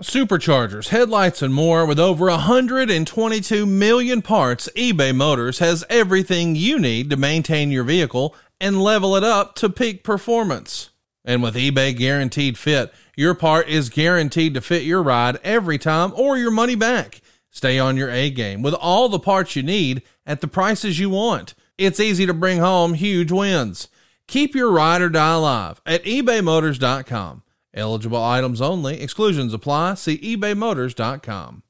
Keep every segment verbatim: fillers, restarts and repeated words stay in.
Superchargers, headlights, and more. With over one hundred twenty-two million parts, eBay Motors has everything you need to maintain your vehicle and level it up to peak performance. And with eBay Guaranteed Fit, your part is guaranteed to fit your ride every time or your money back. Stay on your A game with all the parts you need at the prices you want. It's easy to bring home huge wins. Keep your ride or die alive at ebay motors dot com. Eligible items only. Exclusions apply. See ebay motors dot com.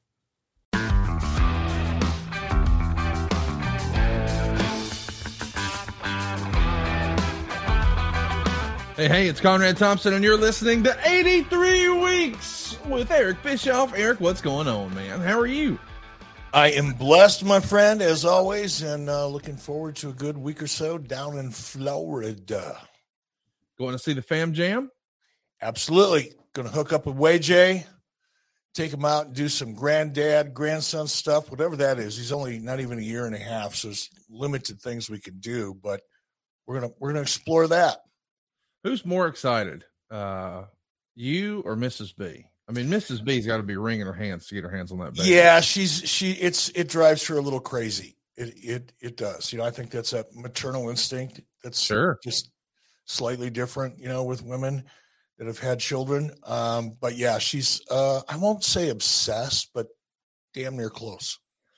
Hey, hey, it's Conrad Thompson, and you're listening to eighty-three Weeks with Eric Bischoff. Eric, what's going on, man? How are you? I am blessed, my friend, as always, and uh, looking forward to a good week or so down in Florida. Going to see the Fam Jam? Absolutely. Going to hook up with Way J, take him out and do some granddad, grandson stuff, whatever that is. He's only not even a year and a half, so there's limited things we can do, but we're going to we're going to explore that. Who's more excited, uh, you or Missus B? I mean, Missus B's got to be wringing her hands to get her hands on that baby. Yeah, she's she. It's it drives her a little crazy. It it it does. You know, I think that's a maternal instinct. That's sure just slightly different. You know, with women that have had children. Um, but yeah, she's. Uh, I won't say obsessed, but damn near close.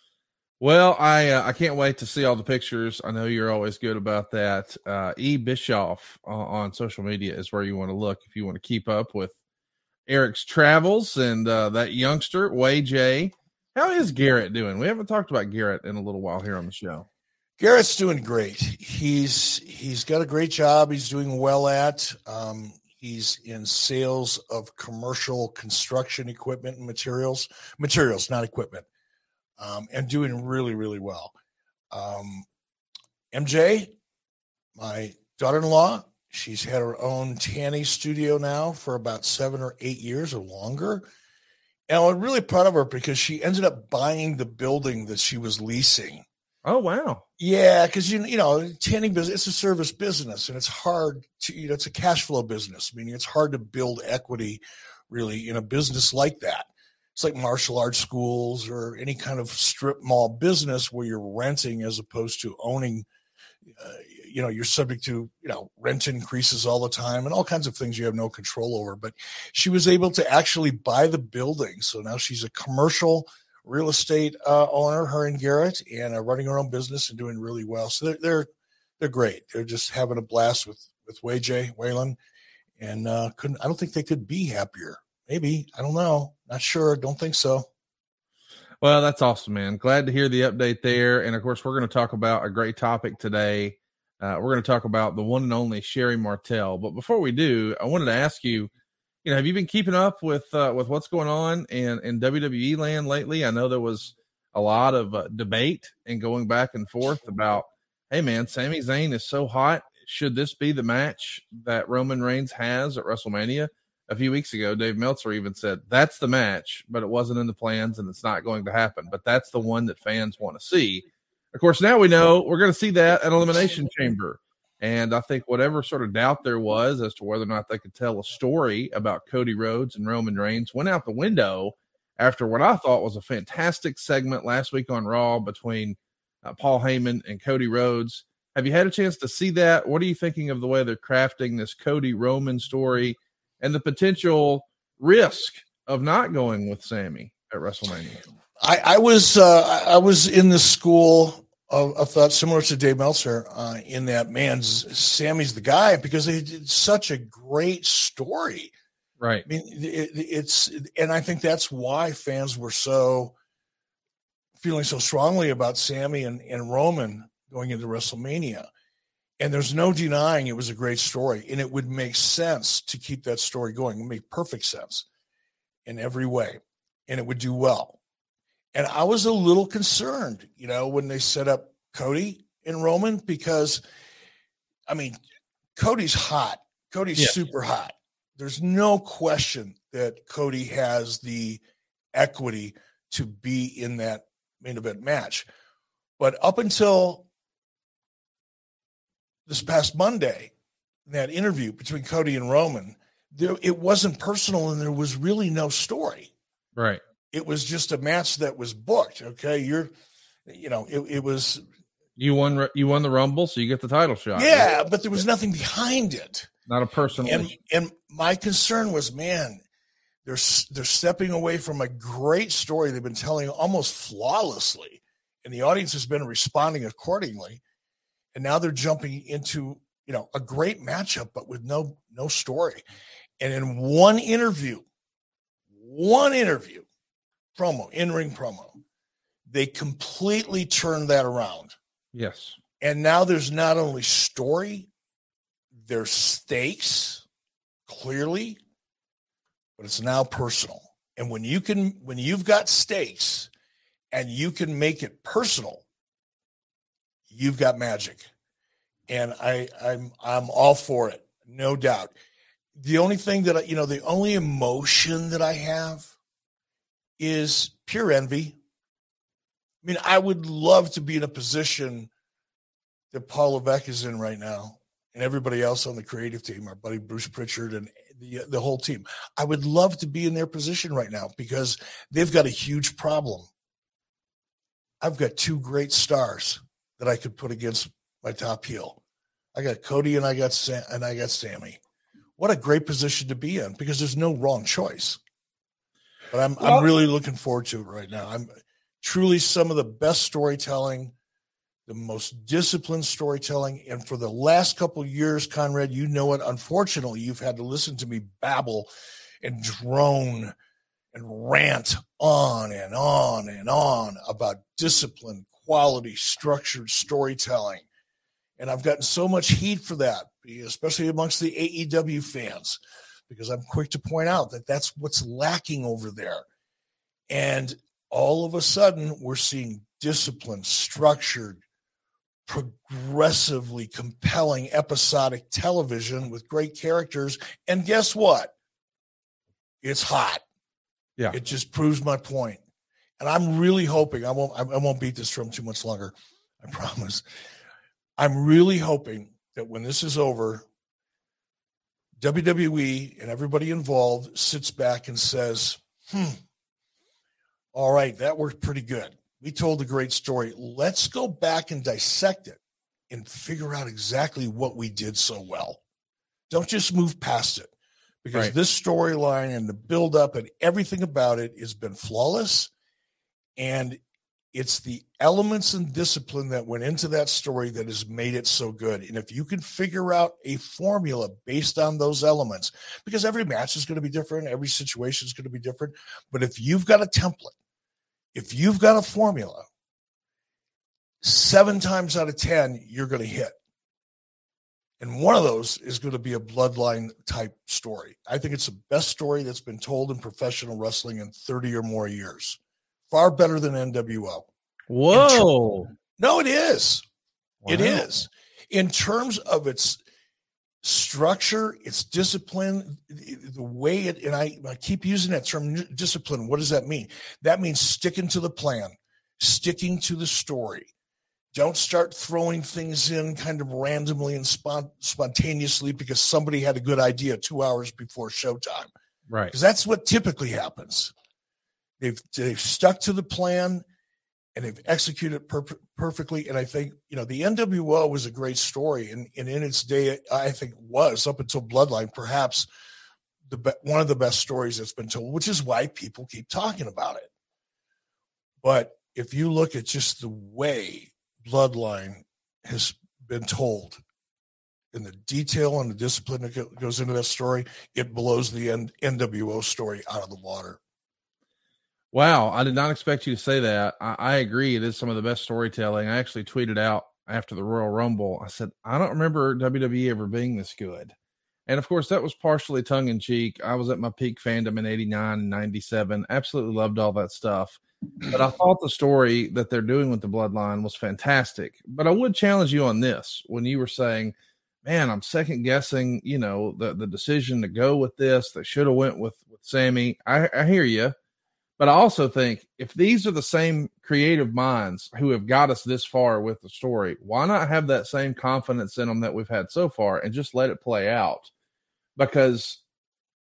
Well, I uh, I can't wait to see all the pictures. I know you're always good about that. Uh, E. Bischoff uh, on social media is where you want to look if you want to keep up with Eric's travels and uh, that youngster, Way J. How is Garrett doing? We haven't talked about Garrett in a little while here on the show. Garrett's doing great. He's he's got a great job. He's doing well at. Um, he's in sales of commercial construction equipment and materials. Materials, not equipment. Um, and doing really, really well. Um, M J, my daughter-in-law, she's had her own tanning studio now for about seven or eight years or longer. And I'm really proud of her because she ended up buying the building that she was leasing. Oh, wow. Yeah, because, you, you know, tanning business, it's a service business, and it's hard to, you know, it's a cash flow business, meaning it's hard to build equity really in a business like that. It's like martial arts schools or any kind of strip mall business where you're renting as opposed to owning. Uh, you know, you're subject to, you know, rent increases all the time and all kinds of things you have no control over. But she was able to actually buy the building. So now she's a commercial real estate uh, owner, her and Garrett, and uh, running her own business and doing really well. So they're they're, they're great. They're just having a blast with, with Way J, Waylon. And uh, couldn't I don't think they could be happier. Maybe. I don't know. Not sure. Don't think so. Well, that's awesome, man. Glad to hear the update there. And, of course, we're going to talk about a great topic today. Uh, we're going to talk about the one and only Sherry Martel. But before we do, I wanted to ask you, you know, have you been keeping up with uh, with what's going on in, in W W E land lately? I know there was a lot of uh, debate and going back and forth about, hey, man, Sami Zayn is so hot. Should this be the match that Roman Reigns has at WrestleMania? A few weeks ago, Dave Meltzer even said that's the match, but it wasn't in the plans and it's not going to happen. But that's the one that fans want to see. Of course, now we know we're going to see that at Elimination Chamber. And I think whatever sort of doubt there was as to whether or not they could tell a story about Cody Rhodes and Roman Reigns went out the window after what I thought was a fantastic segment last week on Raw between uh, Paul Heyman and Cody Rhodes. Have you had a chance to see that? What are you thinking of the way they're crafting this Cody Roman story and the potential risk of not going with Sami at WrestleMania? I, I was uh, I was in the school of, of thought similar to Dave Meltzer uh, in that, man, Sami's the guy because they did such a great story. Right. I mean, it, it's and I think that's why fans were so feeling so strongly about Sami and, and Roman going into WrestleMania. And there's no denying it was a great story, and it would make sense to keep that story going. It would make perfect sense in every way, and it would do well. And I was a little concerned, you know, when they set up Cody and Roman because, I mean, Cody's hot. Cody's yeah. super hot. There's no question that Cody has the equity to be in that main event match. But up until this past Monday, that interview between Cody and Roman, there, it wasn't personal and there was really no story. Right. It was just a match that was booked. Okay. You're, you know, it, it was, you won, you won the Rumble, so you get the title shot. Yeah. Right? But there was nothing behind it. Not a personal and, issue. And my concern was, man, they're, they're stepping away from a great story they've been telling almost flawlessly, and the audience has been responding accordingly. And now they're jumping into, you know, a great matchup, but with no, no story. And in one interview, one interview promo, in-ring promo, they completely turned that around. Yes. And now there's not only story, there's stakes, clearly, but it's now personal. And when you can, when you've got stakes and you can make it personal, you've got magic. And I, I'm, I'm all for it, no doubt. The only thing that I, you know, the only emotion that I have is pure envy. I mean, I would love to be in a position that Paul Levesque is in right now, and everybody else on the creative team, our buddy Bruce Pritchard and the the whole team. I would love to be in their position right now because they've got a huge problem. I've got two great stars that I could put against my top heel. I got Cody and I got Sam, and I got Sammy. What a great position to be in because there's no wrong choice. But I'm well, I'm really looking forward to it right now. I'm truly some of the best storytelling, the most disciplined storytelling. And for the last couple of years, Conrad, you know it, unfortunately, you've had to listen to me babble and drone and rant on and on and on about discipline, quality, structured storytelling. And I've gotten so much heat for that, especially amongst the A E W fans, because I'm quick to point out that that's what's lacking over there. And all of a sudden, we're seeing disciplined, structured, progressively compelling episodic television with great characters. And guess what? It's hot. Yeah. It just proves my point. And I'm really hoping, I won't, I won't beat this drum too much longer. I promise. I'm really hoping that when this is over, W W E and everybody involved sits back and says, hmm, all right, that worked pretty good. We told a great story. Let's go back and dissect it and figure out exactly what we did so well. Don't just move past it, because right. This storyline and the buildup and everything about it has been flawless. And it's the elements and discipline that went into that story that has made it so good. And if you can figure out a formula based on those elements, because every match is going to be different, every situation is going to be different. But if you've got a template, if you've got a formula, seven times out of ten, you're going to hit. And one of those is going to be a bloodline type story. I think it's the best story that's been told in professional wrestling in thirty or more years. Far better than N W O. Whoa. Ter- no, it is. Wow. It is. In terms of its structure, its discipline, the way it, and I, I keep using that term, discipline. What does that mean? That means sticking to the plan, sticking to the story. Don't start throwing things in kind of randomly and spont- spontaneously because somebody had a good idea two hours before showtime. Right. Because that's what typically happens. They've they've stuck to the plan and they've executed per- perfectly. And I think, you know, the N W O was a great story. And, and in its day, I think was up until Bloodline, perhaps the be- one of the best stories that's been told, which is why people keep talking about it. But if you look at just the way Bloodline has been told and the detail and the discipline that goes into that story, it blows the N- N W O story out of the water. Wow, I did not expect you to say that. I, I agree. It is some of the best storytelling. I actually tweeted out after the Royal Rumble. I said, I don't remember W W E ever being this good. And of course, that was partially tongue in cheek. I was at my peak fandom in eighty-nine and ninety-seven. Absolutely loved all that stuff. But I thought the story that they're doing with the Bloodline was fantastic. But I would challenge you on this when you were saying, man, I'm second guessing, you know, the, the decision to go with this. They should have went with, with Sammy. I, I hear you. But I also think if these are the same creative minds who have got us this far with the story, why not have that same confidence in them that we've had so far and just let it play out? Because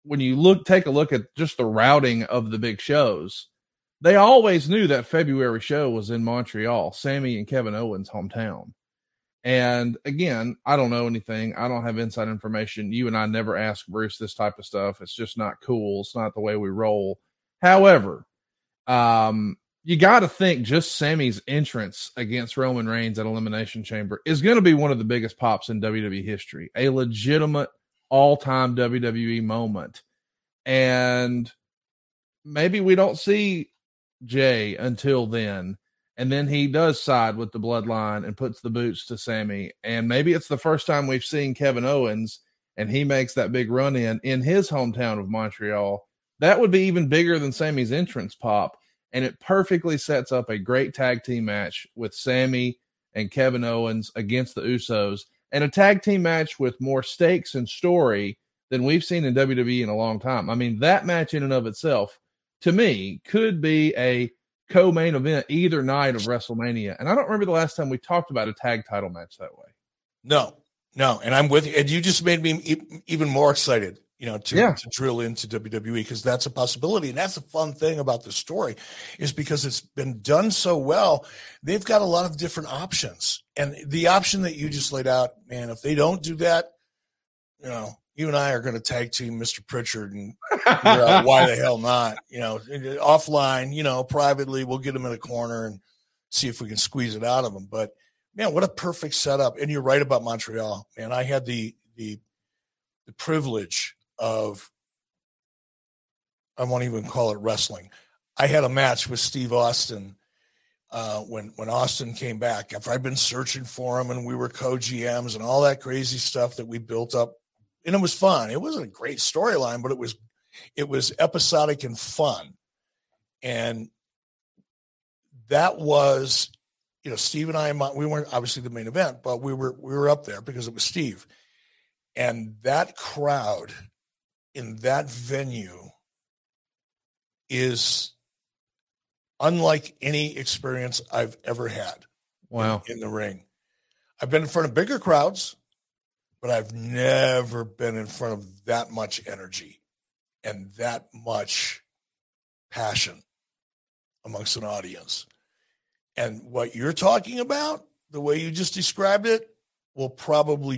when you look, take a look at just the routing of the big shows, they always knew that February show was in Montreal, Sami and Kevin Owens' hometown. And again, I don't know anything. I don't have inside information. You and I never ask Bruce this type of stuff. It's just not cool. It's not the way we roll. However, um, you got to think just Sami's entrance against Roman Reigns at Elimination Chamber is going to be one of the biggest pops in W W E history, a legitimate all-time W W E moment. And maybe we don't see Jay until then. And then he does side with the bloodline and puts the boots to Sami. And maybe it's the first time we've seen Kevin Owens and he makes that big run in in his hometown of Montreal. That would be even bigger than Sami's entrance pop. And it perfectly sets up a great tag team match with Sami and Kevin Owens against the Usos, and a tag team match with more stakes and story than we've seen in W W E in a long time. I mean, that match in and of itself, to me, could be a co-main event either night of WrestleMania. And I don't remember the last time we talked about a tag title match that way. No, no. And I'm with you. And you just made me e- even more excited, you know, to, yeah. to drill into W W E, because that's a possibility. And that's the fun thing about this story, is because it's been done so well. They've got a lot of different options. And the option that you just laid out, man, if they don't do that, you know, you and I are going to tag team Mister Pritchard and figure out why the hell not, you know, offline, you know, privately, we'll get him in a corner and see if we can squeeze it out of him. But man, what a perfect setup. And you're right about Montreal, man. I had the, the, the privilege of, I won't even call it wrestling. I had a match with Steve Austin uh, when, when Austin came back, after I'd been searching for him and we were co-G Ms and all that crazy stuff that we built up. And it was fun. It wasn't a great storyline, but it was, it was episodic and fun. And that was, you know, Steve and I, we weren't obviously the main event, but we were, we were up there because it was Steve. And that crowd in that venue is unlike any experience I've ever had. Wow. in, in the ring. I've been in front of bigger crowds, but I've never been in front of that much energy and that much passion amongst an audience. And what you're talking about, the way you just described it, will probably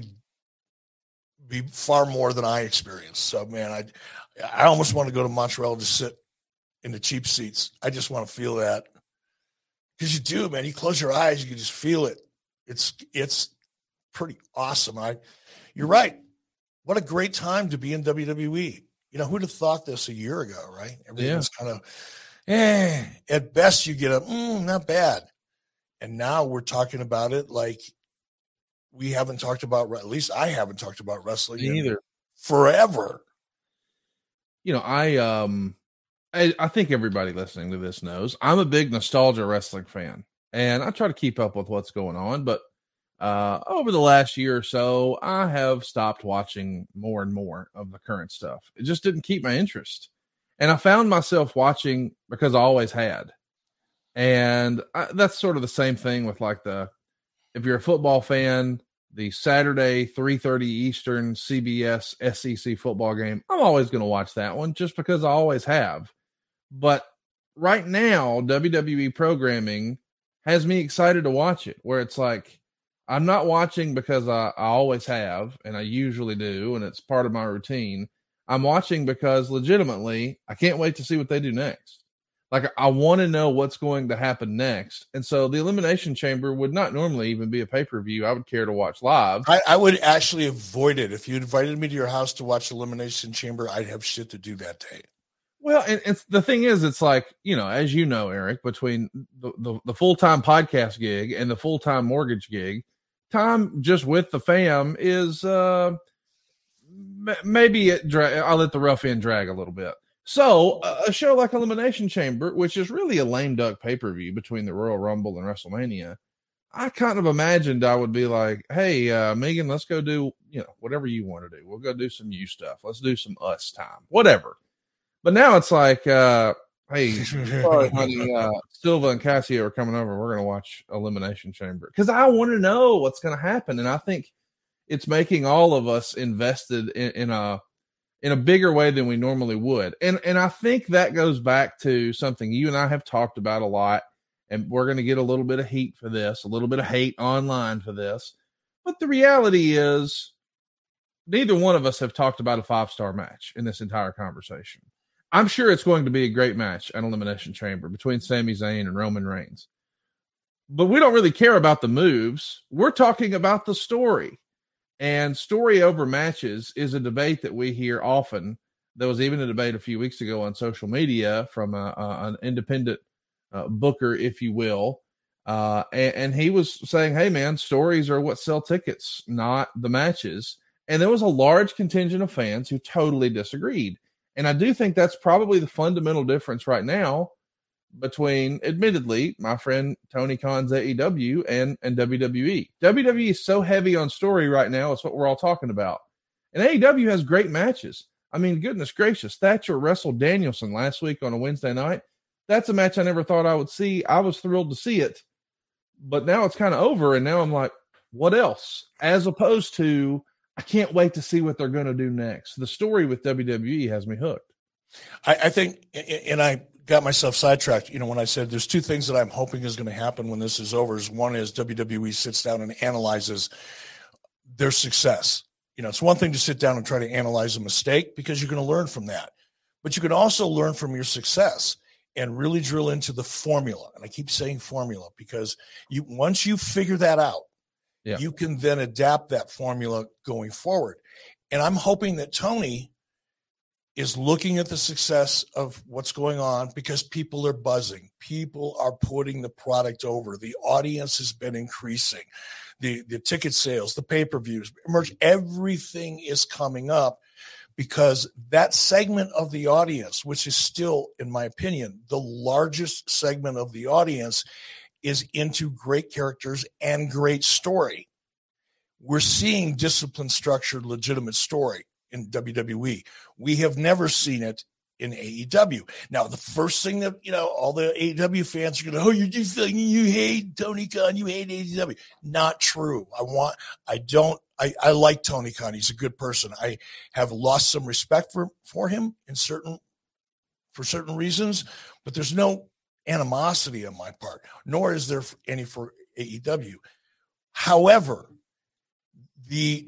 be far more than I experienced. So, man, I I almost want to go to Montreal to sit in the cheap seats. I just want to feel that. Because you do, man. You close your eyes, you can just feel it. It's it's pretty awesome. I, you're right. What a great time to be in W W E. You know, who'd have thought this a year ago, right? Everything's yeah. kind of, eh, at best you get a, mm, not bad. And now we're talking about it like we haven't talked about, at least I haven't talked about wrestling either forever. You know, I, um, I, I think everybody listening to this knows I'm a big nostalgia wrestling fan, and I try to keep up with what's going on, but Uh, over the last year or so, I have stopped watching more and more of the current stuff. It just didn't keep my interest. And I found myself watching because I always had. And I, that's sort of the same thing with like the, if you're a football fan, the Saturday three thirty Eastern C B S S E C football game, I'm always going to watch that one just because I always have. But right now, W W E programming has me excited to watch it, where it's like, I'm not watching because I, I always have, and I usually do, and it's part of my routine. I'm watching because legitimately, I can't wait to see what they do next. Like, I want to know what's going to happen next. And so the Elimination Chamber would not normally even be a pay-per-view I would care to watch live. I, I would actually avoid it. If you invited me to your house to watch Elimination Chamber, I'd have shit to do that day. Well, and it's the thing is, it's like, you know, as you know, Eric, between the, the, the full-time podcast gig and the full-time mortgage gig, time just with the fam is uh m- maybe it dra- I'll let the rough end drag a little bit. So uh, a show like Elimination Chamber, which is really a lame duck pay-per-view between the Royal Rumble and WrestleMania, I kind of imagined I would be like, hey, uh, Megan, let's go do, you know, whatever you want to do. We'll go do some you stuff. Let's do some us time, whatever. But now it's like, uh, hey, sorry, honey, uh, Silva and Cassio are coming over. We're going to watch Elimination Chamber because I want to know what's going to happen. And I think it's making all of us invested in, in a in a bigger way than we normally would. And, and I think that goes back to something you and I have talked about a lot, and we're going to get a little bit of heat for this, a little bit of hate online for this. But the reality is neither one of us have talked about a five-star match in this entire conversation. I'm sure it's going to be a great match at Elimination Chamber between Sami Zayn and Roman Reigns. But we don't really care about the moves. We're talking about the story. And story over matches is a debate that we hear often. There was even a debate a few weeks ago on social media from a, a, an independent uh, booker, if you will. Uh, and, and he was saying, hey, man, stories are what sell tickets, not the matches. And there was a large contingent of fans who totally disagreed. And I do think that's probably the fundamental difference right now between, admittedly, my friend Tony Khan's A E W and, and W W E. W W E is so heavy on story right now. It's what we're all talking about. And A E W has great matches. I mean, goodness gracious, Thatcher wrestled Danielson last week on a Wednesday night. That's a match I never thought I would see. I was thrilled to see it. But now it's kind of over, and now I'm like, what else? As opposed to, I can't wait to see what they're going to do next. The story with W W E has me hooked. I, I think, and I got myself sidetracked, you know, when I said there's two things that I'm hoping is going to happen when this is over. Is one is W W E sits down and analyzes their success. You know, it's one thing to sit down and try to analyze a mistake because you're going to learn from that. But you can also learn from your success and really drill into the formula. And I keep saying formula because you once you figure that out, yeah. you can then adapt that formula going forward. And I'm hoping that Tony is looking at the success of what's going on because people are buzzing. People are putting the product over. The audience has been increasing. The, the ticket sales, the pay-per-views, merch, everything is coming up because that segment of the audience, which is still, in my opinion, the largest segment of the audience, is into great characters and great story. We're seeing disciplined, structured, legitimate story in W W E. We have never seen it in A E W. Now, the first thing that, you know, all the A E W fans are going to, oh, you're just saying you hate Tony Khan, you hate A E W. Not true. I want, I don't, I, I like Tony Khan. He's a good person. I have lost some respect for, for him in certain, for certain reasons, but there's no animosity on my part, nor is there any for A E W. However, the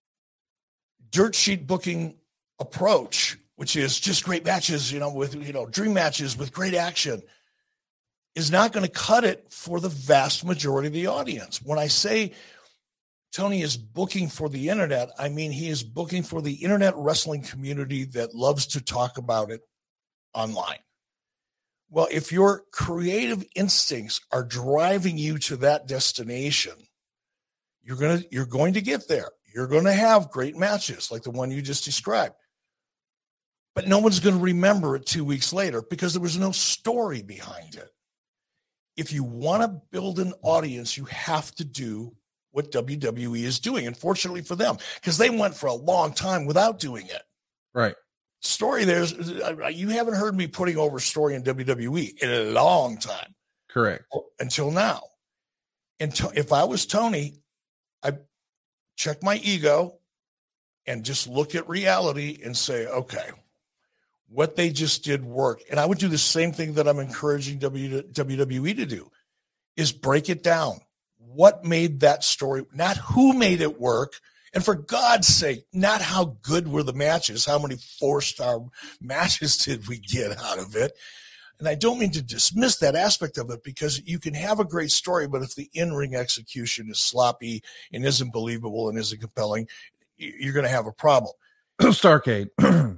dirt sheet booking approach, which is just great matches, you know, with, you know, dream matches with great action, is not going to cut it for the vast majority of the audience. When I say Tony is booking for the internet, I mean he is booking for the internet wrestling community that loves to talk about it online. Well, if your creative instincts are driving you to that destination, you're going to, you're going to get there. You're going to have great matches like the one you just described. But no one's going to remember it two weeks later because there was no story behind it. If you want to build an audience, you have to do what W W E is doing. And fortunately for them, because they went for a long time without doing it. Right. Story, there's, you haven't heard me putting over story in W W E in a long time. Correct. Until now. And to, if I was Tony, I'd check my ego and just look at reality and say, okay, what they just did work. And I would do the same thing that I'm encouraging W W E to do, is break it down. What made that story, not who made it work, and for God's sake, not how good were the matches, how many four-star matches did we get out of it. And I don't mean to dismiss that aspect of it because you can have a great story, but if the in-ring execution is sloppy and isn't believable and isn't compelling, you're going to have a problem. Starcade.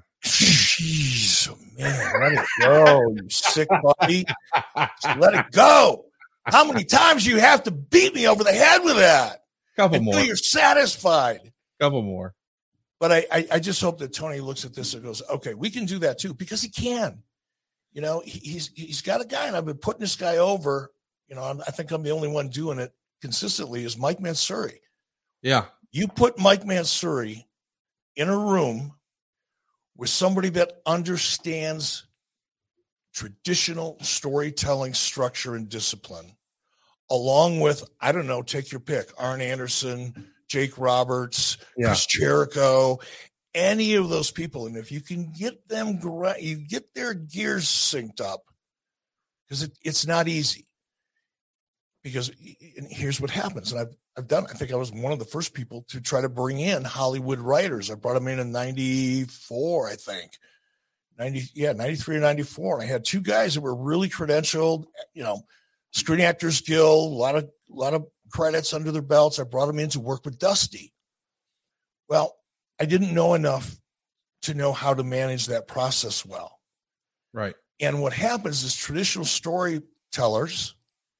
Jeez, man, let it go, you sick puppy. Let it go. How many times do you have to beat me over the head with that? Couple Until more. You're satisfied. Couple more. But I, I, I just hope that Tony looks at this and goes, okay, we can do that too, because he can. You know, he, he's he's got a guy, and I've been putting this guy over. You know, I'm, I think I'm the only one doing it consistently. Is Mike Mansouri? Yeah, you put Mike Mansouri in a room with somebody that understands traditional storytelling structure and discipline, along with, I don't know, take your pick, Arn Anderson, Jake Roberts, yeah. Chris Jericho, any of those people, and if you can get them, you get their gears synced up, because it, it's not easy. Because and here's what happens, and I've I've done. I think I was one of the first people to try to bring in Hollywood writers. I brought them in in ninety-four, I think, ninety, yeah, ninety-three or ninety-four. And I had two guys that were really credentialed, you know, Screen Actors Guild, a lot of a lot of credits under their belts. I brought them in to work with Dusty. Well, I didn't know enough to know how to manage that process well. Right. And what happens is traditional storytellers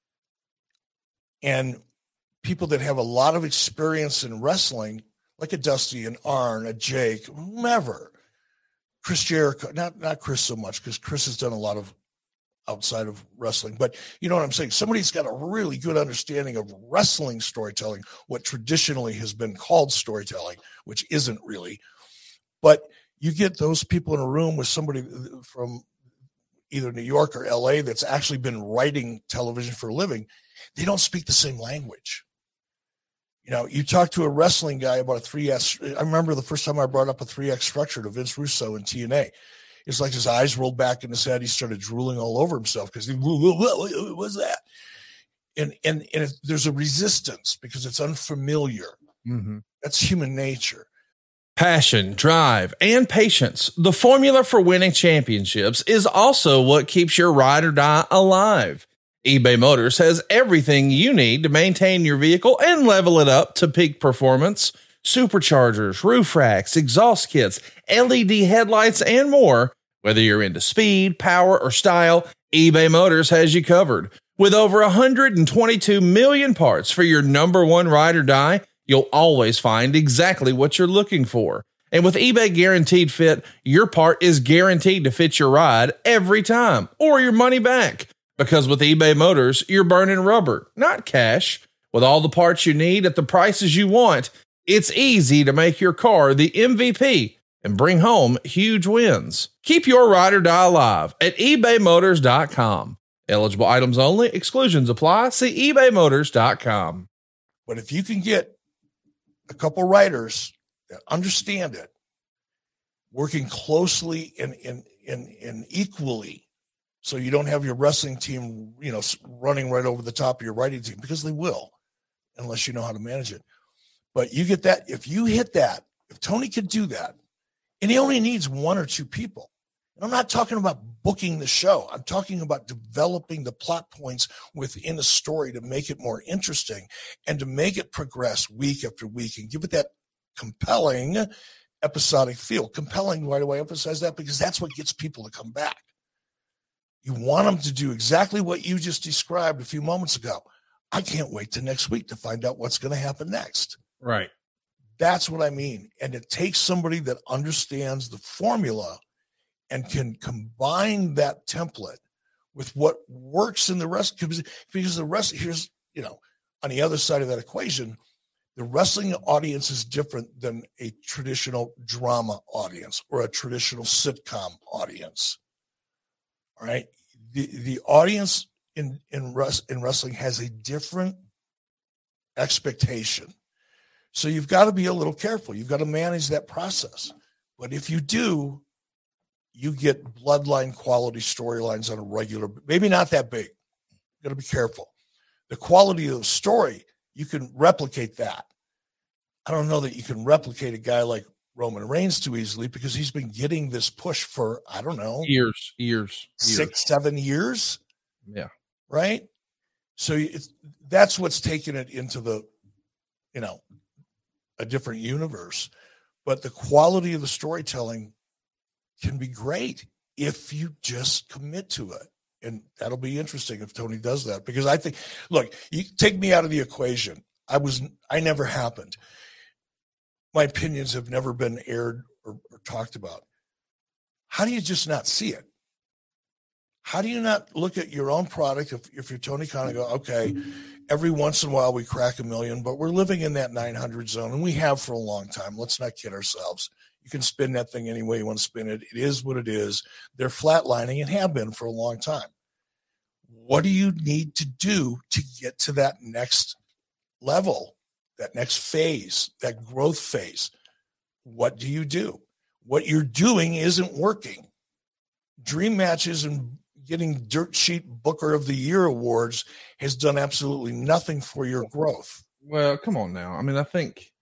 and people that have a lot of experience in wrestling, like a Dusty, an Arn, a Jake, whomever, Chris Jericho, not, not Chris so much, because Chris has done a lot of outside of wrestling, but you know what I'm saying? Somebody's got a really good understanding of wrestling storytelling, what traditionally has been called storytelling, which isn't really. But you get those people in a room with somebody from either New York or L A that's actually been writing television for a living. They don't speak the same language. You know, you talk to a wrestling guy about a three X. I remember the first time I brought up a three X structure to Vince Russo in T N A. It's like his eyes rolled back in his head. He started drooling all over himself because he, what was that? And and and it, there's a resistance because it's unfamiliar. Mm-hmm. That's human nature. Passion, drive, and patience. The formula for winning championships is also what keeps your ride or die alive. eBay Motors has everything you need to maintain your vehicle and level it up to peak performance. Superchargers, roof racks, exhaust kits, L E D headlights, and more. Whether you're into speed, power, or style, eBay Motors has you covered. With over one hundred twenty-two million parts for your number one ride or die, you'll always find exactly what you're looking for. And with eBay Guaranteed Fit, your part is guaranteed to fit your ride every time, or your money back. Because with eBay Motors, you're burning rubber, not cash. With all the parts you need at the prices you want, it's easy to make your car the M V P and bring home huge wins. Keep your ride or die alive at ebay motors dot com. Eligible items only. Exclusions apply. See ebay motors dot com. But if you can get a couple writers that understand it, working closely and, and, and, and equally, so you don't have your wrestling team, you know, running right over the top of your writing team, because they will, unless you know how to manage it. But you get that, if you hit that, if Tony could do that, and he only needs one or two people. And I'm not talking about booking the show. I'm talking about developing the plot points within a story to make it more interesting and to make it progress week after week and give it that compelling episodic feel. Compelling, why do I emphasize that? Because that's what gets people to come back. You want them to do exactly what you just described a few moments ago. I can't wait till next week to find out what's going to happen next. Right. That's what I mean. And it takes somebody that understands the formula and can combine that template with what works in the rest. Because the rest, here's, you know, on the other side of that equation, the wrestling audience is different than a traditional drama audience or a traditional sitcom audience. All right. The, the audience in, in, res, in wrestling has a different expectation. So you've got to be a little careful. You've got to manage that process. But if you do, you get bloodline quality storylines on a regular, maybe not that big. You've got to be careful. The quality of the story, you can replicate that. I don't know that you can replicate a guy like Roman Reigns too easily, because he's been getting this push for, I don't know, years, years, six, years. seven years. Yeah. Right. So it's, that's what's taken it into the, you know, a different universe. But the quality of the storytelling can be great if you just commit to it. And that'll be interesting if Tony does that, because I think, look, you take me out of the equation. I was, I never happened. My opinions have never been aired or, or talked about. How do you just not see it? How do you not look at your own product? If, if you're Tony Khan and go, okay, every once in a while we crack a million, but we're living in that nine hundred zone, and we have for a long time. Let's not kid ourselves. You can spin that thing any way you want to spin it. It is what it is. They're flatlining and have been for a long time. What do you need to do to get to that next level, that next phase, that growth phase? what do you do? What you're doing isn't working. Dream matches and getting dirt sheet Booker of the Year awards has done absolutely nothing for your growth. Well, come on now. I mean, I think,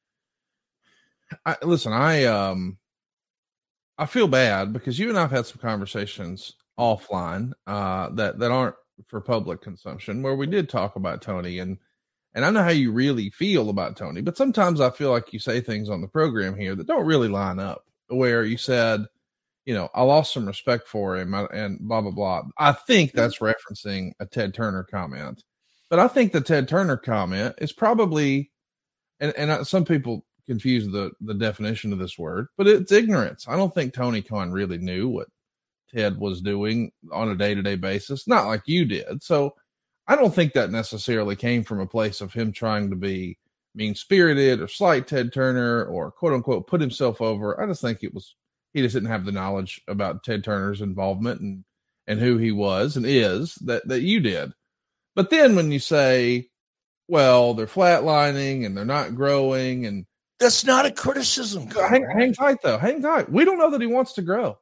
I, listen, I, um, I feel bad because you and I've had some conversations offline, uh, that, that aren't for public consumption, where we did talk about Tony, and, and I know how you really feel about Tony, but sometimes I feel like you say things on the program here that don't really line up, where you said, you know, I lost some respect for him and blah, blah, blah. I think that's referencing a Ted Turner comment, but I think the Ted Turner comment is probably, and, and some people confuse the, the definition of this word, but it's ignorance. I don't think Tony Khan really knew what Ted was doing on a day-to-day basis, not like you did. So I don't think that necessarily came from a place of him trying to be mean-spirited or slight Ted Turner or quote unquote put himself over. I just think it was, he just didn't have the knowledge about Ted Turner's involvement and, and who he was and is that, that you did. But then when you say, well, they're flatlining and they're not growing, and that's not a criticism. Hang, hang tight though. Hang tight. We don't know that he wants to grow.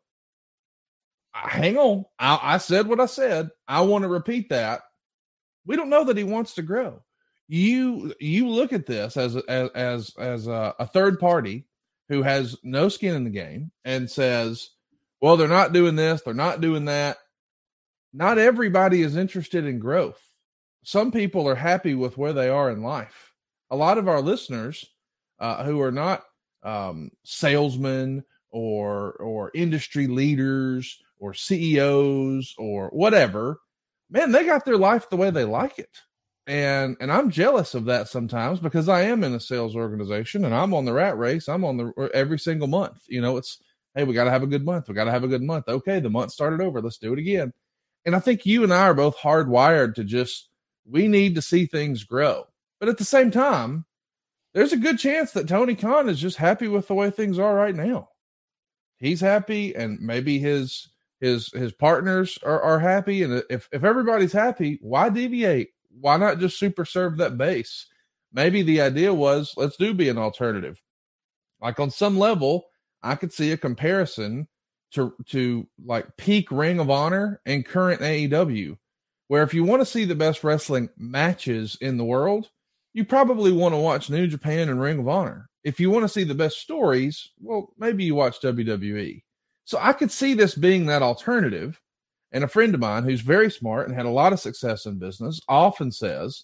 Hang on. I, I said what I said. I want to repeat that. We don't know that he wants to grow. You, you look at this as, as, as, as a, a third party who has no skin in the game and says, well, they're not doing this, they're not doing that. Not everybody is interested in growth. Some people are happy with where they are in life. A lot of our listeners uh, who are not um, salesmen or, or industry leaders or C E Os or whatever, man, they got their life the way they like it. And and I'm jealous of that sometimes because I am in a sales organization and I'm on the rat race. I'm on the every single month. You know, it's, hey, we got to have a good month. We got to have a good month. Okay, the month started over. Let's do it again. And I think you and I are both hardwired to just, we need to see things grow. But at the same time, there's a good chance that Tony Khan is just happy with the way things are right now. He's happy, and maybe his his his partners are, are happy. And if, if everybody's happy, why deviate? Why not just super serve that base? Maybe the idea was, let's do be an alternative. Like on some level, I could see a comparison to, to like peak Ring of Honor and current A E W, where if you want to see the best wrestling matches in the world, you probably want to watch New Japan and Ring of Honor. If you want to see the best stories, well, maybe you watch W W E. So I could see this being that alternative. And a friend of mine who's very smart and had a lot of success in business often says,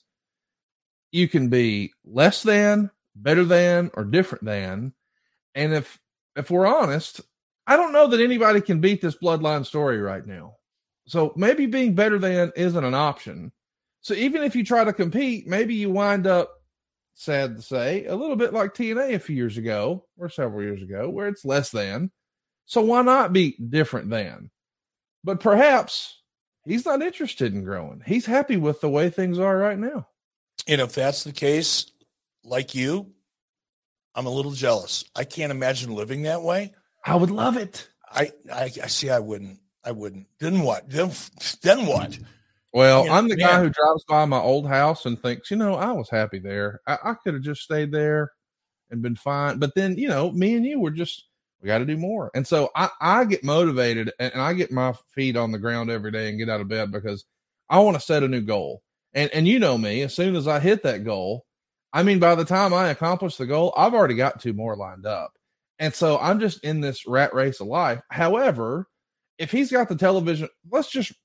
you can be less than, better than, or different than. And if, if we're honest, I don't know that anybody can beat this bloodline story right now. So maybe being better than isn't an option. So even if you try to compete, maybe you wind up, sad to say, a little bit like T N A a few years ago or several years ago, where it's less than. So why not be different than? But perhaps he's not interested in growing. He's happy with the way things are right now. And if that's the case, like you, I'm a little jealous. I can't imagine living that way. I would love it. I, I, I see. I wouldn't. I wouldn't. Then what? Then, then what? Well, I mean, I'm the man. guy who drives by my old house and thinks, you know, I was happy there. I, I could have just stayed there and been fine. But then, you know, me and you were just, we got to do more. And so I, I get motivated and I get my feet on the ground every day and get out of bed because I want to set a new goal. And, and you know me, as soon as I hit that goal, I mean, by the time I accomplish the goal, I've already got two more lined up. And so I'm just in this rat race of life. However, if he's got the television, let's just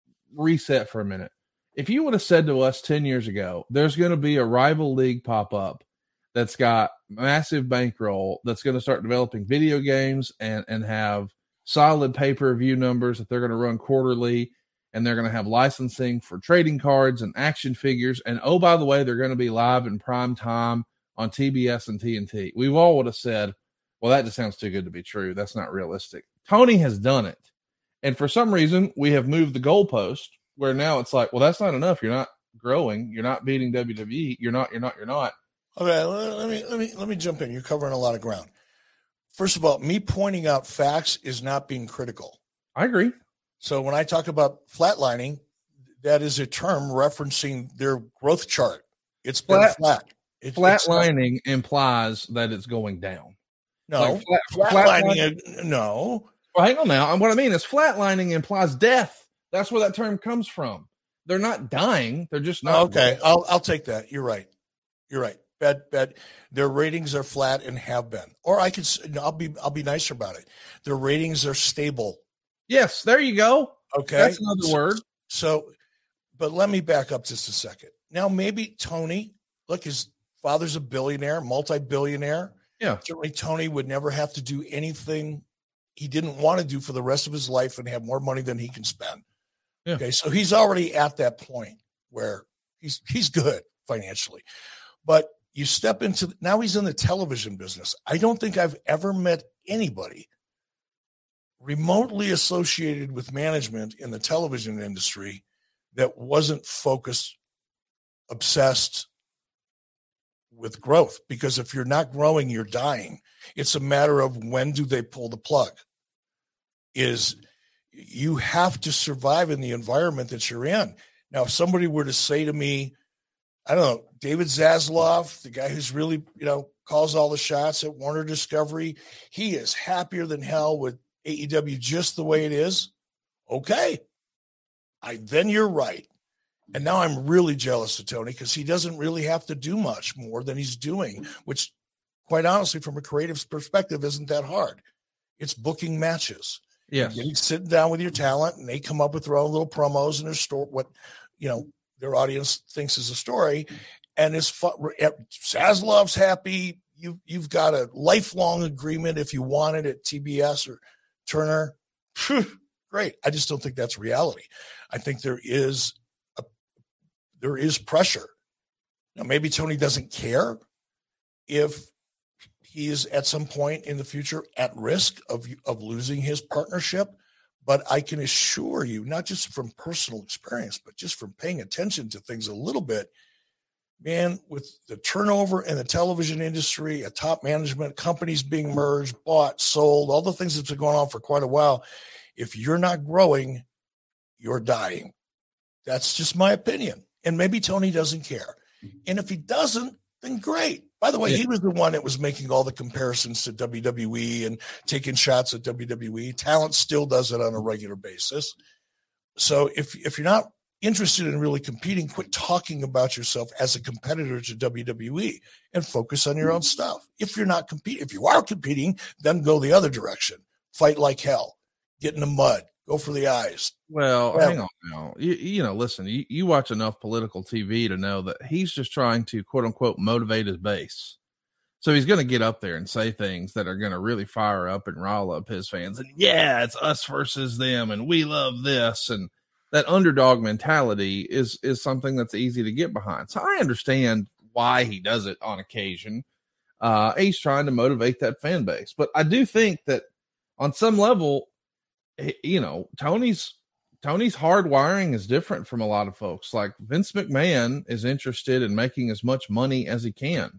reset for a minute. If you would have said to us ten years ago, there's going to be a rival league pop up that's got massive bankroll, that's going to start developing video games and, and have solid pay-per-view numbers that they're going to run quarterly, and they're going to have licensing for trading cards and action figures. And oh, by the way, they're going to be live in prime time on T B S and T N T. We've all would have said, well, that just sounds too good to be true. That's not realistic. Tony has done it. And for some reason, we have moved the goalpost where now it's like, well, that's not enough. You're not growing. You're not beating W W E. You're not, you're not, you're not. Okay, let me let me let me jump in. You're covering a lot of ground. First of all, me pointing out facts is not being critical. I agree. So when I talk about flatlining, that is a term referencing their growth chart. It's been flat. flat. It, Flatlining implies that it's going down. No, like flat, flatlining. Flat no. Well, hang on now. And what I mean is flatlining implies death. That's where that term comes from. They're not dying. They're just not. Okay. Dead. I'll, I'll take that. You're right. You're right. Bad, bad. Their ratings are flat and have been, or I could, I'll be, I'll be nicer about it. Their ratings are stable. Yes. There you go. Okay. That's another so, word. So, but let me back up just a second. Now, maybe Tony, look, his father's a billionaire, multi-billionaire. Yeah. Certainly Tony would never have to do anything he didn't want to do for the rest of his life and have more money than he can spend. Yeah. Okay. So he's already at that point where he's, he's good financially, but you step into, now he's in the television business. I don't think I've ever met anybody remotely associated with management in the television industry that wasn't focused, obsessed with growth. Because if you're not growing, you're dying. It's a matter of when do they pull the plug. Is you have to survive in the environment that you're in. Now, if somebody were to say to me, I don't know, David Zaslav, the guy who's really, you know, calls all the shots at Warner Discovery, he is happier than hell with A E W just the way it is. Okay. I, then you're right. And now I'm really jealous of Tony because he doesn't really have to do much more than he's doing, which quite honestly, from a creative perspective, isn't that hard. It's booking matches. Yes. Getting sitting down with your talent and they come up with their own little promos and their story, what, you know, their audience thinks is a story. And it's fun. Zaslav's happy. You, you've got a lifelong agreement if you want it at T B S or Turner. Great. I just don't think that's reality. I think there is a, there is pressure. Now, maybe Tony doesn't care if he is at some point in the future at risk of, of losing his partnership. But I can assure you, not just from personal experience, but just from paying attention to things a little bit, man, with the turnover in the television industry, a top management, companies being merged, bought, sold, all the things that's been going on for quite a while. If you're not growing, you're dying. That's just my opinion. And maybe Tony doesn't care. And if he doesn't, then great. By the way, yeah. He was the one that was making all the comparisons to W W E and taking shots at W W E. Talent still does it on a regular basis. So if, if you're not interested in really competing, quit talking about yourself as a competitor to W W E and focus on your own stuff. If you're not competing, if you are competing, then go the other direction. Fight like hell. Get in the mud. Go for the eyes. Well, well hang on now. You, you know, listen, you, you watch enough political T V to know that he's just trying to, quote unquote, motivate his base. So he's going to get up there and say things that are going to really fire up and rile up his fans. And yeah, it's us versus them. And we love this. And that underdog mentality is, is something that's easy to get behind. So I understand why he does it on occasion. Uh, he's trying to motivate that fan base. But I do think that on some level, you know, Tony's Tony's hard wiring is different from a lot of folks. Like Vince McMahon is interested in making as much money as he can.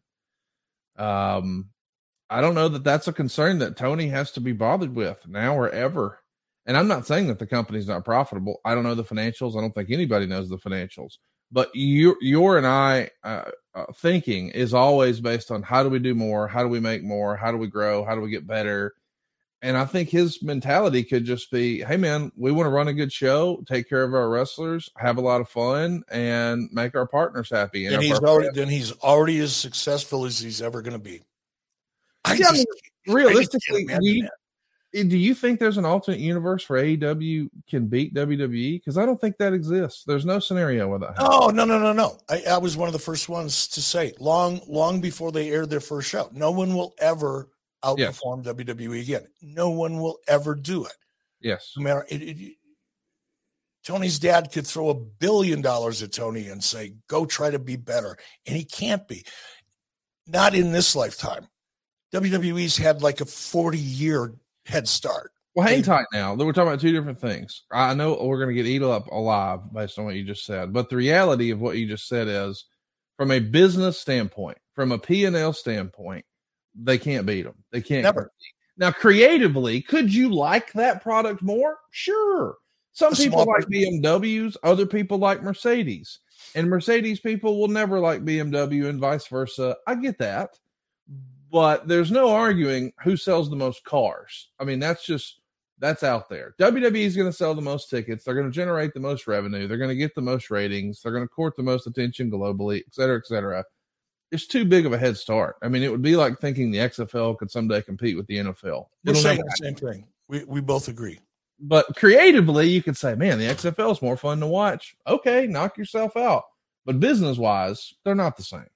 Um, I don't know that that's a concern that Tony has to be bothered with now or ever. And I'm not saying that the company's not profitable. I don't know the financials. I don't think anybody knows the financials. But you, your and I uh, uh, thinking is always based on how do we do more? How do we make more? How do we grow? How do we get better? And I think his mentality could just be, hey, man, we want to run a good show, take care of our wrestlers, have a lot of fun, and make our partners happy. And, and he's already then he's already as successful as he's ever going to be. I yeah, just, I mean, realistically, do you, do you think there's an alternate universe where A E W can beat W W E? Because I don't think that exists. There's no scenario where that happens. Oh, no, no, no, no. I, I was one of the first ones to say, long, long before they aired their first show, no one will ever outperform yes. W W E again. No one will ever do it. Yes. No matter it, it, Tony's dad could throw a billion dollars at Tony and say, go try to be better. And he can't be. Not in this lifetime. W W E's had like a forty year head start. Well, hang tight now. We're talking about two different things. I know we're going to get eaten up alive based on what you just said, but the reality of what you just said is from a business standpoint, from a P and L standpoint, they can't beat them. They can't. Never. Now, creatively, could you like that product more? Sure. Some a people like B M Ws. Other people like Mercedes. And Mercedes people will never like B M W and vice versa. I get that. but there's no arguing who sells the most cars. I mean, that's just, that's out there. W W E is going to sell the most tickets. They're going to generate the most revenue. They're going to get the most ratings. They're going to court the most attention globally, et cetera, et cetera. It's too big of a head start. I mean, it would be like thinking the X F L could someday compete with the N F L. We're saying the same thing. We we both agree. But creatively, you could say, man, the X F L is more fun to watch. Okay, knock yourself out. But business-wise, they're not the same.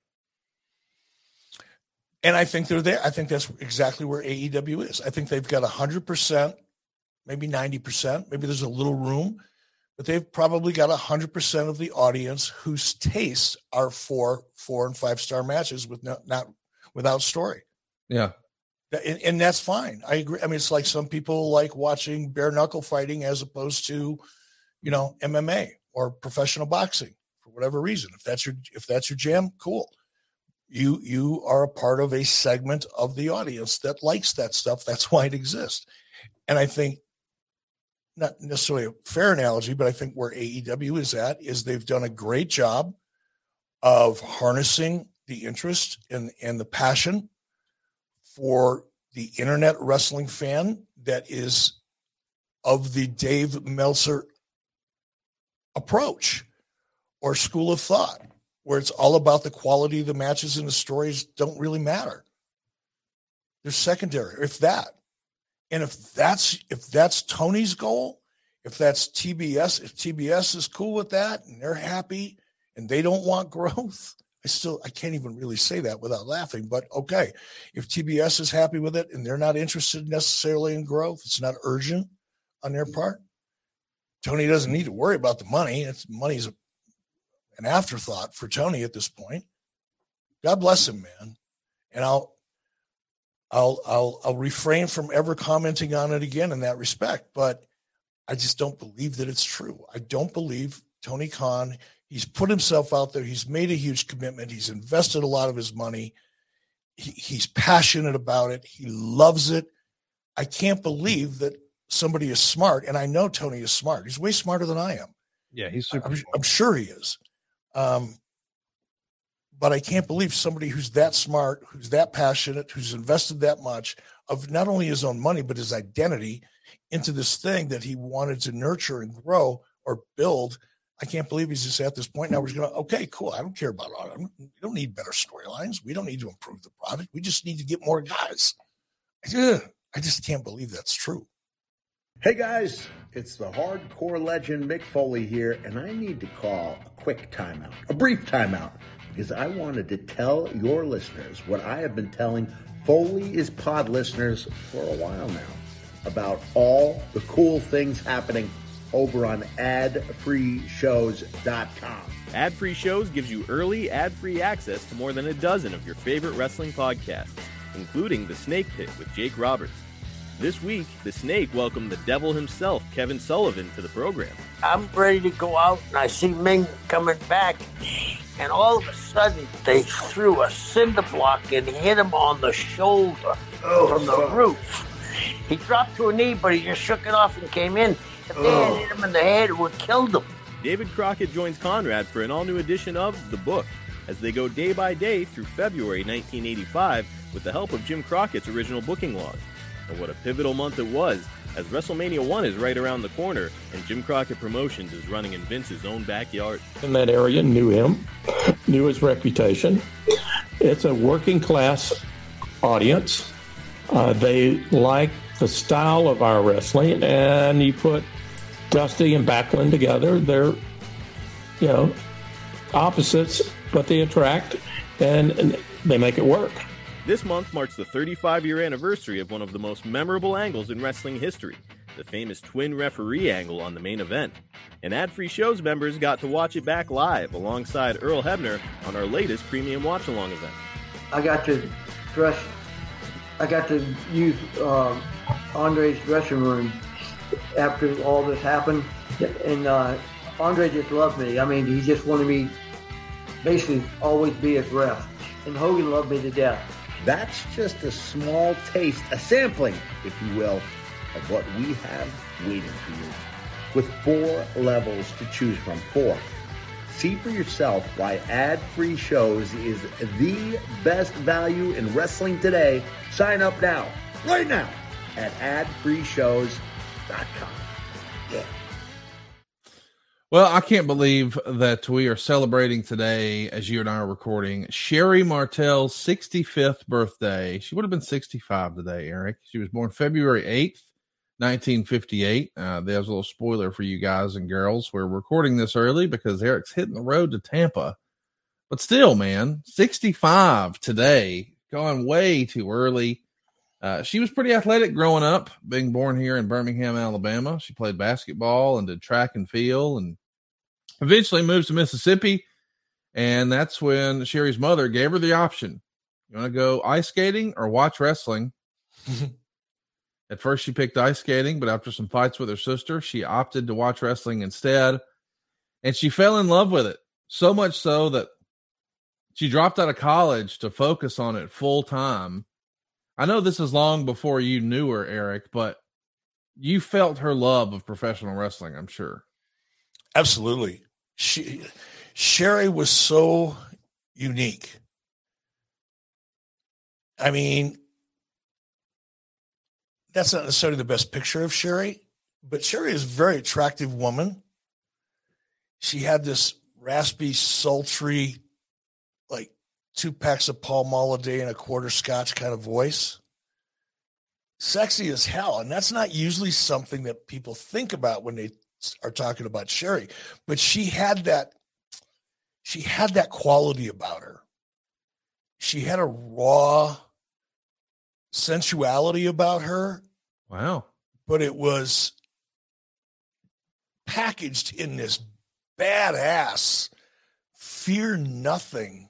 And I think they're there. I think that's exactly where A E W is. I think they've got one hundred percent, maybe ninety percent. Maybe there's a little room. But they've probably got one hundred percent of the audience whose tastes are for four- and five-star matches with not, not without story. Yeah. And, and that's fine. I agree. I mean, it's like some people like watching bare knuckle fighting as opposed to, you know, M M A or professional boxing for whatever reason. If that's your if that's your jam, cool. You you are a part of a segment of the audience that likes that stuff. That's why it exists. And I think, not necessarily a fair analogy, but I think where A E W is at is they've done a great job of harnessing the interest and, and the passion for the internet wrestling fan that is of the Dave Meltzer approach or school of thought, where it's all about the quality of the matches and the stories don't really matter. They're secondary, if that. And if that's if that's Tony's goal, if that's T B S, if T B S is cool with that and they're happy and they don't want growth, I still I can't even really say that without laughing. But okay, if T B S is happy with it and they're not interested necessarily in growth, it's not urgent on their part. Tony doesn't need to worry about the money. It's money's an afterthought for Tony at this point. God bless him, man. And I'll I'll I'll I'll refrain from ever commenting on it again in that respect, but I just don't believe that it's true. I don't believe Tony Khan, he's put himself out there, he's made a huge commitment, he's invested a lot of his money. He, he's passionate about it, he loves it. I can't believe that somebody is smart, and I know Tony is smart. He's way smarter than I am. Yeah, he's super I'm, smart. I'm sure he is. Um But I can't believe somebody who's that smart, who's that passionate, who's invested that much of not only his own money, but his identity into this thing that he wanted to nurture and grow or build. I can't believe he's just at this point now. We're going to, okay, cool. I don't care about all of them. We don't need better storylines. We don't need to improve the product. We just need to get more guys. Ugh, I just can't believe that's true. Hey guys, it's the hardcore legend Mick Foley here, and I need to call a quick timeout, a brief timeout, because I wanted to tell your listeners what I have been telling Foley is Pod listeners for a while now about all the cool things happening over on ad free shows dot com. Ad Free Shows gives you early, ad-free access to more than a dozen of your favorite wrestling podcasts, including The Snake Pit with Jake Roberts. This week, The Snake welcomed the devil himself, Kevin Sullivan, to the program. I'm ready to go out, and I see Ming coming back, and all of a sudden, they threw a cinder block and hit him on the shoulder oh, from the fuck. roof. He dropped to a knee, but he just shook it off and came in. If they oh. had hit him in the head, it would have killed him. David Crockett joins Conrad for an all-new edition of The Book, as they go day by day through February nineteen eighty-five with the help of Jim Crockett's original booking logs. And what a pivotal month it was, as WrestleMania one is right around the corner, and Jim Crockett Promotions is running in Vince's own backyard. In that area, knew him, knew his reputation. It's a working class audience. Uh, they like the style of our wrestling, and you put Dusty and Backlund together. They're, you know, opposites, but they attract, and, and they make it work. This month marks the thirty-five-year anniversary of one of the most memorable angles in wrestling history, the famous twin referee angle on the main event. And Ad Free Shows members got to watch it back live alongside Earl Hebner on our latest premium watch-along event. I got to dress, I got to use uh, Andre's dressing room after all this happened, and uh, Andre just loved me. I mean, he just wanted me basically always be his ref, and Hogan loved me to death. That's just a small taste, a sampling, if you will, of what we have waiting for you. With four levels to choose from. Four. See for yourself why ad-free shows is the best value in wrestling today. Sign up now, right now, at ad free shows dot com. Yeah. Well, I can't believe that we are celebrating today, as you and I are recording, Sherri Martel's sixty-fifth birthday. She would have been sixty-five today, Eric. She was born February eighth, nineteen fifty-eight. Uh, there's a little spoiler for you guys and girls. We're recording this early because Eric's hitting the road to Tampa. But still, man, sixty-five today, gone way too early. Uh, she was pretty athletic growing up, being born here in Birmingham, Alabama. She played basketball and did track and field, and eventually moved to Mississippi. And that's when Sherri's mother gave her the option. You want to go ice skating or watch wrestling? At first she picked ice skating, but after some fights with her sister, she opted to watch wrestling instead. And she fell in love with it. So much so that she dropped out of college to focus on it full time. I know this is long before you knew her, Eric, but you felt her love of professional wrestling, I'm sure. Absolutely. She, Sherri was so unique. I mean, that's not necessarily the best picture of Sherri, but Sherri is a very attractive woman. She had this raspy, sultry, like two packs of Pall Mall a day and a quarter scotch kind of voice. Sexy as hell. And that's not usually something that people think about when they are talking about Sherri, but she had that, she had that quality about her. She had a raw sensuality about her. Wow. But it was packaged in this badass, fear nothing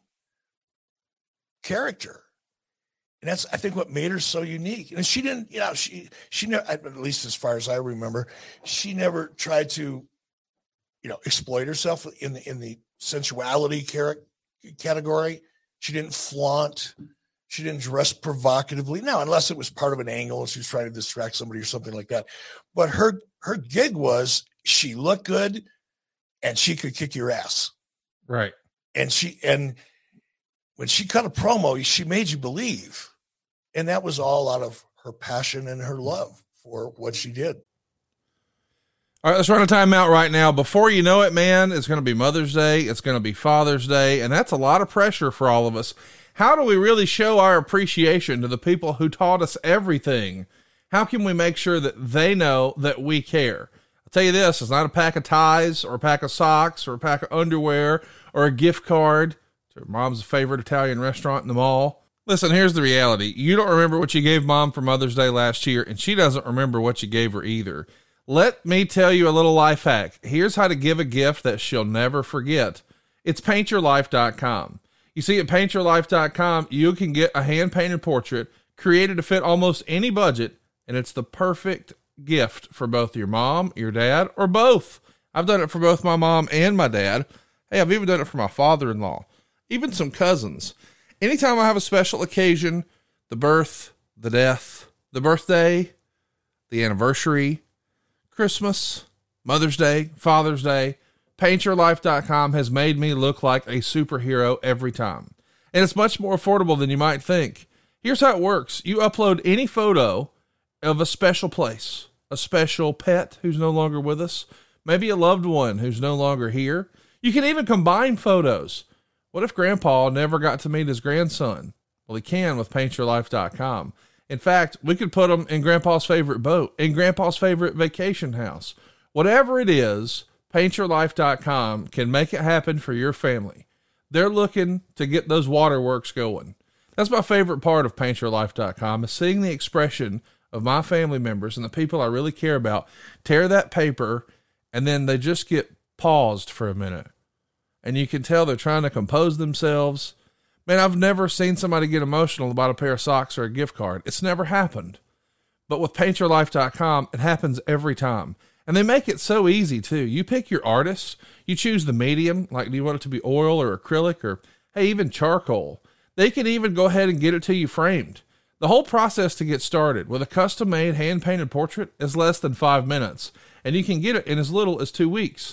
character. And that's, I think, what made her so unique. And she didn't, you know, she, she never, at least as far as I remember, she never tried to, you know, exploit herself in the, in the sensuality character category. She didn't flaunt. She didn't dress provocatively. Now, unless it was part of an angle and she was trying to distract somebody or something like that. But her, her gig was she looked good and she could kick your ass. Right. And she, and when she cut a promo, she made you believe. And that was all out of her passion and her love for what she did. All right, let's run a timeout right now. Before you know it, man, it's going to be Mother's Day. It's going to be Father's Day. And that's a lot of pressure for all of us. How do we really show our appreciation to the people who taught us everything? How can we make sure that they know that we care? I'll tell you this, it's not a pack of ties or a pack of socks or a pack of underwear or a gift card to mom's favorite Italian restaurant in the mall. Listen, here's the reality. You don't remember what you gave mom for Mother's Day last year, and she doesn't remember what you gave her either. Let me tell you a little life hack. Here's how to give a gift that she'll never forget. It's paint your life dot com. You see, at paint your life dot com, you can get a hand-painted portrait created to fit almost any budget, and it's the perfect gift for both your mom, your dad, or both. I've done it for both my mom and my dad. Hey, I've even done it for my father-in-law, even some cousins. Anytime I have a special occasion, the birth, the death, the birthday, the anniversary, Christmas, Mother's Day, Father's Day, paint your life dot com has made me look like a superhero every time. And it's much more affordable than you might think. Here's how it works. You upload any photo of a special place, a special pet who's no longer with us, maybe a loved one who's no longer here. You can even combine photos. What if Grandpa never got to meet his grandson? Well, he can with paint your life dot com. In fact, we could put them in Grandpa's favorite boat, in Grandpa's favorite vacation house. Whatever it is, paint your life dot com can make it happen for your family. They're looking to get those waterworks going. That's my favorite part of paint your life dot com, is seeing the expression of my family members and the people I really care about tear that paper, and then they just get paused for a minute. And you can tell they're trying to compose themselves. Man, I've never seen somebody get emotional about a pair of socks or a gift card. It's never happened. But with paint your life dot com, it happens every time. And they make it so easy too. You pick your artist, you choose the medium, like do you want it to be oil or acrylic or, hey, even charcoal. They can even go ahead and get it to you framed. The whole process to get started with a custom-made hand-painted portrait is less than five minutes, and you can get it in as little as two weeks.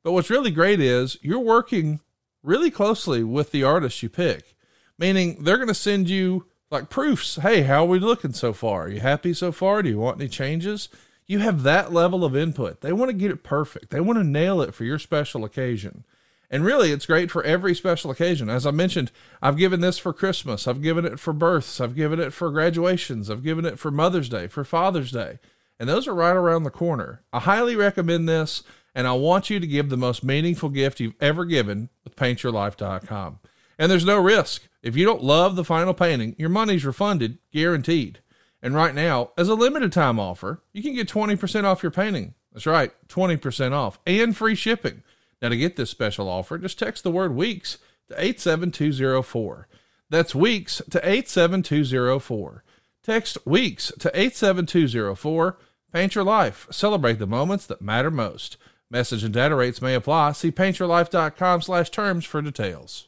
But what's really great is you're working really closely with the artist you pick, meaning they're going to send you like proofs. Hey, how are we looking so far? Are you happy so far? Do you want any changes? You have that level of input. They want to get it perfect. They want to nail it for your special occasion. And really, it's great for every special occasion. As I mentioned, I've given this for Christmas. I've given it for births. I've given it for graduations. I've given it for Mother's Day, for Father's Day. And those are right around the corner. I highly recommend this, and I want you to give the most meaningful gift you've ever given with paint your life dot com. And there's no risk. If you don't love the final painting, your money's refunded, guaranteed. And right now, as a limited time offer, you can get twenty percent off your painting. That's right, twenty percent off and free shipping. Now, to get this special offer, just text the word weeks to eight seven two zero four. That's weeks to eight seven two zero four. Text weeks to eight seven two zero four. Paint your life. Celebrate the moments that matter most. Message and data rates may apply. See paint your life dot com slash terms for details.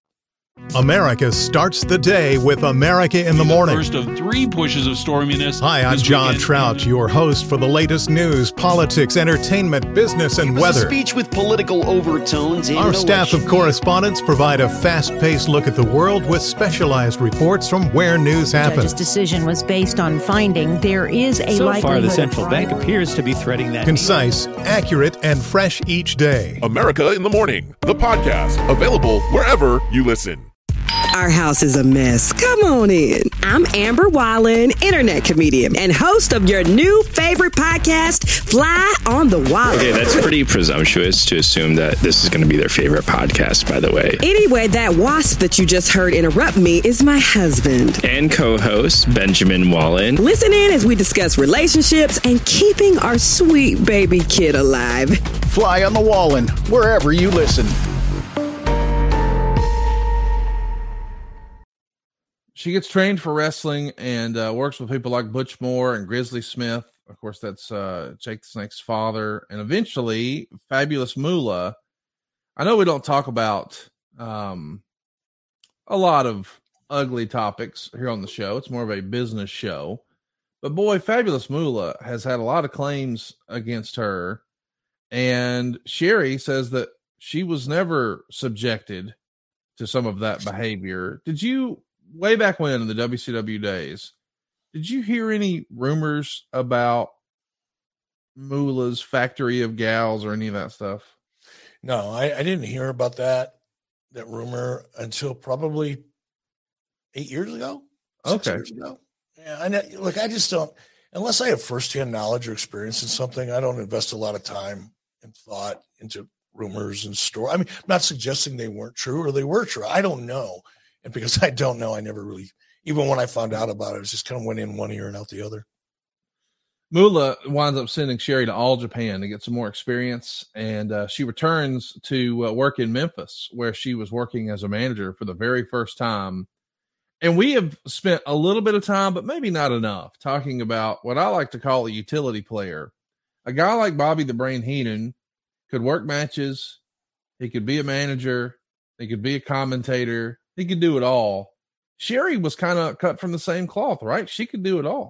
America starts the day with America in the Morning. First of three pushes of storminess. Hi, I'm John weekend. Trout, your host for the latest news, politics, entertainment, business, and it was weather. A speech with political overtones. And Our staff of correspondents provide a fast-paced look at the world with specialized reports from where news happens. The judge's decision was based on finding there is a so likelihood. So far, the central bank appears to be threading that. Concise, accurate, and fresh each day. America in the Morning, the podcast, available wherever you listen. Our house is a mess. Come on in. I'm Amber Wallen, internet comedian and host of your new favorite podcast, Fly on the Wall. Okay, that's pretty presumptuous to assume that this is going to be their favorite podcast, by the way. Anyway, that wasp that you just heard interrupt me is my husband. And co-host, Benjamin Wallen. Listen in as we discuss relationships and keeping our sweet baby kid alive. Fly on the Wallen, wherever you listen. She gets trained for wrestling and uh, works with people like Butch Moore and Grizzly Smith. Of course, that's uh, Jake the Snake's father. And eventually, Fabulous Moolah. I know we don't talk about um, a lot of ugly topics here on the show. It's more of a business show. But boy, Fabulous Moolah has had a lot of claims against her. And Sherry says that she was never subjected to some of that behavior. Did you... Way back when in the W C W days, did you hear any rumors about Moolah's factory of gals or any of that stuff? No, I, I didn't hear about that, that rumor until probably eight years ago. Six Okay. Years ago. Yeah. I know, look, I just don't, unless I have firsthand knowledge or experience in something, I don't invest a lot of time and thought into rumors and story. I mean, I'm not suggesting they weren't true or they were true. I don't know. And because I don't know, I never really, even when I found out about it, it was just kind of went in one ear and out the other. Moolah winds up sending Sherry to All Japan to get some more experience. And uh, she returns to uh, work in Memphis, where she was working as a manager for the very first time. And we have spent a little bit of time, but maybe not enough, talking about what I like to call a utility player. A guy like Bobby the Brain Heenan could work matches. He could be a manager. He could be a commentator. He could do it all. Sherry was kind of cut from the same cloth, right? She could do it all.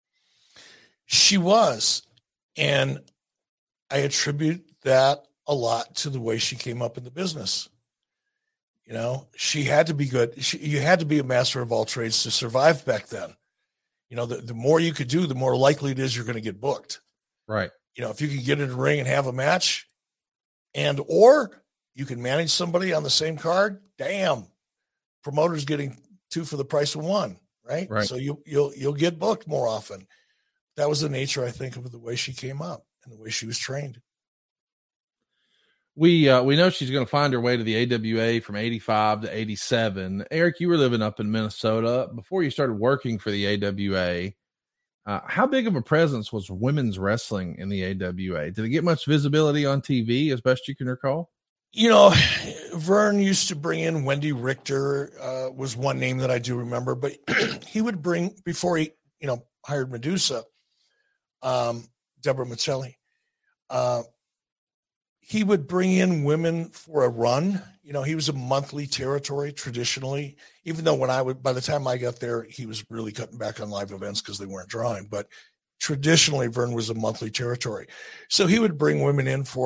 She was. And I attribute that a lot to the way she came up in the business. You know, she had to be good. She, you had to be a master of all trades to survive back then. You know, the, the more you could do, the more likely it is you're going to get booked. Right. You know, if you can get in the ring and have a match and, or you can manage somebody on the same card, damn. Promoters getting two for the price of one, right? Right. So you, you'll you'll get booked more often. That was the nature, I think, of the way she came up and the way she was trained. We uh, we know she's going to find her way to the A W A from eighty-five to eighty-seven. Eric, you were living up in Minnesota before you started working for the A W A. Uh, how big of a presence was women's wrestling in the A W A? Did it get much visibility on T V, as best you can recall? You know, Vern used to bring in Wendy Richter, uh, was one name that I do remember, but he would bring, before he, you know, hired Medusa, um, Deborah Michelli, uh, he would bring in women for a run. You know, he was a monthly territory traditionally, even though when I would, by the time I got there, he was really cutting back on live events because they weren't drawing, but traditionally Vern was a monthly territory. So he would bring women in for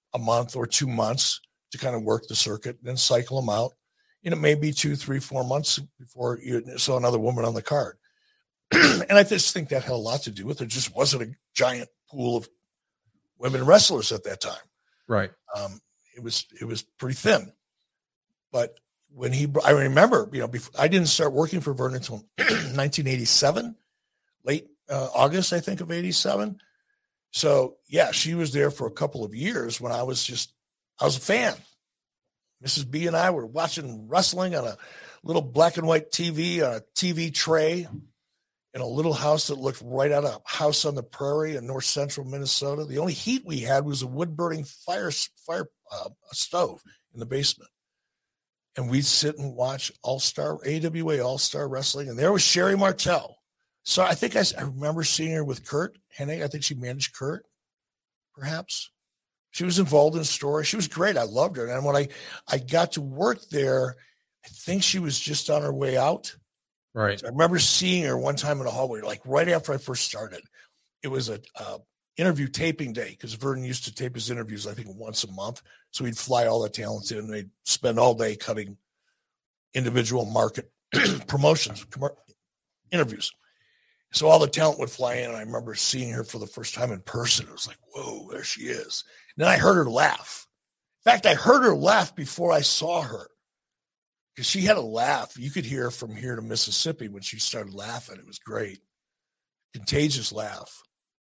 a month or two months to kind of work the circuit, then cycle them out. And it may be two, three, four months before you saw another woman on the card. And I just think that had a lot to do with it. There just wasn't a giant pool of women wrestlers at that time. Right. Um, it was it was pretty thin. But when he, I remember, you know, before, I didn't start working for Vern until nineteen eighty-seven, late uh, August, I think, of eighty-seven. So, yeah, she was there for a couple of years when I was just, I was a fan. Missus B and I were watching wrestling on a little black and white T V, on a T V tray in a little house that looked right out of a house on the prairie in north central Minnesota. The only heat we had was a wood-burning fire, fire uh, stove in the basement. And we'd sit and watch All-Star, A W A All-Star Wrestling. And there was Sherri Martel. So I think I, I remember seeing her with Kurt Hennig. I think she managed Kurt, perhaps. She was involved in the story. She was great. I loved her. And when I, I got to work there, I think she was just on her way out. Right. So I remember seeing her one time in the hallway, like right after I first started. It was a uh, interview taping day because Vern used to tape his interviews, I think, once a month. So he'd fly all the talents in and they'd spend all day cutting individual market promotions, com- interviews. So all the talent would fly in, and I remember seeing her for the first time in person. It was like, whoa, there she is. And then I heard her laugh. In fact, I heard her laugh before I saw her because she had a laugh. You could hear her from here to Mississippi when she started laughing. It was great. Contagious laugh.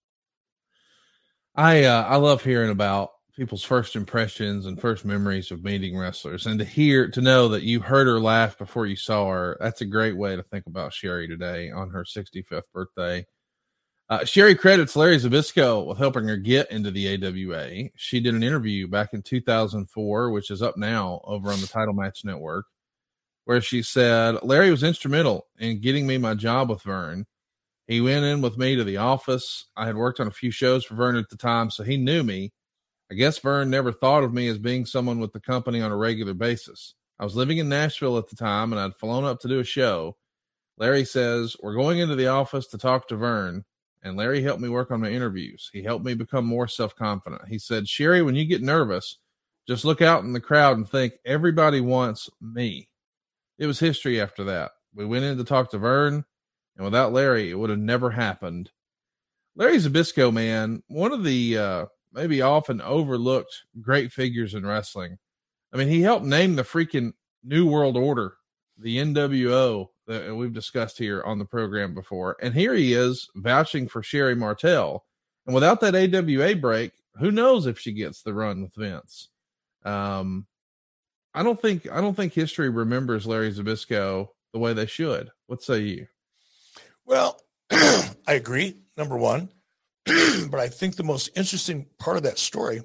I uh, I love hearing about people's first impressions and first memories of meeting wrestlers, and to hear, to know that you heard her laugh before you saw her. That's a great way to think about Sherri today on her sixty-fifth birthday. Uh, Sherri credits Larry Zbyszko with helping her get into the A W A. She did an interview back in two thousand four, which is up now over on the Title Match Network, where she said, Larry was instrumental in getting me my job with Vern. He went in with me to the office. I had worked on a few shows for Vern at the time, so he knew me. I guess Vern never thought of me as being someone with the company on a regular basis. I was living in Nashville at the time, and I'd flown up to do a show. Larry says, we're going into the office to talk to Vern, and Larry helped me work on my interviews. He helped me become more self-confident. He said, Sherri, when you get nervous, just look out in the crowd and think, everybody wants me. It was history after that. We went in to talk to Vern, and without Larry, it would have never happened. Larry Zbyszko, man, one of the uh, maybe often overlooked great figures in wrestling. I mean, he helped name the freaking New World Order, the N W O that we've discussed here on the program before. And here he is vouching for Sherri Martel. And without that A W A break, who knows if she gets the run with Vince. Um, I don't think, I don't think history remembers Larry Zbyszko the way they should. What say you? Well, I agree, number one. But I think the most interesting part of that story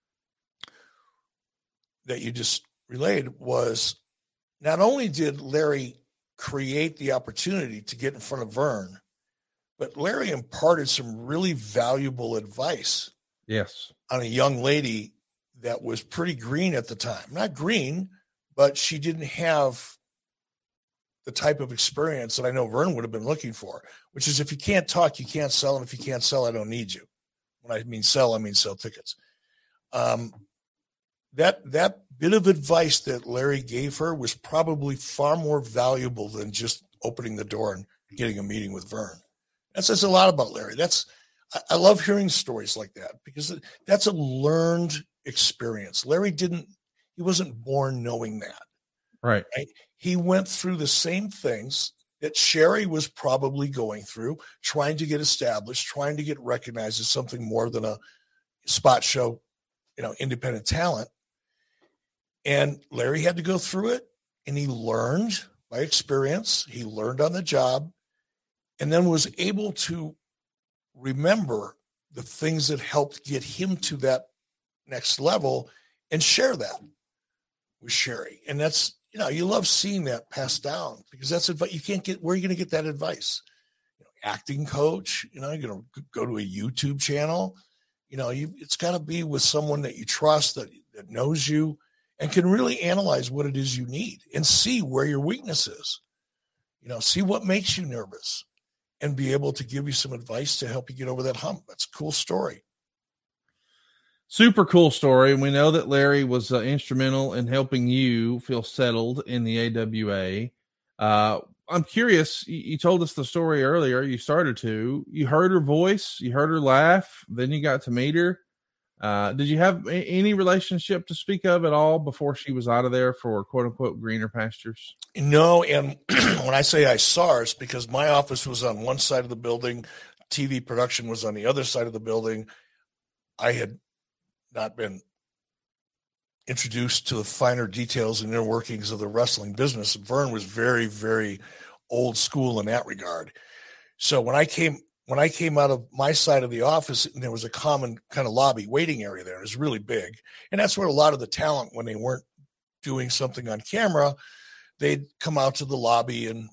that you just relayed was not only did Larry create the opportunity to get in front of Vern, but Larry imparted some really valuable advice. Yes. On a young lady that was pretty green at the time. Not green, but she didn't have the type of experience that I know Vern would have been looking for, which is if you can't talk, you can't sell. And if you can't sell, I don't need you. When I mean sell, I mean sell tickets. Um, that, that bit of advice that Larry gave her was probably far more valuable than just opening the door and getting a meeting with Vern. That says a lot about Larry. That's, I, I love hearing stories like that because that's a learned experience. Larry didn't, he wasn't born knowing that. Right. Right. He went through the same things that Sherri was probably going through, trying to get established, trying to get recognized as something more than a spot show, you know, independent talent. And Larry had to go through it, and he learned by experience. He learned on the job, and then was able to remember the things that helped get him to that next level and share that with Sherri. And that's, you know, you love seeing that passed down because that's advice. You can't get, where are you going to get that advice? You know, acting coach, you know, you're going to go to a YouTube channel, you know, you, it's got to be with someone that you trust, that, that knows you and can really analyze what it is you need and see where your weakness is, you know, see what makes you nervous and be able to give you some advice to help you get over that hump. That's a cool story. Super cool story. And we know that Larry was uh, instrumental in helping you feel settled in the A W A. Uh, I'm curious. You, you told us the story earlier. You started to, you heard her voice, you heard her laugh. Then you got to meet her. Uh, did you have a- any relationship to speak of at all before she was out of there for quote unquote greener pastures? No. And when I say I saw her, it's because my office was on one side of the building. T V production was on the other side of the building. I had not been introduced to the finer details and inner workings of the wrestling business. Vern was very, very old school in that regard. So when I came, when I came out of my side of the office, and there was a common kind of lobby waiting area there. It was really big. And that's where a lot of the talent, when they weren't doing something on camera, they'd come out to the lobby and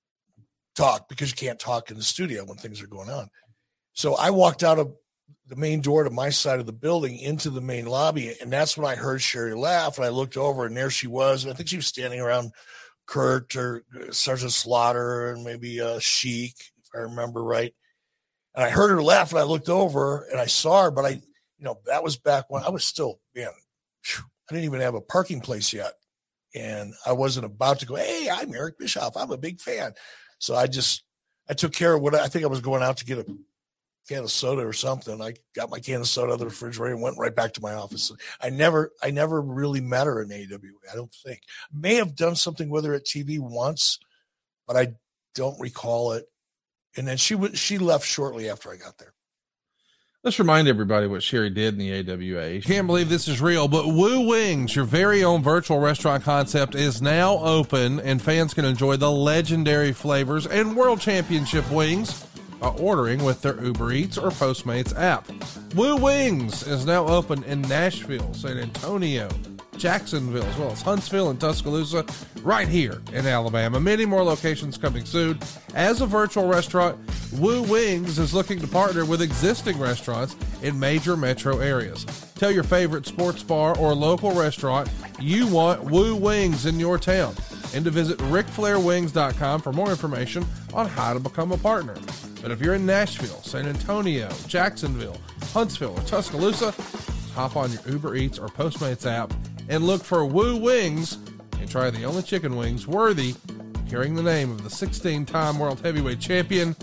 talk, because you can't talk in the studio when things are going on. So I walked out of the main door to my side of the building into the main lobby. And that's when I heard Sherry laugh. And I looked over, and there she was. And I think she was standing around Kurt or Sergeant Slaughter and maybe uh, Sheik, if I remember right. And I heard her laugh, and I looked over and I saw her, but I, you know, that was back when I was still, man, I didn't even have a parking place yet. And I wasn't about to go, hey, I'm Eric Bischoff. I'm a big fan. So I just, I took care of what I, I think I was going out to get a can of soda or something. I got my can of soda out of the refrigerator and went right back to my office. I never, I never really met her in A W A. I don't think. May have done something with her at T V once, but I don't recall it. And then she was, she left shortly after I got there. Let's remind everybody what Sherry did in the A W A. Can't believe this is real, but Woo Wings, your very own virtual restaurant concept, is now open, and fans can enjoy the legendary flavors and world championship wings by ordering with their Uber Eats or Postmates app. Woo Wings is now open in Nashville, San Antonio, Jacksonville, as well as Huntsville and Tuscaloosa, right here in Alabama. Many more locations coming soon. As a virtual restaurant, Woo Wings is looking to partner with existing restaurants in major metro areas. Tell your favorite sports bar or local restaurant you want Woo Wings in your town, and to visit ric flair wings dot com for more information on how to become a partner. But if you're in Nashville, San Antonio, Jacksonville, Huntsville, or Tuscaloosa, hop on your Uber Eats or Postmates app and look for Woo Wings and try the only chicken wings worthy of hearing the name of the sixteen-time world heavyweight champion,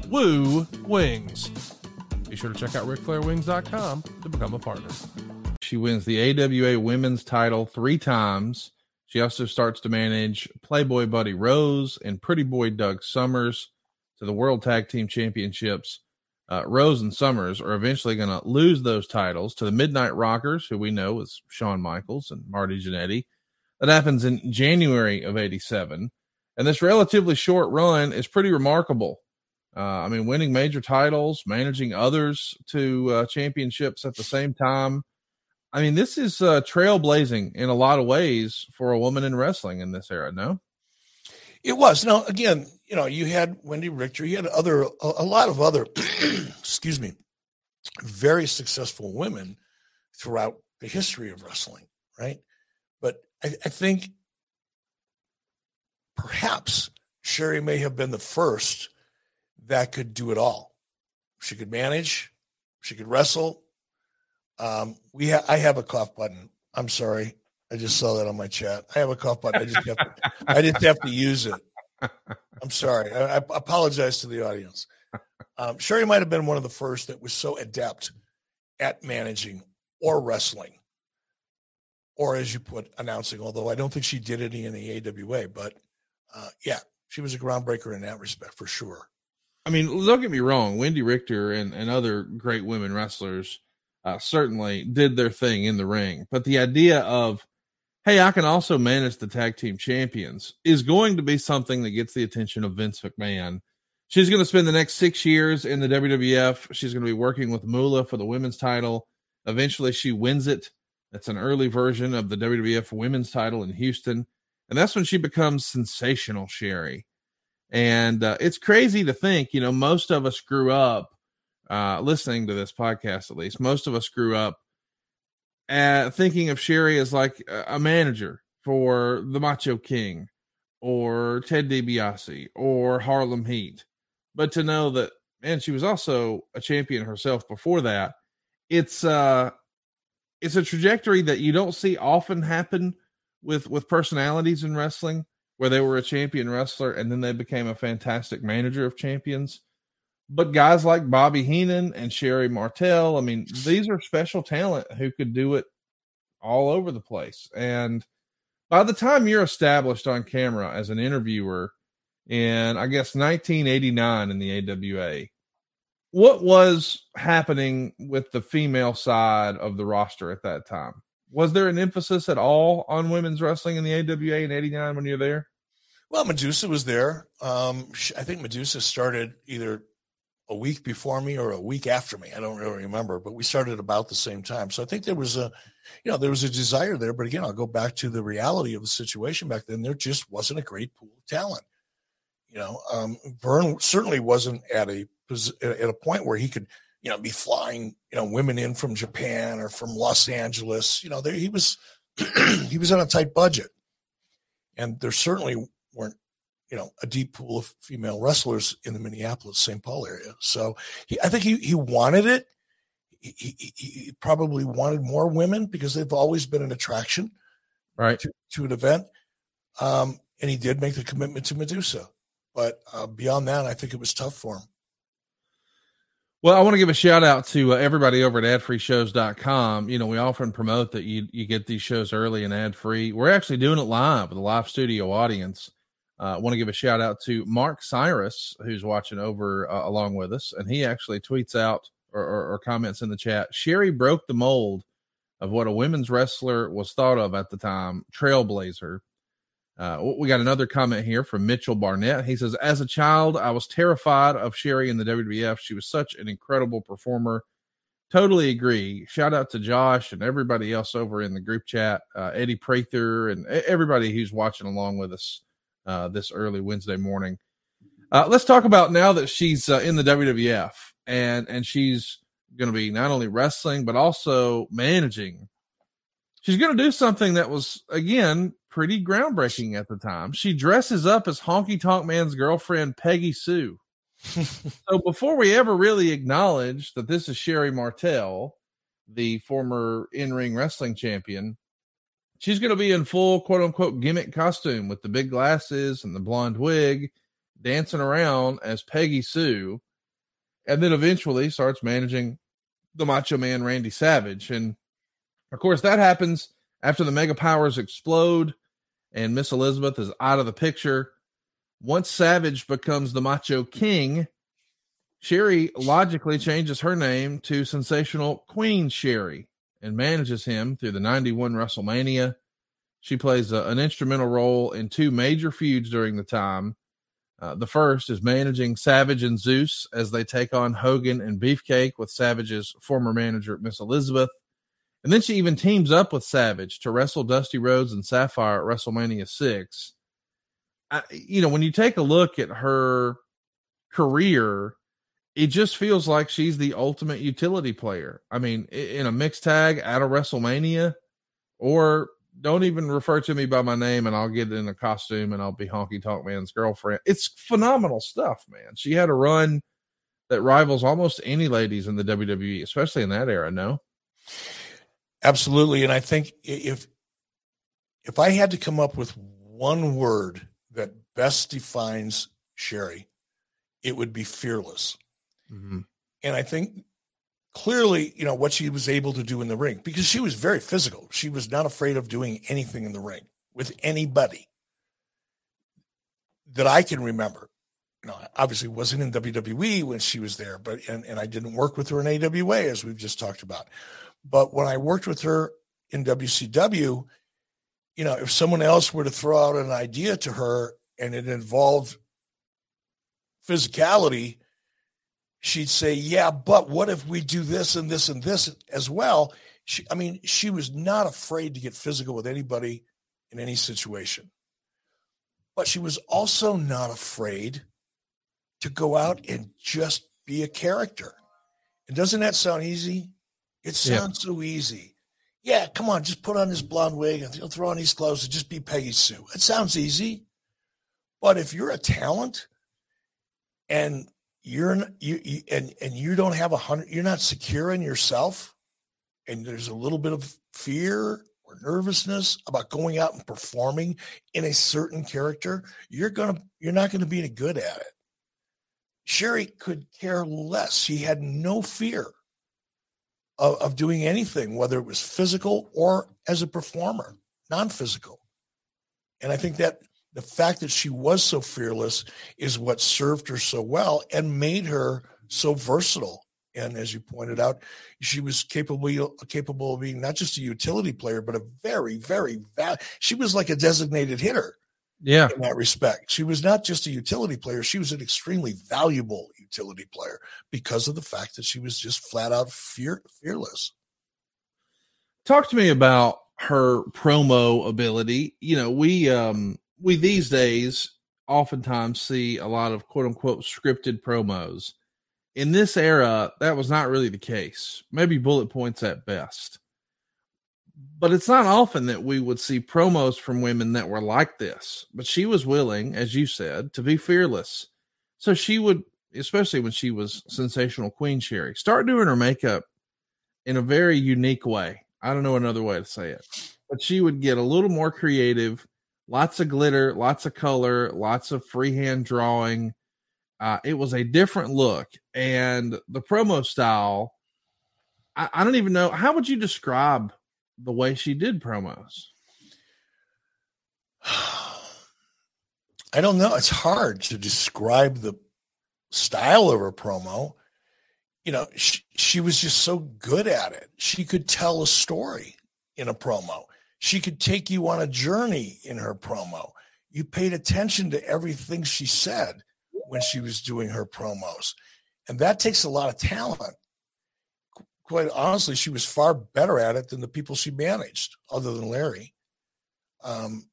Woo Wings. Be sure to check out ric flair wings dot com to become a partner. She wins the A W A women's title three times. She also starts to manage Playboy Buddy Rose and Pretty Boy Doug Summers to the World Tag Team Championships. Uh, Rose and Summers are eventually going to lose those titles to the Midnight Rockers, who we know is Shawn Michaels and Marty Jannetty. That happens in January of eighty-seven. And this relatively short run is pretty remarkable. Uh, I mean, winning major titles, managing others to uh, championships at the same time. I mean, this is uh, trailblazing in a lot of ways for a woman in wrestling in this era, no? It was. Now, again, you know, you had Wendy Richter, you had other, a, a lot of other, excuse me, very successful women throughout the history of wrestling, right? But I, I think perhaps Sherry may have been the first that could do it all. She could manage, she could wrestle. Um, we ha- I have a cough button. I'm sorry. I just saw that on my chat. I have a cough button. I just have to, I just have to use it. I'm sorry. I, I apologize to the audience. Um, Sherry might have been one of the first that was so adept at managing or wrestling, or as you put, announcing, although I don't think she did any in the A W A, but uh, yeah, she was a groundbreaker in that respect for sure. I mean, don't get me wrong. Wendy Richter and, and other great women wrestlers uh, certainly did their thing in the ring, but the idea of, hey, I can also manage the tag team champions is going to be something that gets the attention of Vince McMahon. She's going to spend the next six years in the W W F. She's going to be working with Moolah for the women's title. Eventually she wins it. That's an early version of the W W F women's title in Houston. And that's when she becomes Sensational Sherry. And uh, it's crazy to think, you know, most of us grew up uh, listening to this podcast, at least most of us grew up Uh, thinking of Sherry as like a manager for the Macho King or Ted DiBiase or Harlem Heat. But to know that, man, she was also a champion herself before that, it's, uh, it's a trajectory that you don't see often happen with, with personalities in wrestling, where they were a champion wrestler and then they became a fantastic manager of champions. But guys like Bobby Heenan and Sherry Martel, I mean, these are special talent who could do it all over the place. And by the time you're established on camera as an interviewer in, I guess, nineteen eighty-nine in the A W A, what was happening with the female side of the roster at that time? Was there an emphasis at all on women's wrestling in the A W A in eighty-nine when you're there? Well, Medusa was there. Um, I think Medusa started either a week before me or a week after me. I don't really remember, but we started about the same time. So I think there was a, you know, there was a desire there. But again, I'll go back to the reality of the situation back then. There just wasn't a great pool of talent. You know, um, Vern certainly wasn't at a at a point where he could, you know, be flying, you know, women in from Japan or from Los Angeles. You know, there he was, he was on a tight budget, and there certainly weren't, you know, a deep pool of female wrestlers in the Minneapolis, Saint Paul area. So he, I think he, he wanted it. He, he, he probably wanted more women because they've always been an attraction, right, to, to an event. Um, and he did make the commitment to Medusa, but uh, beyond that, I think it was tough for him. Well, I want to give a shout out to uh, everybody over at ad free shows dot com. You know, we often promote that you, you get these shows early and ad free. We're actually doing it live with a live studio audience. I uh, want to give a shout out to Mark Cyrus, who's watching over uh, along with us. And he actually tweets out or, or, or comments in the chat. Sherry broke the mold of what a women's wrestler was thought of at the time. Trailblazer. Uh, we got another comment here from Mitchell Barnett. He says, as a child, I was terrified of Sherry in the W W F. She was such an incredible performer. Totally agree. Shout out to Josh and everybody else over in the group chat, uh, Eddie Prather and everybody who's watching along with us uh, this early Wednesday morning. Uh, let's talk about now that she's uh, in the W W F and, and she's going to be not only wrestling, but also managing. She's going to do something that was, again, pretty groundbreaking at the time. She dresses up as Honky Tonk Man's girlfriend, Peggy Sue. So before we ever really acknowledge that this is Sherry Martel, the former in-ring wrestling champion, she's going to be in full quote-unquote gimmick costume with the big glasses and the blonde wig, dancing around as Peggy Sue, and then eventually starts managing the Macho Man Randy Savage. And of course, that happens after the Mega Powers explode and Miss Elizabeth is out of the picture. Once Savage becomes the Macho King, Sherry logically changes her name to Sensational Queen Sherry and manages him through the ninety-one WrestleMania. She plays a, an instrumental role in two major feuds during the time. Uh, the first is managing Savage and Zeus as they take on Hogan and Beefcake with Savage's former manager, Miss Elizabeth. And then she even teams up with Savage to wrestle Dusty Rhodes and Sapphire at WrestleMania six. I, you know, when you take a look at her career, it just feels like she's the ultimate utility player. I mean, in a mixed tag at a WrestleMania, or don't even refer to me by my name and I'll get in a costume and I'll be Honky Tonk Man's girlfriend. It's phenomenal stuff, man. She had a run that rivals almost any ladies in the W W E, especially in that era, no? Absolutely. And I think if if I had to come up with one word that best defines Sherry, it would be fearless. Mm-hmm. And I think clearly, you know, what she was able to do in the ring, because she was very physical. She was not afraid of doing anything in the ring with anybody that I can remember. You know, obviously wasn't in W W E when she was there, but and, and I didn't work with her in A W A, as we've just talked about. But when I worked with her in W C W, you know, if someone else were to throw out an idea to her and it involved physicality, she'd say, yeah, but what if we do this and this and this as well? She, I mean, she was not afraid to get physical with anybody in any situation. But she was also not afraid to go out and just be a character. And doesn't that sound easy? It sounds yeah. so easy. Yeah, come on, just put on this blonde wig and throw on these clothes and just be Peggy Sue. It sounds easy. But if you're a talent and you're you, you and and you don't have a hundred, you're not secure in yourself, and there's a little bit of fear or nervousness about going out and performing in a certain character, you're gonna you're not gonna be any good at it. Sherry could care less. She had no fear of, of doing anything, whether it was physical or as a performer, non-physical. And I think that the fact that she was so fearless is what served her so well and made her so versatile. And as you pointed out, she was capable capable of being not just a utility player, but a very, very val- she was like a designated hitter. Yeah, in that respect, she was not just a utility player; she was an extremely valuable utility player because of the fact that she was just flat out fear, fearless. Talk to me about her promo ability. You know, we um we these days oftentimes see a lot of quote unquote scripted promos. In this era, that was not really the case. Maybe bullet points at best. But it's not often that we would see promos from women that were like this. But she was willing, as you said, to be fearless. So she would, especially when she was Sensational Queen Sherry, start doing her makeup in a very unique way. I don't know another way to say it. But she would get a little more creative, lots of glitter, lots of color, lots of freehand drawing. Uh, it was a different look. And the promo style, I, I don't even know. How would you describe the way she did promos? I don't know. It's hard to describe the style of her promo. You know, she, she was just so good at it. She could tell a story in a promo. She could take you on a journey in her promo. You paid attention to everything she said when she was doing her promos. And that takes a lot of talent. Quite honestly, she was far better at it than the people she managed, other than Larry. Um,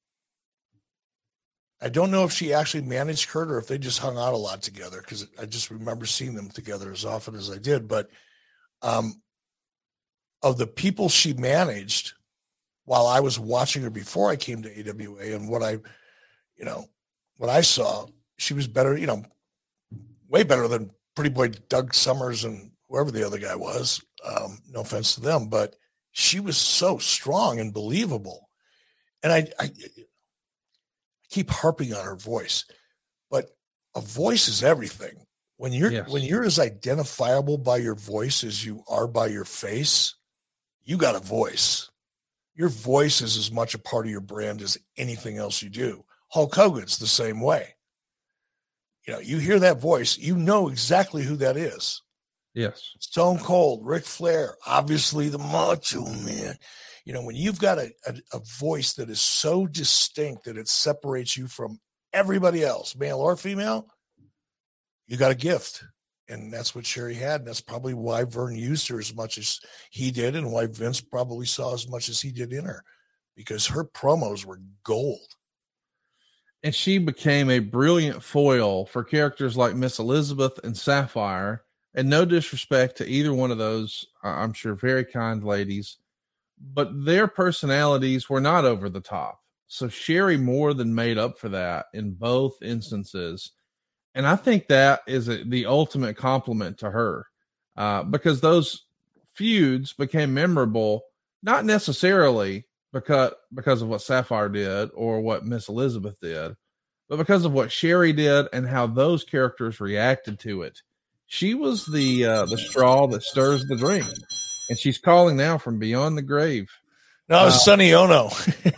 I don't know if she actually managed Kurt or if they just hung out a lot together, because I just remember seeing them together as often as I did. But um, of the people she managed while I was watching her before I came to A W A and what I, you know, what I saw, she was better, you know, way better than Pretty Boy Doug Summers and whoever the other guy was. Um, no offense to them, but she was so strong and believable. And I, I, I keep harping on her voice, but a voice is everything. When you're yes. when you're as identifiable by your voice as you are by your face, you got a voice. Your voice is as much a part of your brand as anything else you do. Hulk Hogan's the same way. You know, you hear that voice, you know exactly who that is. Yes. Stone Cold, Ric Flair, obviously the Macho Man. You know, when you've got a, a, a voice that is so distinct that it separates you from everybody else, male or female, you got a gift. And that's what Sherry had. And that's probably why Vern used her as much as he did, and why Vince probably saw as much as he did in her, because her promos were gold. And she became a brilliant foil for characters like Miss Elizabeth and Sapphire. And no disrespect to either one of those, I'm sure, very kind ladies, but their personalities were not over the top. So Sherry more than made up for that in both instances. And I think that is a, the ultimate compliment to her, uh, because those feuds became memorable, not necessarily because, because of what Sapphire did or what Miss Elizabeth did, but because of what Sherry did and how those characters reacted to it. She was the uh, the straw that stirs the drink, and she's calling now from beyond the grave. No, uh, Sonny Ono.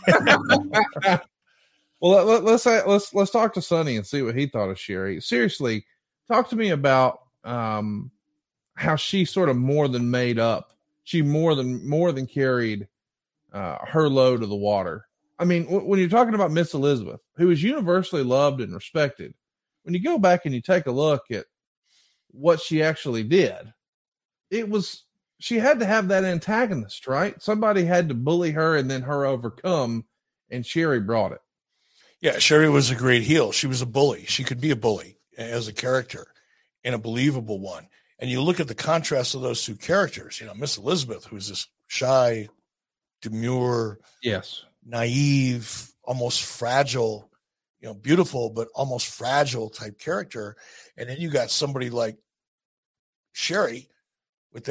Well, let, let, let's let's let's talk to Sonny and see what he thought of Sherry. Seriously, talk to me about um, how she sort of more than made up. She more than more than carried uh, her load of the water. I mean, w- when you're talking about Miss Elizabeth, who is universally loved and respected, when you go back and you take a look at what she actually did, it was, she had to have that antagonist, right? Somebody had to bully her and then her overcome, and Sherry brought it. Yeah, Sherry was a great heel. She was a bully. She could be a bully as a character, and a believable one. And you look at the contrast of those two characters, you know, Miss Elizabeth, who's this shy, demure, yes, naive, almost fragile, you know, beautiful, but almost fragile type character. And then you got somebody like Sherry with that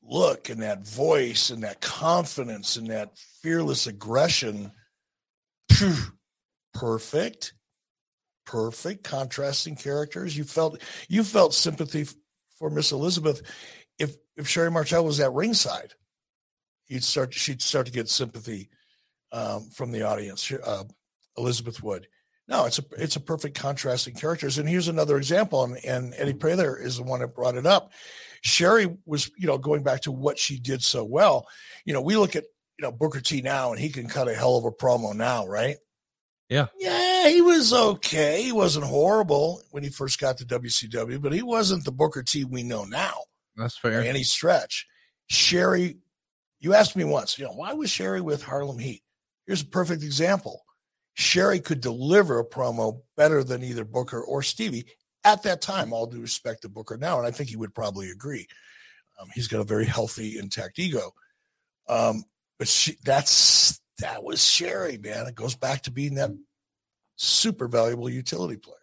look and that voice and that confidence and that fearless aggression. Phew, perfect, perfect contrasting characters. You felt you felt sympathy for Miss Elizabeth. If if Sherry Martel was at ringside, you'd start she'd start to get sympathy um, from the audience. Uh, Elizabeth would. No, it's a it's a perfect contrasting characters. And here's another example, and, and Eddie Prather is the one that brought it up. Sherry was, you know, going back to what she did so well. You know, we look at, you know, Booker T now, and he can cut a hell of a promo now, right? Yeah. Yeah, he was okay. He wasn't horrible when he first got to W C W, but he wasn't the Booker T we know now. That's fair. By any stretch. Sherry, you asked me once, you know, why was Sherry with Harlem Heat? Here's a perfect example. Sherry could deliver a promo better than either Booker or Stevie at that time, all due respect to Booker now, and I think he would probably agree. Um, he's got a very healthy, intact ego. Um, but she, that's that was Sherry, man. It goes back to being that super valuable utility player.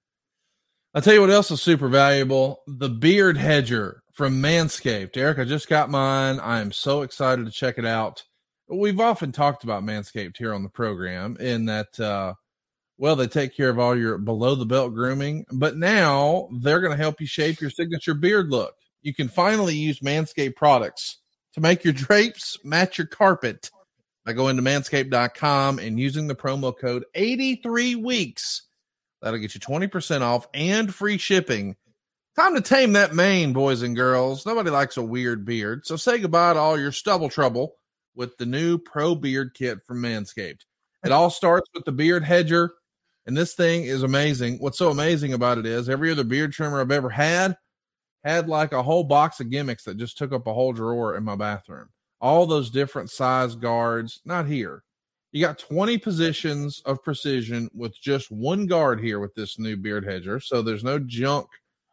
I'll tell you what else is super valuable. The Beard Hedger from Manscaped. Eric, I just got mine. I am so excited to check it out. We've often talked about Manscaped here on the program in that, uh, well, they take care of all your below-the-belt grooming, but now they're going to help you shape your signature beard look. You can finally use Manscaped products to make your drapes match your carpet by going to manscaped dot com and using the promo code eighty-three weeks. That'll get you twenty percent off and free shipping. Time to tame that mane, boys and girls. Nobody likes a weird beard, so say goodbye to all your stubble trouble with the new Pro Beard Kit from Manscaped. It all starts with the Beard Hedger, and this thing is amazing. What's so amazing about it is every other beard trimmer I've ever had had like a whole box of gimmicks that just took up a whole drawer in my bathroom. All those different size guards, not here. You got twenty positions of precision with just one guard here with this new Beard Hedger, so there's no junk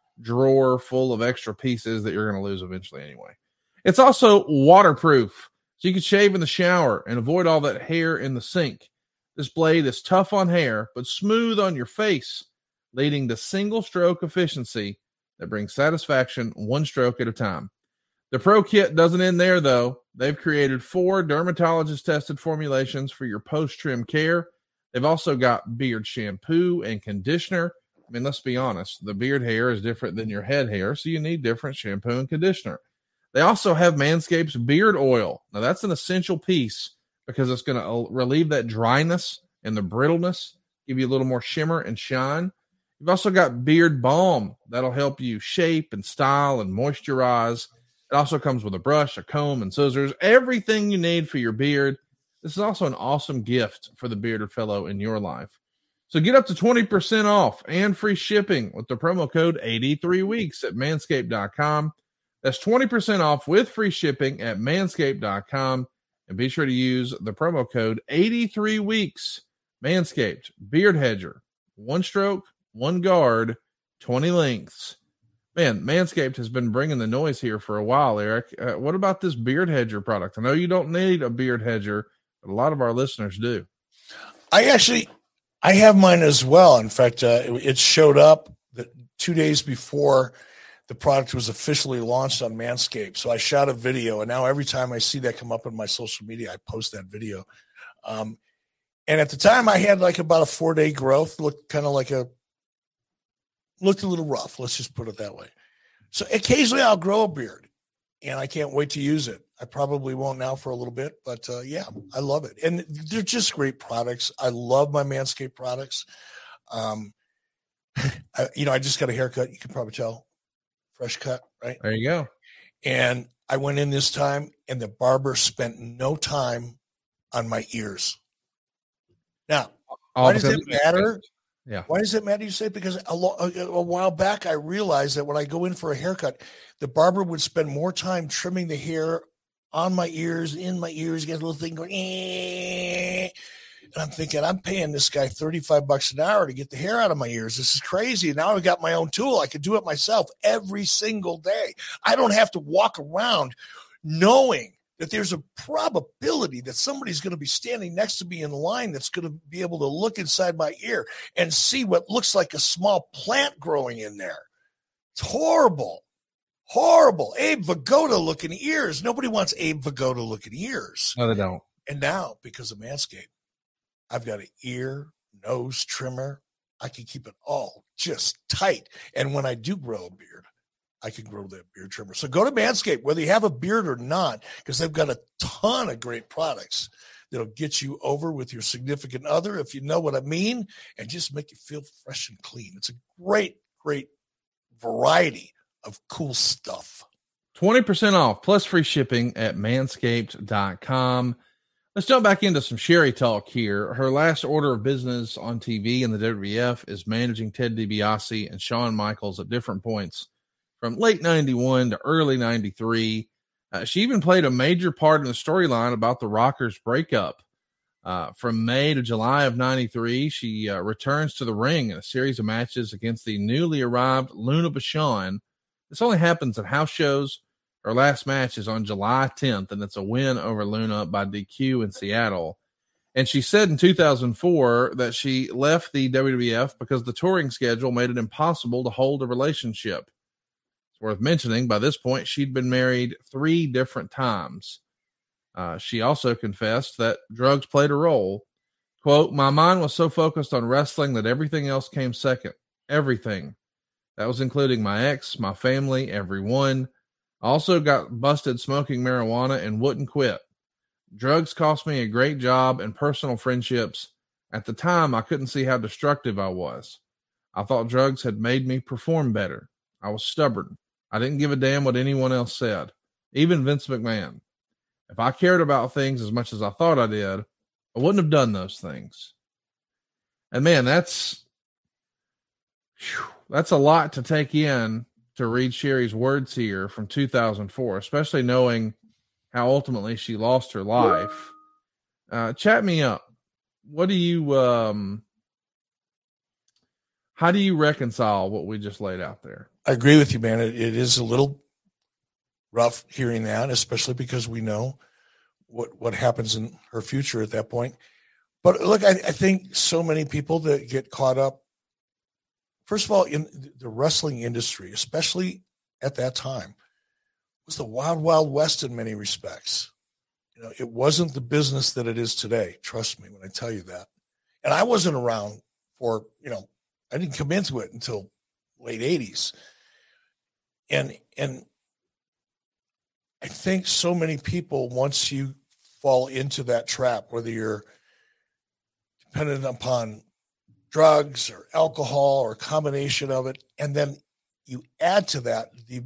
drawer full of extra pieces that you're going to lose eventually anyway. It's also waterproof, so you can shave in the shower and avoid all that hair in the sink. This blade is tough on hair, but smooth on your face, leading to single stroke efficiency that brings satisfaction one stroke at a time. The Pro Kit doesn't end there, though. They've created four dermatologist-tested formulations for your post-trim care. They've also got beard shampoo and conditioner. I mean, let's be honest. The beard hair is different than your head hair, so you need different shampoo and conditioner. They also have Manscaped's beard oil. Now, that's an essential piece because it's going to relieve that dryness and the brittleness, give you a little more shimmer and shine. You've also got beard balm. That'll help you shape and style and moisturize. It also comes with a brush, a comb, and scissors. Everything you need for your beard. This is also an awesome gift for the bearded fellow in your life. So get up to twenty percent off and free shipping with the promo code eighty-three weeks at manscaped dot com. That's twenty percent off with free shipping at manscaped dot com. And be sure to use the promo code eighty-three weeks. Manscaped, Beard Hedger, one stroke, one guard, twenty lengths. Man, Manscaped has been bringing the noise here for a while, Eric. Uh, what about this Beard Hedger product? I know you don't need a Beard Hedger, but a lot of our listeners do. I actually, I have mine as well. In fact, uh, it, it showed up the, two days before the product was officially launched on Manscaped. So I shot a video, and now every time I see that come up in my social media, I post that video. Um, and at the time, I had like about a four-day growth, looked kind of like a, looked a little rough. Let's just put it that way. So occasionally I'll grow a beard, and I can't wait to use it. I probably won't now for a little bit, but uh, yeah, I love it. And they're just great products. I love my Manscaped products. Um, I, you know, I just got a haircut. You can probably tell. Fresh cut, right? There you go. And I went in this time, and the barber spent no time on my ears. Now, All why does it matter? Yeah. Why does it matter? You say because a, lo- a, a while back I realized that when I go in for a haircut, the barber would spend more time trimming the hair on my ears, in my ears, get a little thing going. Eh. And I'm thinking, I'm paying this guy thirty-five bucks an hour to get the hair out of my ears. This is crazy. Now I've got my own tool. I could do it myself every single day. I don't have to walk around knowing that there's a probability that somebody's going to be standing next to me in line that's going to be able to look inside my ear and see what looks like a small plant growing in there. It's horrible. Horrible. Abe Vigoda looking ears. Nobody wants Abe Vigoda looking ears. No, they don't. And now, because of Manscaped, I've got an ear, nose trimmer. I can keep it all just tight. And when I do grow a beard, I can grow that beard trimmer. So go to Manscaped, whether you have a beard or not, because they've got a ton of great products that'll get you over with your significant other, if you know what I mean, and just make you feel fresh and clean. It's a great, great variety of cool stuff. twenty percent off plus free shipping at manscaped dot com. Let's jump back into some Sherry talk here. Her last order of business on T V in the W W F is managing Ted DiBiase and Shawn Michaels at different points from late ninety-one to early ninety-three. Uh, she even played a major part in the storyline about the Rockers' breakup. Uh, from May to July of ninety-three, she uh, returns to the ring in a series of matches against the newly arrived Luna Vachon. This only happens at house shows. Her last match is on July tenth, and it's a win over Luna by D Q in Seattle. And she said in two thousand four that she left the W W F because the touring schedule made it impossible to hold a relationship. It's worth mentioning, by this point, she'd been married three different times. Uh, she also confessed that drugs played a role. Quote, "My mind was so focused on wrestling that everything else came second. Everything. That was including my ex, my family, everyone. Also got busted smoking marijuana and wouldn't quit. Drugs cost me a great job and personal friendships. At the time, I couldn't see how destructive I was. I thought drugs had made me perform better. I was stubborn. I didn't give a damn what anyone else said, even Vince McMahon. If I cared about things as much as I thought I did, I wouldn't have done those things." And man, that's whew, that's a lot to take in to read Sherry's words here from two thousand four, especially knowing how ultimately she lost her life. Uh, chat me up. What do you, um, how do you reconcile what we just laid out there? I agree with you, man. It, it is a little rough hearing that, especially because we know what, what happens in her future at that point. But look, I, I think so many people that get caught up, first of all, in the wrestling industry, especially at that time, was the wild, wild west in many respects. You know, it wasn't the business that it is today. Trust me when I tell you that. And I wasn't around for, you know, I didn't come into it until late eighties. And, and I think so many people, once you fall into that trap, whether you're dependent upon drugs or alcohol or a combination of it, and then you add to that the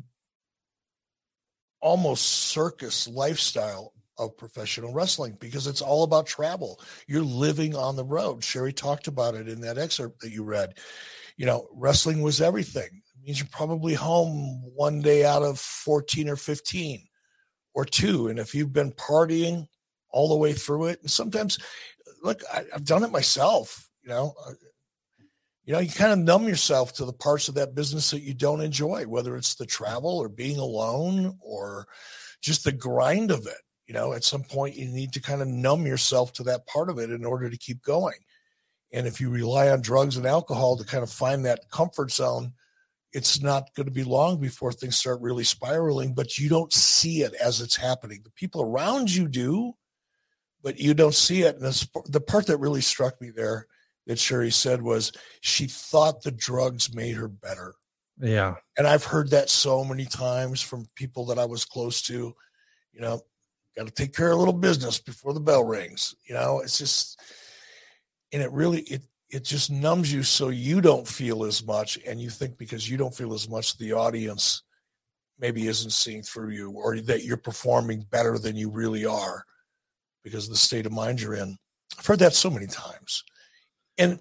almost circus lifestyle of professional wrestling, because it's all about travel. You're living on the road. Sherry talked about it in that excerpt that you read. You know, wrestling was everything. It means you're probably home one day out of fourteen or fifteen or two. And if you've been partying all the way through it, and sometimes, look, I, I've done it myself, you know, You know, you kind of numb yourself to the parts of that business that you don't enjoy, whether it's the travel or being alone or just the grind of it. You know, at some point you need to kind of numb yourself to that part of it in order to keep going. And if you rely on drugs and alcohol to kind of find that comfort zone, it's not going to be long before things start really spiraling, but you don't see it as it's happening. The people around you do, but you don't see it. And this, the part that really struck me there that Sherry said was she thought the drugs made her better. Yeah. And I've heard that so many times from people that I was close to. You know, got to take care of a little business before the bell rings. You know, it's just, and it really, it, it just numbs you so you don't feel as much. And you think because you don't feel as much, the audience maybe isn't seeing through you, or that you're performing better than you really are because of the state of mind you're in. I've heard that so many times. And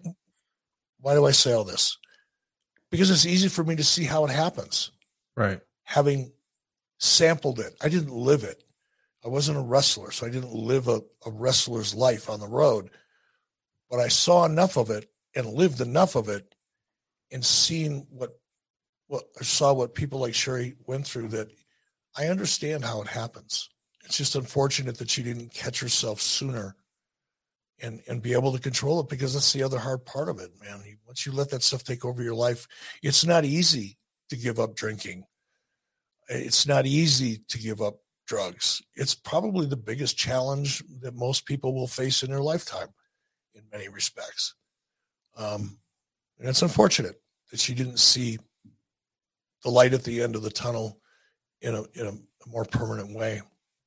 why do I say all this? Because it's easy for me to see how it happens. Right. Having sampled it. I didn't live it. I wasn't a wrestler, so I didn't live a, a wrestler's life on the road. But I saw enough of it and lived enough of it and seen what, what I saw what people like Sherry went through, that I understand how it happens. It's just unfortunate that she didn't catch herself sooner and, and be able to control it, because that's the other hard part of it, man. Once you let that stuff take over your life, it's not easy to give up drinking. It's not easy to give up drugs. It's probably the biggest challenge that most people will face in their lifetime in many respects. Um, and it's unfortunate that she didn't see the light at the end of the tunnel in a, in a, a more permanent way.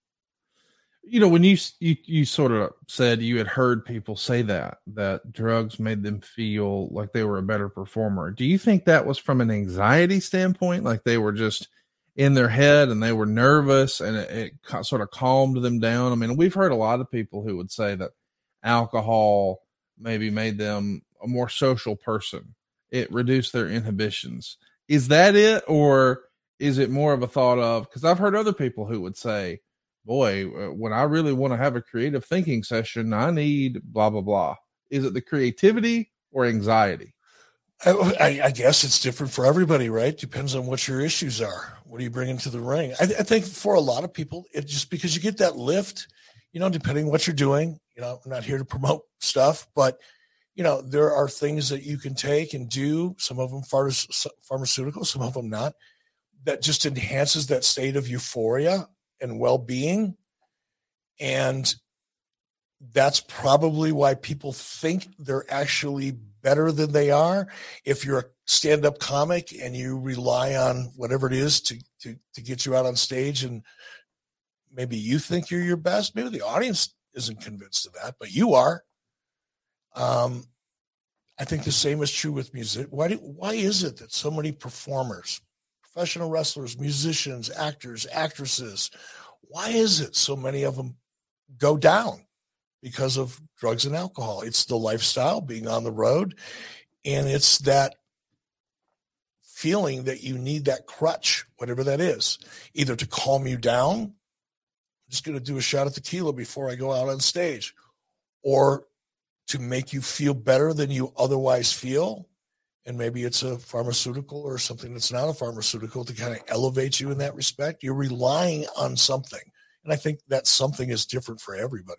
You know, when you, you, you sort of said you had heard people say that, that drugs made them feel like they were a better performer. Do you think that was from an anxiety standpoint? Like they were just in their head and they were nervous and it, it sort of calmed them down? I mean, we've heard a lot of people who would say that alcohol maybe made them a more social person. It reduced their inhibitions. Is that it? Or is it more of a thought of, because I've heard other people who would say, boy, when I really want to have a creative thinking session, I need blah, blah, blah. Is it the creativity or anxiety? I, I guess it's different for everybody, right? Depends on what your issues are. What are you bringing to the ring? I, I think for a lot of people, it's just because you get that lift, you know, depending on what you're doing. You know, I'm not here to promote stuff, but, you know, there are things that you can take and do, some of them phar- pharmaceutical, some of them not, that just enhances that state of euphoria and well-being. And that's probably why people think they're actually better than they are. If you're a stand-up comic and you rely on whatever it is to, to, to get you out on stage, and maybe you think you're your best, maybe the audience isn't convinced of that, but you are. Um, I think the same is true with music. Why do, why is it that so many performers, professional wrestlers, musicians, actors, actresses, why is it so many of them go down? Because of drugs and alcohol. It's the lifestyle, being on the road, and it's that feeling that you need that crutch, whatever that is, either to calm you down, I'm just going to do a shot of tequila before I go out on stage, or to make you feel better than you otherwise feel. And maybe it's a pharmaceutical or something that's not a pharmaceutical to kind of elevate you in that respect. You're relying on something. And I think that something is different for everybody.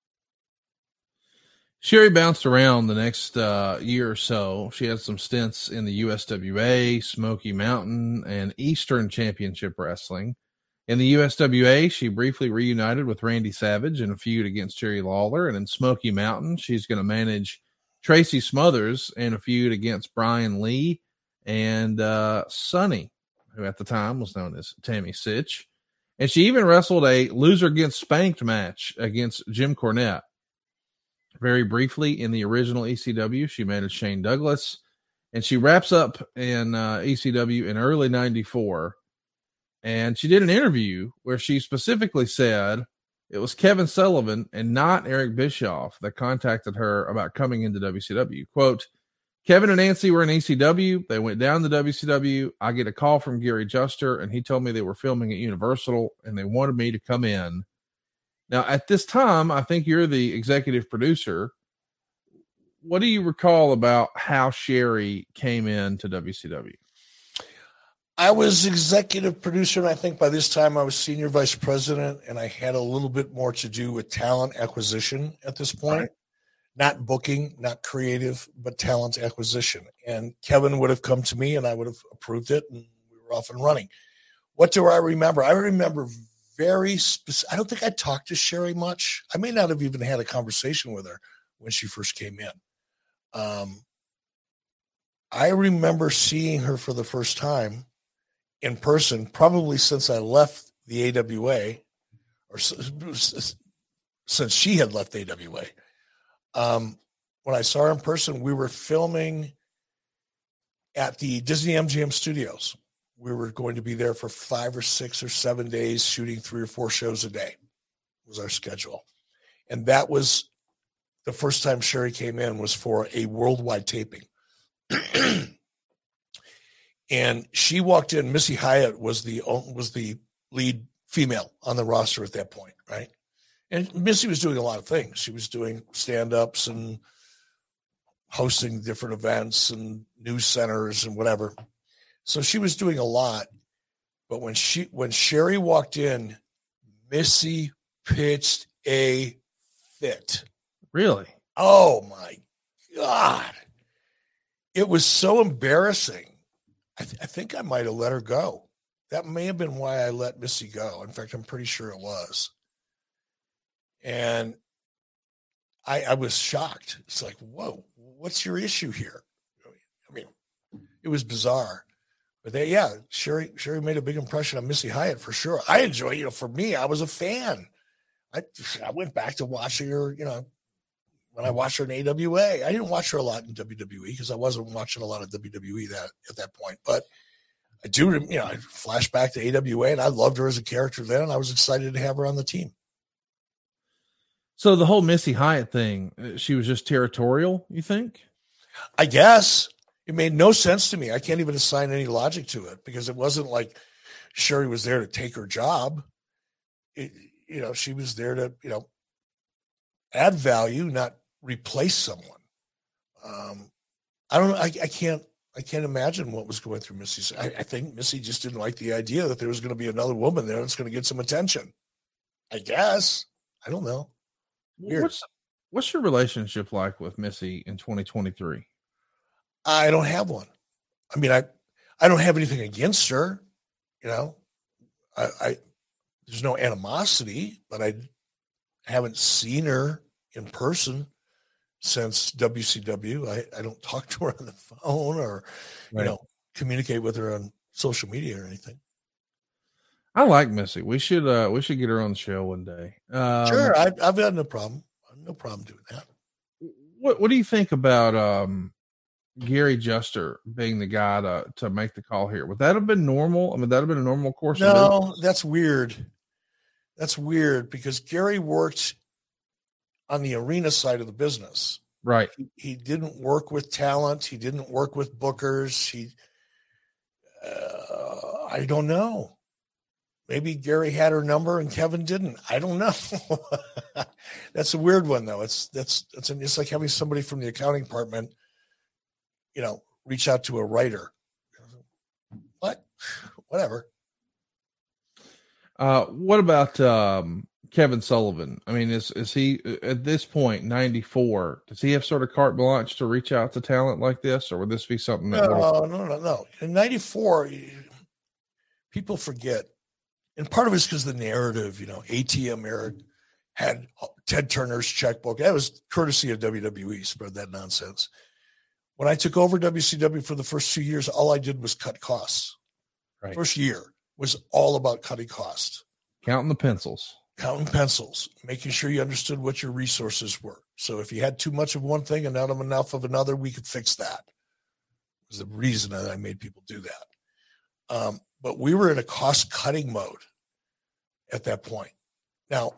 Sherry bounced around the next uh, year or so. She had some stints in the U S W A, Smoky Mountain, and Eastern Championship Wrestling. In the U S W A, she briefly reunited with Randy Savage in a feud against Jerry Lawler. And in Smoky Mountain, she's going to manage Tracy Smothers in a feud against Brian Lee and uh, Sonny, who at the time was known as Tammy Sitch. And she even wrestled a loser gets spanked match against Jim Cornette. Very briefly in the original E C W, she managed Shane Douglas, and she wraps up in uh, E C W in early ninety-four. And she did an interview where she specifically said it was Kevin Sullivan and not Eric Bischoff that contacted her about coming into W C W. Quote, Kevin and Nancy were in E C W. They went down to W C W. I get a call from Gary Juster, and he told me they were filming at Universal, and they wanted me to come in. Now, at this time, I think you're the executive producer. What do you recall about how Sherry came into W C W? I was executive producer, and I think by this time I was senior vice president, and I had a little bit more to do with talent acquisition at this point. Right. Not booking, not creative, but talent acquisition. And Kevin would have come to me, and I would have approved it, and we were off and running. What do I remember? I remember very specific. I don't think I talked to Sherry much. I may not have even had a conversation with her when she first came in. Um, I remember seeing her for the first time in person, probably since I left the A W A, or s- since she had left A W A. Um, when I saw her in person, we were filming at the Disney M G M Studios. We were going to be there for five or six or seven days, shooting three or four shows a day was our schedule. And that was the first time Sherry came in, was for a worldwide taping. And she walked in. Missy Hyatt was the, was the lead female on the roster at that point. Right. And Missy was doing a lot of things. She was doing stand-ups and hosting different events and news centers and whatever. So she was doing a lot, but when she when Sherry walked in, Missy pitched a fit. Really? Oh my God! It was so embarrassing. I, th- I think I might have let her go That may have been why I let Missy go. In fact, I'm pretty sure it was. And I, I was shocked. It's like, whoa, what's your issue here? I mean, it was bizarre. But they, yeah, Sherry, Sherry made a big impression on Missy Hyatt for sure. I enjoy, you know, for me, I was a fan. I I went back to watching her, you know, when I watched her in A W A. I didn't watch her a lot in W W E because I wasn't watching a lot of W W E that at that point. But I do, you know, I flash back to A W A, and I loved her as a character then, and I was excited to have her on the team. So the whole Missy Hyatt thing, she was just territorial, you think? I guess. It made no sense to me. I can't even assign any logic to it because it wasn't like Sherry was there to take her job. It, you know, she was there to, you know, add value, not replace someone. Um, I don't know. I, I can't, I can't imagine what was going through Missy's. I, I think Missy just didn't like the idea that there was going to be another woman there that's going to get some attention. I guess. I don't know. Weird. What's, what's your relationship like with Missy in twenty twenty-three? I don't have one. I mean, I, I don't have anything against her. You know, I, I, there's no animosity, but I haven't seen her in person since W C W. I, I don't talk to her on the phone or, right. you know, communicate with her on social media or anything. I like Missy. We should, uh, we should get her on the show one day. Um, sure. I, I've got no problem. No problem doing that. What, what do you think about, um, Gary Juster being the guy to, to make the call here? Would that have been normal? I mean, that have been a normal course. No, that's weird. That's weird because Gary worked on the arena side of the business. Right. He, he didn't work with talent. He didn't work with bookers. He, uh, I don't know. Maybe Gary had her number and Kevin didn't. I don't know. That's a weird one though. It's that's that's an, it's like having somebody from the accounting department, you know, reach out to a writer. What? Whatever. Uh, what about um, Kevin Sullivan? I mean, is is he at this point ninety-four? Does he have sort of carte blanche to reach out to talent like this, or would this be something that? No, no, no, no. In ninety-four, people forget, and part of it's because the narrative. You know, A T M Eric had Ted Turner's checkbook. That was courtesy of W W E. Spread that nonsense. When I took over W C W for the first two years, all I did was cut costs. Right. First year was all about cutting costs. Counting the pencils. Counting pencils. Making sure you understood what your resources were. So if you had too much of one thing and not enough of another, we could fix that. It was the reason that I made people do that. Um, but we were in a cost-cutting mode at that point. Now,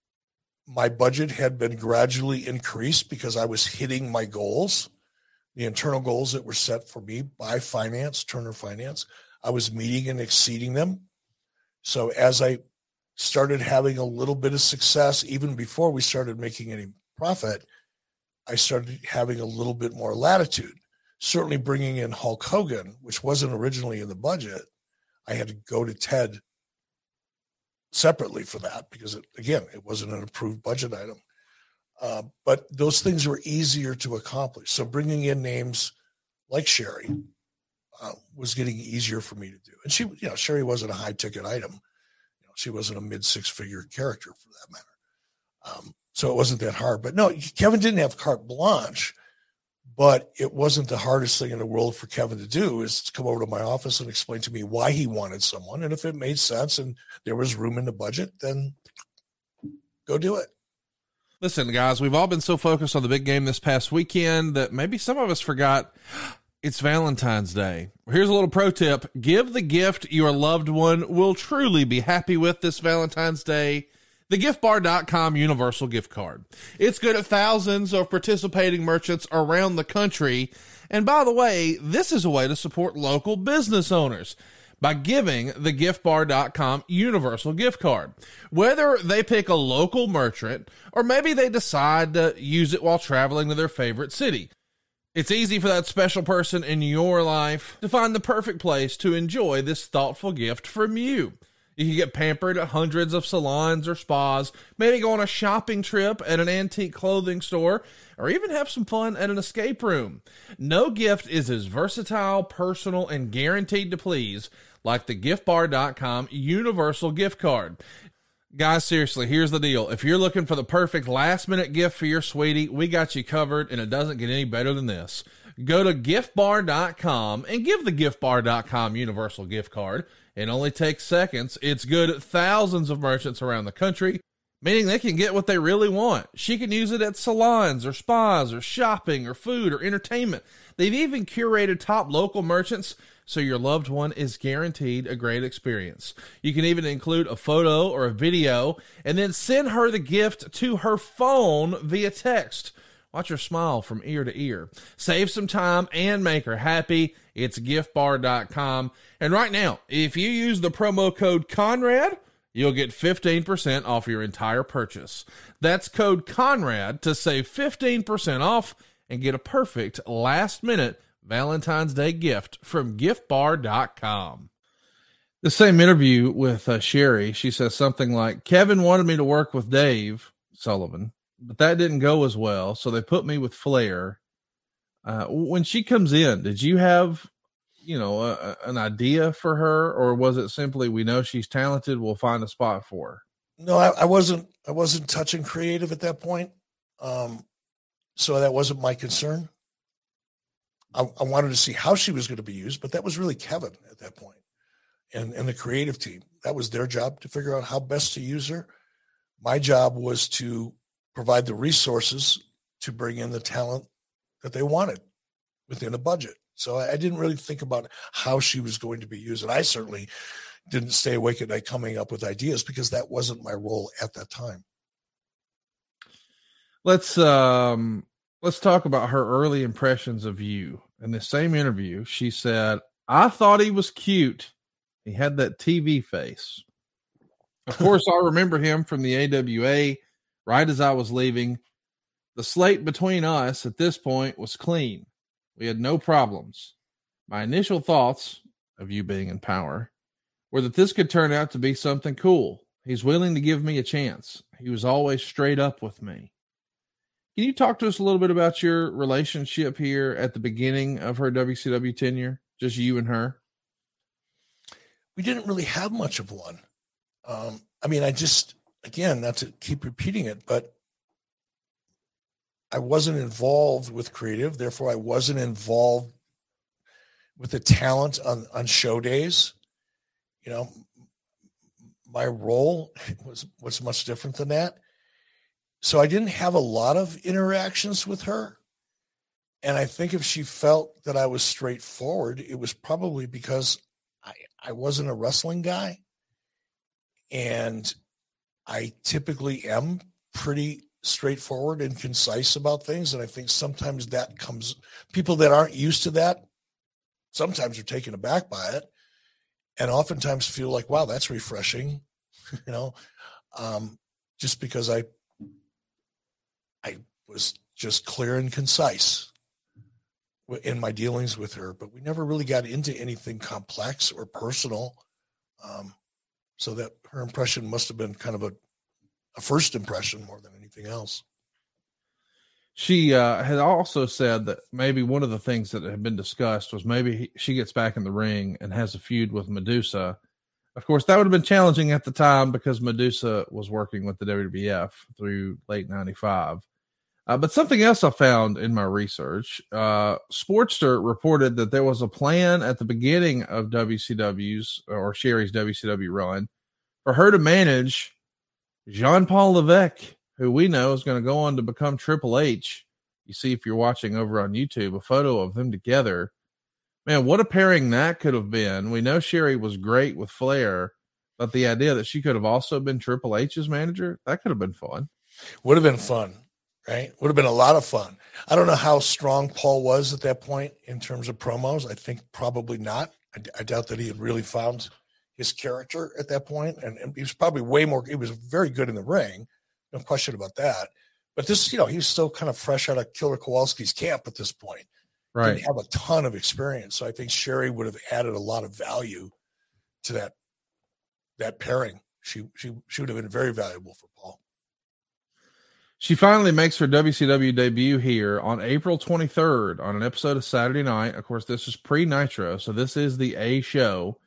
my budget had been gradually increased because I was hitting my goals. The internal goals that were set for me by finance, Turner Finance, I was meeting and exceeding them. So as I started having a little bit of success, even before we started making any profit, I started having a little bit more latitude. Certainly bringing in Hulk Hogan, which wasn't originally in the budget, I had to go to Ted separately for that because, it, again, it wasn't an approved budget item. Uh, but those things were easier to accomplish. So bringing in names like Sherry uh, was getting easier for me to do. And she, you know, Sherry wasn't a high ticket item. You know, she wasn't a mid six figure character for that matter. Um, so it wasn't that hard. But no, Kevin didn't have carte blanche, but it wasn't the hardest thing in the world for Kevin to do is to come over to my office and explain to me why he wanted someone. And if it made sense and there was room in the budget, then go do it. Listen, guys, we've all been so focused on the big game this past weekend that maybe some of us forgot it's Valentine's Day. Here's a little pro tip. Give the gift your loved one will truly be happy with this Valentine's Day. The gift bar dot com Universal Gift Card. It's good at thousands of participating merchants around the country. And by the way, this is a way to support local business owners by giving the gift bar dot com Universal Gift Card. Whether they pick a local merchant or maybe they decide to use it while traveling to their favorite city, it's easy for that special person in your life to find the perfect place to enjoy this thoughtful gift from you. You can get pampered at hundreds of salons or spas, maybe go on a shopping trip at an antique clothing store, or even have some fun at an escape room. No gift is as versatile, personal, and guaranteed to please like the gift bar dot com universal gift card. Guys, seriously, here's the deal. If you're looking for the perfect last-minute gift for your sweetie, we got you covered, and it doesn't get any better than this. Go to gift bar dot com and give the gift bar dot com universal gift card. It only takes seconds. It's good at thousands of merchants around the country, meaning they can get what they really want. She can use it at salons or spas or shopping or food or entertainment. They've even curated top local merchants, so your loved one is guaranteed a great experience. You can even include a photo or a video and then send her the gift to her phone via text. Watch her smile from ear to ear. Save some time and make her happy. It's gift bar dot com. And right now, if you use the promo code Conrad, you'll get fifteen percent off your entire purchase. That's code Conrad to save fifteen percent off and get a perfect last-minute Valentine's Day gift from gift bar dot com. The same interview with uh, Sherry, she says something like, Kevin wanted me to work with Dave Sullivan, but that didn't go as well, so they put me with Flair. Uh, when she comes in, did you have, you know, a, an idea for her, or was it simply, we know she's talented, we'll find a spot for her? No, I, I wasn't, I wasn't touching creative at that point. Um, so that wasn't my concern. I, I wanted to see how she was going to be used, but that was really Kevin at that point and, and the creative team. That was their job to figure out how best to use her. My job was to provide the resources to bring in the talent that they wanted within a budget. So I, I didn't really think about how she was going to be used. And I certainly didn't stay awake at night coming up with ideas because that wasn't my role at that time. Let's, um, Let's talk about her early impressions of you. In the same interview, she said, I thought he was cute. He had that T V face. Of course, I remember him from the A W A right as I was leaving. The slate between us at this point was clean. We had no problems. My initial thoughts of you being in power were that this could turn out to be something cool. He's willing to give me a chance. He was always straight up with me. Can you talk to us a little bit about your relationship here at the beginning of her W C W tenure? Just you and her? We didn't really have much of one. Um, I mean, I just, again, not to keep repeating it, but I wasn't involved with creative. Therefore, I wasn't involved with the talent on, on show days. You know, my role was, was much different than that. So I didn't have a lot of interactions with her. And I think if she felt that I was straightforward, it was probably because I, I wasn't a wrestling guy. And I typically am pretty straightforward and concise about things. And I think sometimes that comes, people that aren't used to that, sometimes are taken aback by it. And oftentimes feel like, wow, that's refreshing, you know, um, just because I, I was just clear and concise in my dealings with her, but we never really got into anything complex or personal. Um, so that her impression must have been kind of a, a first impression more than anything else. She uh, had also said that maybe one of the things that had been discussed was maybe he, she gets back in the ring and has a feud with Medusa. Of course, that would have been challenging at the time because Medusa was working with the W W F through late ninety-five. Uh, but something else I found in my research, uh, Sportster reported that there was a plan at the beginning of W C W's or Sherry's W C W run for her to manage Jean-Paul Levesque, who we know is going to go on to become Triple H. You see, if you're watching over on YouTube, a photo of them together. Man, what a pairing that could have been. We know Sherry was great with Flair, but the idea that she could have also been Triple H's manager, that could have been fun. Would have been fun. Right? Would have been a lot of fun. I don't know how strong Paul was at that point in terms of promos. I think probably not. I, I doubt that he had really found his character at that point. And, and he was probably way more, he was very good in the ring. No question about that. But this, you know, he was still kind of fresh out of Killer Kowalski's camp at this point. Right. Didn't have a ton of experience. So I think Sherry would have added a lot of value to that, that pairing. She, she, she would have been very valuable for Paul. She finally makes her W C W debut here on April twenty-third on an episode of Saturday Night. Of course, this is pre-Nitro, so this is the A show.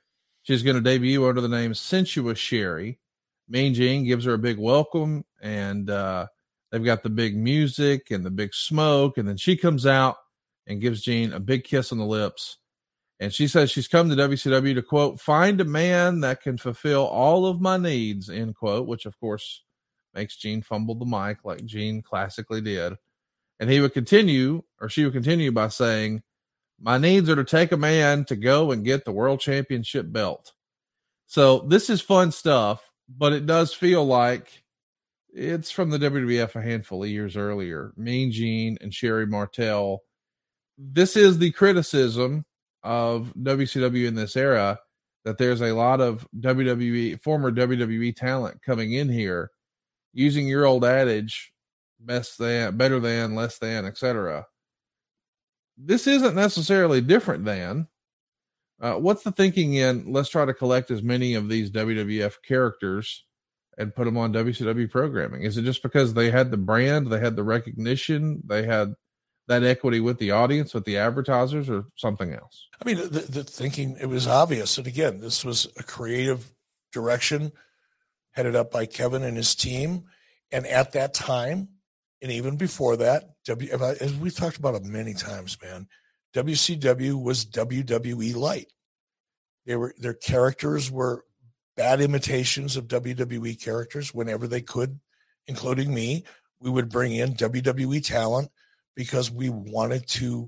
She's going to debut under the name Sensuous Sherri. Mean Gene gives her a big welcome, and uh, they've got the big music and the big smoke, and then she comes out and gives Gene a big kiss on the lips. And she says she's come to W C W to, quote, find a man that can fulfill all of my needs, end quote, which, of course, makes Gene fumble the mic like Gene classically did. And he would continue, or she would continue by saying, my needs are to take a man to go and get the world championship belt. So this is fun stuff, but it does feel like it's from the W W F a handful of years earlier. Mean Gene and Sherri Martel. This is the criticism of W C W in this era, that there's a lot of W W E, former W W E talent coming in here using your old adage, best than, better than, less than, et cetera. This isn't necessarily different than. Uh, what's the thinking in, let's try to collect as many of these W W F characters and put them on W C W programming? Is it just because they had the brand, they had the recognition, they had that equity with the audience, with the advertisers, or something else? I mean, the, the thinking, it was obvious. And again, this was a creative direction headed up by Kevin and his team. And at that time, and even before that, W, as we've talked about it many times, man, W C W was W W E light. They were, their characters were bad imitations of W W E characters whenever they could, including me. We would bring in W W E talent because we wanted to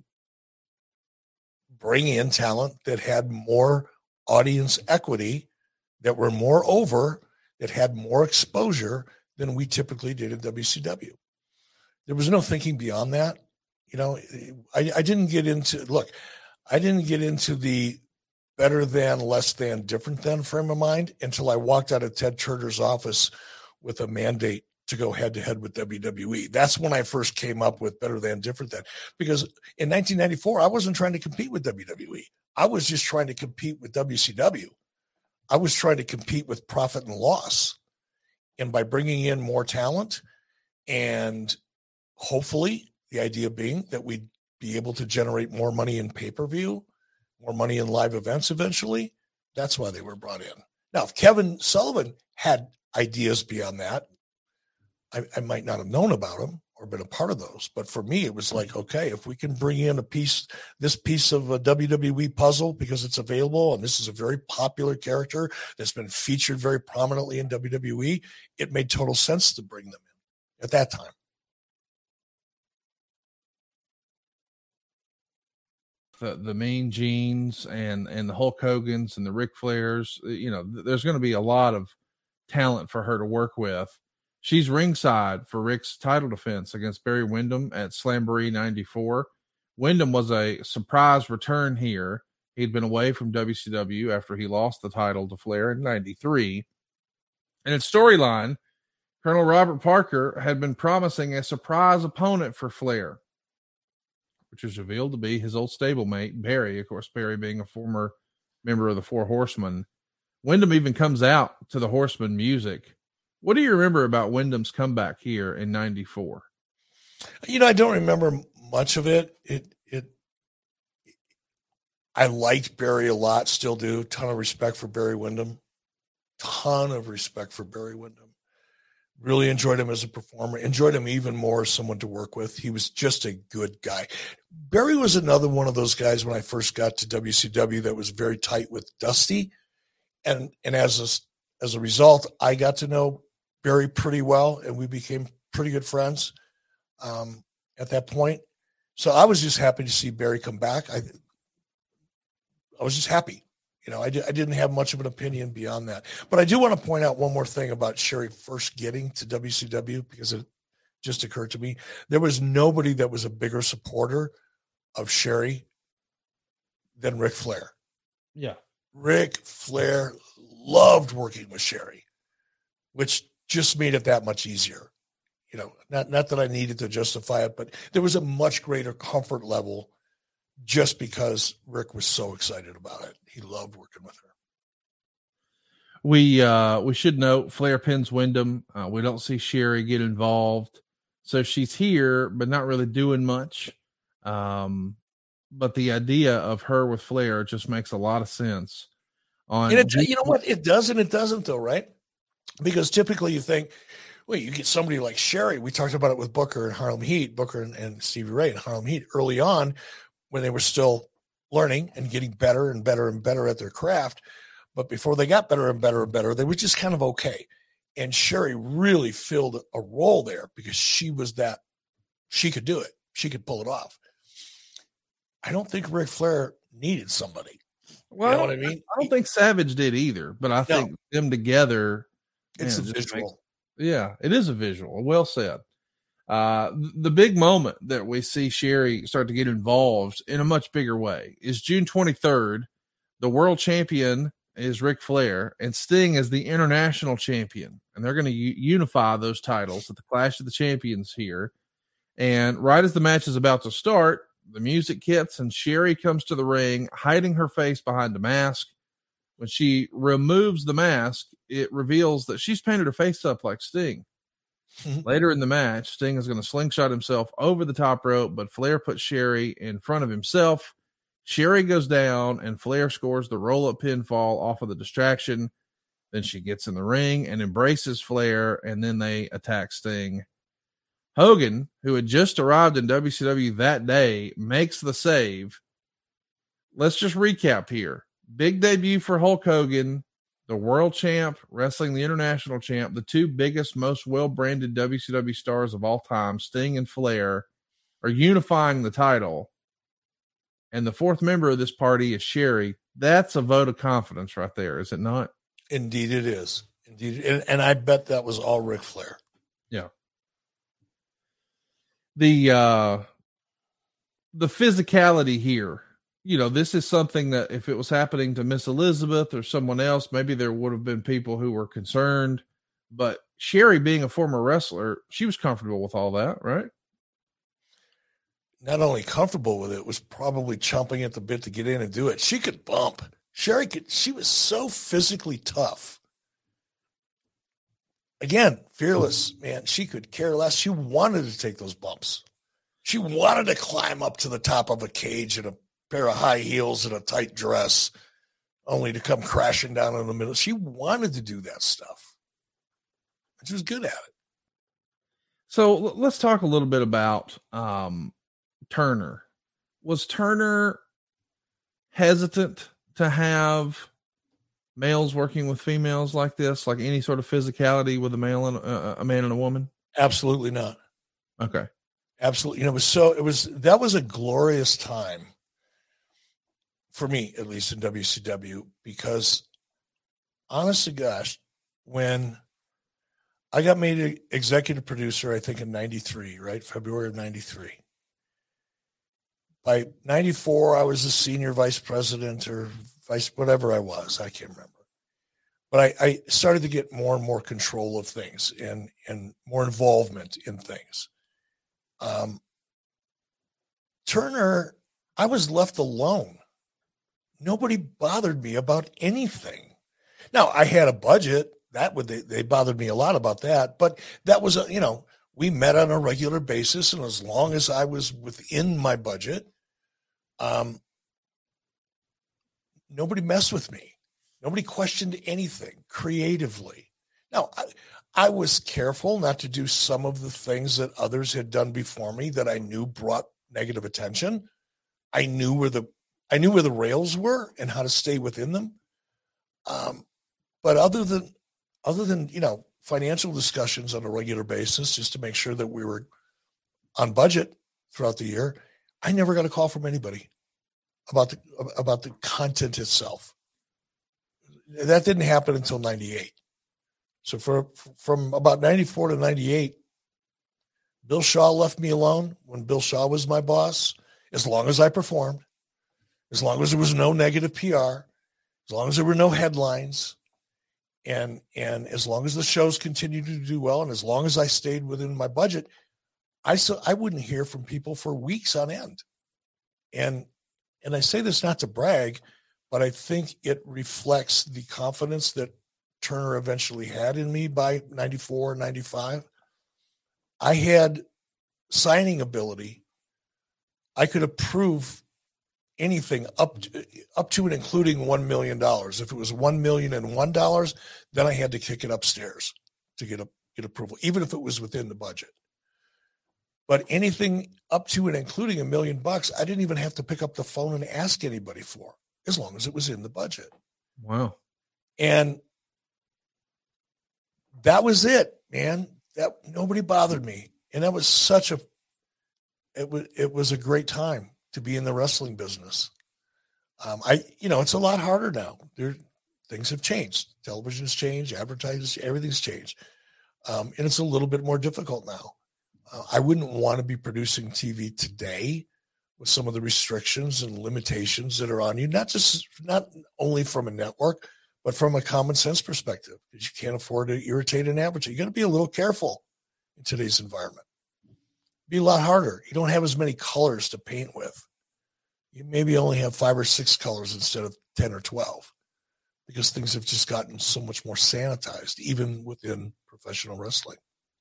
bring in talent that had more audience equity, that were more over, that had more exposure than we typically did at W C W. There was no thinking beyond that. You know, I, I didn't get into, look, I didn't get into the better than, less than, different than frame of mind until I walked out of Ted Turner's office with a mandate to go head to head with W W E. That's when I first came up with better than, different than, because in nineteen ninety-four, I wasn't trying to compete with W W E. I was just trying to compete with W C W. I was trying to compete with profit and loss. And by bringing in more talent, and hopefully the idea being that we'd be able to generate more money in pay-per-view, more money in live events eventually, that's why they were brought in. Now, if Kevin Sullivan had ideas beyond that, I, I might not have known about them or been a part of those. But for me, it was like, okay, if we can bring in a piece, this piece of a W W E puzzle because it's available, and this is a very popular character that's been featured very prominently in W W E, it made total sense to bring them in at that time. The, the Mean Genes and, and the Hulk Hogan's and the Ric Flairs, you know, there's going to be a lot of talent for her to work with. She's ringside for Rick's title defense against Barry Windham at Slamboree ninety-four. Windham was a surprise return here. He'd been away from W C W after he lost the title to Flair in ninety-three. And in storyline, Colonel Robert Parker had been promising a surprise opponent for Flair, which was revealed to be his old stablemate, Barry. Of course, Barry being a former member of the Four Horsemen. Windham even comes out to the Horseman music. What do you remember about Windham's comeback here in ninety-four? You know, I don't remember much of it. It, it, I liked Barry a lot, still do. Ton of respect for Barry Windham. Ton of respect for Barry Windham. Really enjoyed him as a performer. Enjoyed him even more as someone to work with. He was just a good guy. Barry was another one of those guys when I first got to W C W that was very tight with Dusty. And, and as a, as a result, I got to know Barry pretty well, and we became pretty good friends um, at that point. So I was just happy to see Barry come back. I, I was just happy. You know, I, di- I didn't have much of an opinion beyond that. But I do want to point out one more thing about Sherri first getting to W C W, because it just occurred to me. There was nobody that was a bigger supporter of Sherri than Ric Flair. Yeah. Ric Flair loved working with Sherri, which just made it that much easier. You know, not, not that I needed to justify it, but there was a much greater comfort level just because Rick was so excited about it. He loved working with her. We, uh, we should note Flair pins Windham. Uh, we don't see Sherri get involved. So she's here, but not really doing much. Um, but the idea of her with Flair just makes a lot of sense. on. And it, you know what? It does and it doesn't, though, right? Because typically you think, well, you get somebody like Sherry. We talked about it with Booker and Harlem Heat, Booker and, and Stevie Ray and Harlem Heat early on when they were still learning and getting better and better and better at their craft. But before they got better and better and better, they were just kind of okay. And Sherry really filled a role there because she was that, she could do it. She could pull it off. I don't think Ric Flair needed somebody. Well, you know what I mean? I don't think Savage did either, but I think no. them together. It's man, a visual. Makes, yeah, it is a visual. Well said. Uh, the big moment that we see Sherry start to get involved in a much bigger way is June twenty-third. The world champion is Ric Flair, and Sting is the international champion. And they're going to u- unify those titles at the Clash of the Champions here. And right as the match is about to start, the music hits and Sherry comes to the ring, hiding her face behind a mask. When she removes the mask, it reveals that she's painted her face up like Sting. Mm-hmm. Later in the match, Sting is going to slingshot himself over the top rope, but Flair puts Sherry in front of himself. Sherry goes down, and Flair scores the roll-up pinfall off of the distraction. Then she gets in the ring and embraces Flair, and then they attack Sting. Hogan, who had just arrived in W C W that day, makes the save. Let's just recap here. Big debut for Hulk Hogan, the world champ, wrestling the international champ, the two biggest, most well-branded W C W stars of all time, Sting and Flair, are unifying the title. And the fourth member of this party is Sherry. That's a vote of confidence right there, is it not? Indeed it is. Indeed. And, and I bet that was all Ric Flair. Yeah. The, uh, the physicality here, you know, this is something that if it was happening to Miss Elizabeth or someone else, maybe there would have been people who were concerned, but Sherry being a former wrestler, she was comfortable with all that, right? Not only comfortable with it, was probably chomping at the bit to get in and do it. She could bump. Sherry could, she was so physically tough. Again, fearless, man. She could care less. She wanted to take those bumps. She wanted to climb up to the top of a cage in a pair of high heels and a tight dress, only to come crashing down in the middle. She wanted to do that stuff. She was good at it. So let's talk a little bit about um, Turner. Was Turner hesitant to have males working with females like this, like any sort of physicality with a male and uh, a man and a woman? Absolutely not. Okay. Absolutely. You know, it was so, it was, that was a glorious time for me, at least in W C W, because honest to gosh, when I got made executive producer, I think in ninety-three, right? February of ninety-three. By ninety-four, I was the senior vice president or vice, whatever I was. I can't remember. But I, I started to get more and more control of things and, and more involvement in things. Um, Turner, I was left alone. Nobody bothered me about anything. Now, I had a budget. That would they, they bothered me a lot about that. But that was, a, you know, we met on a regular basis. And as long as I was within my budget, um, nobody messed with me. Nobody questioned anything creatively. Now, I, I was careful not to do some of the things that others had done before me that I knew brought negative attention. I knew where the I knew where the rails were and how to stay within them. Um, but other than other than you know financial discussions on a regular basis, just to make sure that we were on budget throughout the year, I never got a call from anybody about the about the content itself. That didn't happen until ninety-eight. So for from about ninety-four to ninety-eight, Bill Shaw left me alone when Bill Shaw was my boss, as long as I performed, as long as there was no negative P R, as long as there were no headlines, and and as long as the shows continued to do well, and as long as I stayed within my budget, I so I wouldn't hear from people for weeks on end. And and I say this not to brag, but I think it reflects the confidence that Turner eventually had in me by ninety-four, ninety-five. I had signing ability. I could approve anything up to, up to and including one million dollars. If it was one million and one dollars, then I had to kick it upstairs to get a, get approval, even if it was within the budget. But anything up to and including a million bucks, I didn't even have to pick up the phone and ask anybody for, as long as it was in the budget. Wow. And that was it, man. That nobody bothered me. And that was such a, it was, it was a great time to be in the wrestling business. Um, I, you know, it's a lot harder now. There, things have changed. Television's changed, advertising, everything's changed. Um, and it's a little bit more difficult now. Uh, I wouldn't want to be producing T V today with some of the restrictions and limitations that are on you, not just, not only from a network, but from a common sense perspective, because you can't afford to irritate an advertiser. You got to be a little careful in today's environment. Be a lot harder. You don't have as many colors to paint with. You maybe only have five or six colors instead of ten or twelve, because things have just gotten so much more sanitized, even within professional wrestling.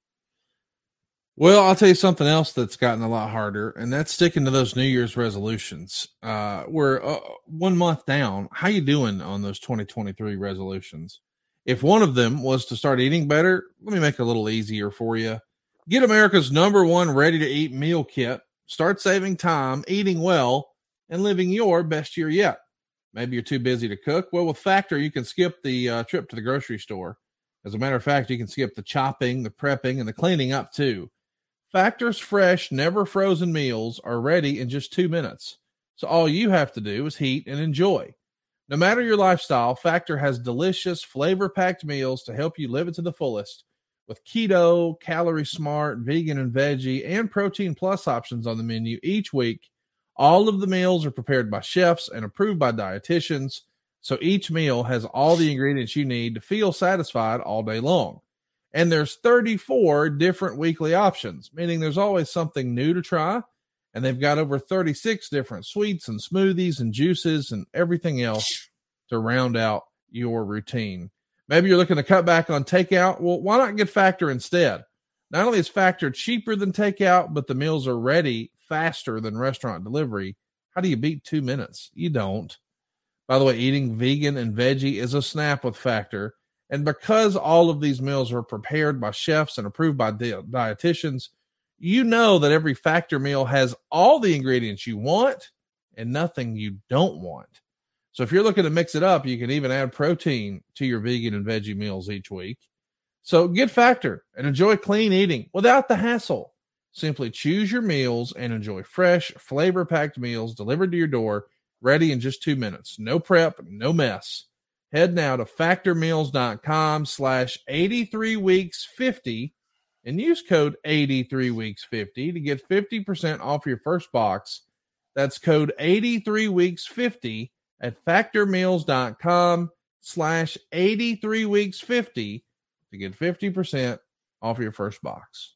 Well, I'll tell you something else that's gotten a lot harder, and that's sticking to those New Year's resolutions. Uh, we're uh, one month down. How you doing on those twenty twenty-three resolutions? If one of them was to start eating better, let me make it a little easier for you. Get America's number one ready-to-eat meal kit. Start saving time, eating well, and living your best year yet. Maybe you're too busy to cook. Well, with Factor, you can skip the uh, trip to the grocery store. As a matter of fact, you can skip the chopping, the prepping, and the cleaning up too. Factor's fresh, never frozen meals are ready in just two minutes. So all you have to do is heat and enjoy. No matter your lifestyle, Factor has delicious, flavor-packed meals to help you live it to the fullest. With keto, calorie smart, vegan and veggie, and protein plus options on the menu each week, all of the meals are prepared by chefs and approved by dietitians. So each meal has all the ingredients you need to feel satisfied all day long. And there's thirty-four different weekly options, meaning there's always something new to try. And they've got over thirty-six different sweets and smoothies and juices and everything else to round out your routine. Maybe you're looking to cut back on takeout. Well, why not get Factor instead? Not only is Factor cheaper than takeout, but the meals are ready faster than restaurant delivery. How do you beat two minutes? You don't. By the way, eating vegan and veggie is a snap with Factor. And because all of these meals are prepared by chefs and approved by di- dietitians, you know that every Factor meal has all the ingredients you want and nothing you don't want. So if you're looking to mix it up, you can even add protein to your vegan and veggie meals each week. So get Factor and enjoy clean eating without the hassle. Simply choose your meals and enjoy fresh, flavor-packed meals delivered to your door, ready in just two minutes. No prep, no mess. Head now to factormeals.com slash 83 weeks 50 and use code 83 weeks 50 to get fifty percent off your first box. That's code 83 weeks 50 at factormeals.com slash 83 weeks 50 to get fifty percent off your first box.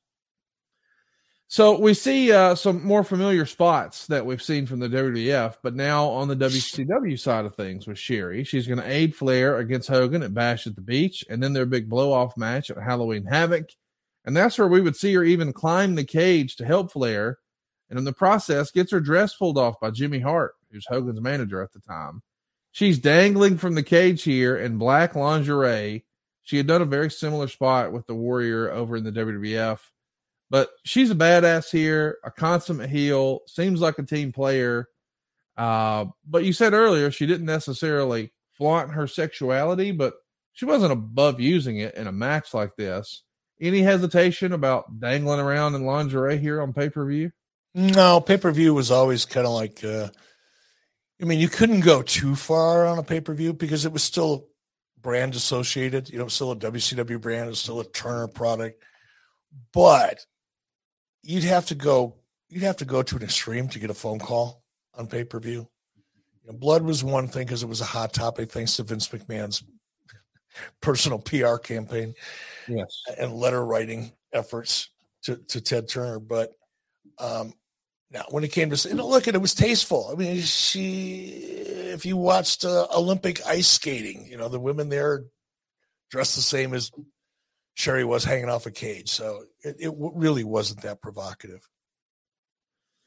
So we see uh, some more familiar spots that we've seen from the W W F, but now on the W C W side of things with Sherri. She's going to aid Flair against Hogan at Bash at the Beach, and then their big blow-off match at Halloween Havoc. And that's where we would see her even climb the cage to help Flair, and in the process gets her dress pulled off by Jimmy Hart, who's Hogan's manager at the time. She's dangling from the cage here in black lingerie. She had done a very similar spot with the Warrior over in the W W F. But she's a badass here, a consummate heel, seems like a team player. Uh, but you said earlier she didn't necessarily flaunt her sexuality, but she wasn't above using it in a match like this. Any hesitation about dangling around in lingerie here on pay-per-view? No, pay-per-view was always kind of like, uh, I mean, you couldn't go too far on a pay-per-view because it was still brand associated. You know, still a W C W brand, it's still a Turner product. But you'd have to go, you'd have to go to an extreme to get a phone call on pay-per-view. You know, blood was one thing because it was a hot topic thanks to Vince McMahon's personal P R campaign, yes, and letter writing efforts to, to Ted Turner. But um, now, when it came to, you know, look at it, it was tasteful. I mean, she, if you watched uh, Olympic ice skating, you know, the women there dressed the same as Sherri was hanging off a cage. So it, it really wasn't that provocative.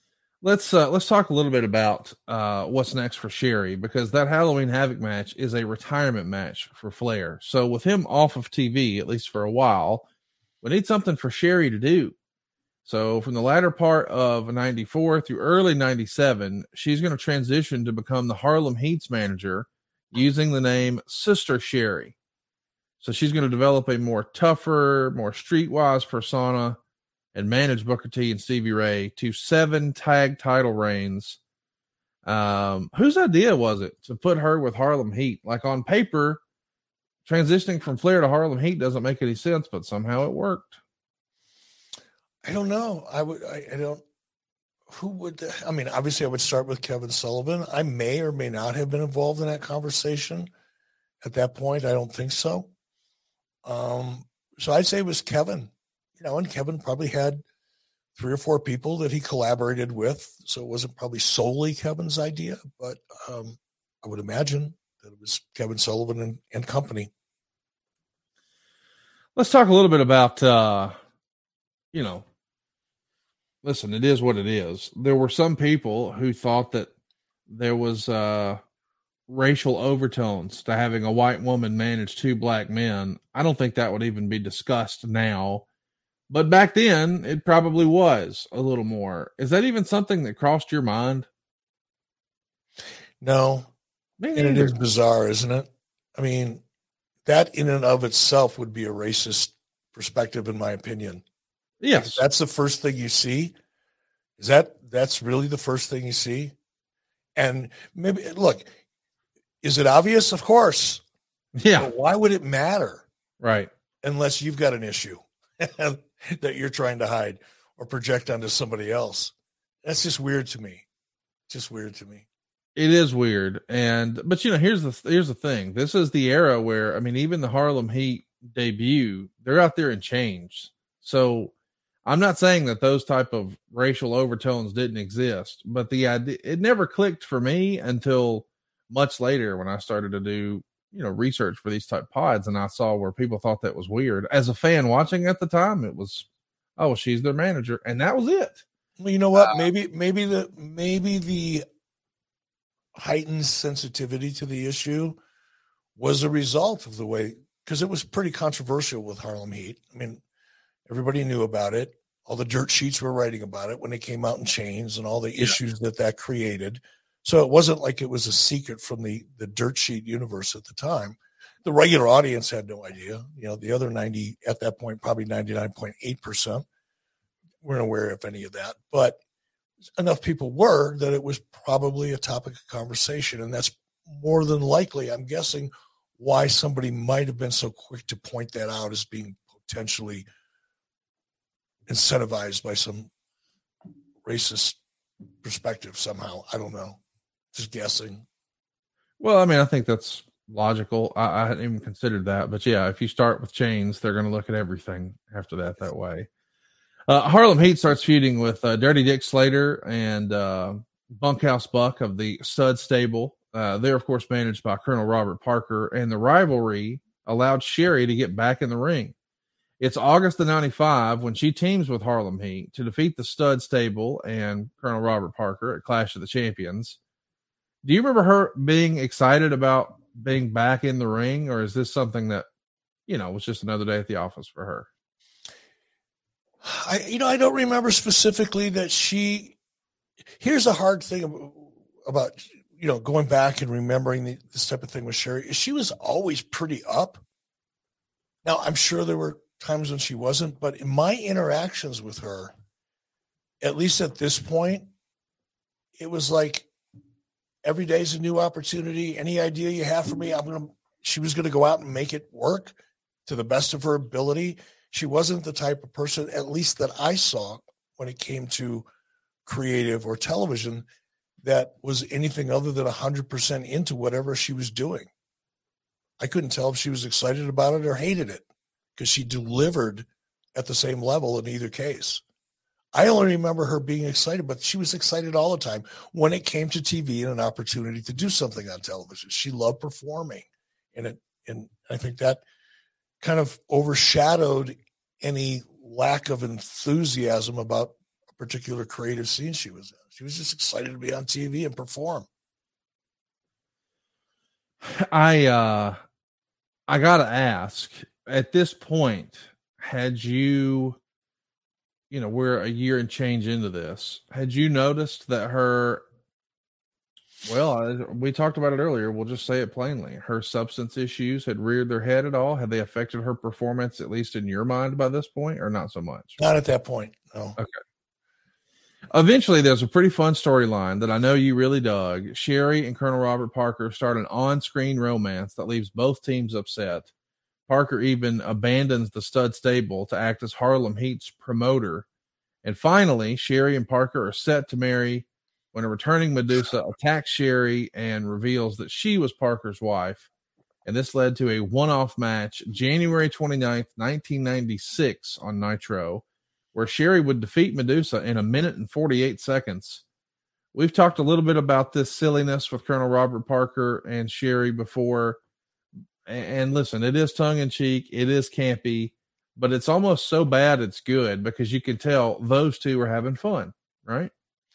let's uh, let's talk a little bit about uh, what's next for Sherry, because that Halloween Havoc match is a retirement match for Flair. So with him off of T V, at least for a while, we need something for Sherry to do. So from the latter part of ninety-four through early ninety-seven, she's going to transition to become the Harlem Heat's manager using the name Sister Sherry. So she's going to develop a more tougher, more streetwise persona and manage Booker T and Stevie Ray to seven tag title reigns. Um, whose idea was it to put her with Harlem Heat? Like, on paper, transitioning from Flair to Harlem Heat doesn't make any sense, but somehow it worked. I don't know. I would, I, I don't, who would, I mean, obviously I would start with Kevin Sullivan. I may or may not have been involved in that conversation at that point. I don't think so. Um, so I'd say it was Kevin, you know, and Kevin probably had three or four people that he collaborated with. So it wasn't probably solely Kevin's idea, but um, I would imagine that it was Kevin Sullivan and, and company. Let's talk a little bit about, uh, you know, listen, it is what it is. There were some people who thought that there was uh, racial overtones to having a white woman manage two black men. I don't think that would even be discussed now. But back then, it probably was a little more. Is that even something that crossed your mind? No. And it is bizarre, isn't it? I mean, that in and of itself would be a racist perspective, in my opinion. Yes. If that's the first thing you see. Is that, that's really the first thing you see? And maybe, look, is it obvious? Of course. Yeah. But why would it matter? Right. Unless you've got an issue that you're trying to hide or project onto somebody else. That's just weird to me. Just weird to me. It is weird. And, but you know, here's the, here's the thing. This is the era where, I mean, even the Harlem Heat debut, they're out there in chains. So I'm not saying that those type of racial overtones didn't exist, but the idea, it never clicked for me until much later when I started to do, you know, research for these type pods. And I saw where people thought that was weird. As a fan watching at the time, it was, oh, she's their manager. And that was it. Well, you know what? Uh, maybe, maybe the, maybe the heightened sensitivity to the issue was a result of the way, because it was pretty controversial with Harlem Heat. I mean, everybody knew about it. All the dirt sheets were writing about it when they came out in chains and all the yeah. issues that that created. So it wasn't like it was a secret from the, the dirt sheet universe at the time. The regular audience had no idea. You know, the other ninety, at that point, probably ninety-nine point eight percent weren't aware of any of that. But enough people were that it was probably a topic of conversation. And that's more than likely, I'm guessing, why somebody might have been so quick to point that out as being potentially incentivized by some racist perspective somehow. I don't know. Just guessing. Well, I mean, I think that's logical. I, I hadn't even considered that, but yeah, if you start with chains, they're going to look at everything after that that way. Uh, Harlem Heat starts feuding with uh, Dirty Dick Slater and uh, Bunkhouse Buck of the Stud Stable. Uh, they're, of course, managed by Colonel Robert Parker, and the rivalry allowed Sherry to get back in the ring. It's August of ninety-five when she teams with Harlem Heat to defeat the Stud Stable and Colonel Robert Parker at Clash of the Champions. Do you remember her being excited about being back in the ring, or is this something that, you know, was just another day at the office for her? I, you know, I don't remember specifically that she, here's a hard thing about, you know, going back and remembering the, this type of thing with Sherry. She was always pretty up. Now, I'm sure there were times when she wasn't, but in my interactions with her, at least at this point, it was like, every day is a new opportunity. Any idea you have for me, I'm going to, she was going to go out and make it work to the best of her ability. She wasn't the type of person, at least that I saw when it came to creative or television, that was anything other than one hundred percent into whatever she was doing. I couldn't tell if she was excited about it or hated it, because she delivered at the same level in either case. I only remember her being excited, but she was excited all the time when it came to T V and an opportunity to do something on television. She loved performing. And it, and I think that kind of overshadowed any lack of enthusiasm about a particular creative scene she was in. She was just excited to be on T V and perform. I uh, I gotta ask, at this point, had you, you know, we're a year and change into this, had you noticed that her, well, we talked about it earlier, we'll just say it plainly, her substance issues had reared their head at all? Had they affected her performance, at least in your mind, by this point, or not so much? Not at that point, no. Okay. Eventually, there's a pretty fun storyline that I know you really dug. Sherry and Colonel Robert Parker start an on-screen romance that leaves both teams upset. Parker even abandons the stud stable to act as Harlem Heat's promoter. And finally, Sherry and Parker are set to marry when a returning Medusa attacks Sherry and reveals that she was Parker's wife. And this led to a one-off match January twenty-ninth, nineteen ninety-six on Nitro, where Sherry would defeat Medusa in a minute and forty-eight seconds. We've talked a little bit about this silliness with Colonel Robert Parker and Sherry before. And listen, it is tongue-in-cheek, it is campy, but it's almost so bad it's good because you can tell those two are having fun, right?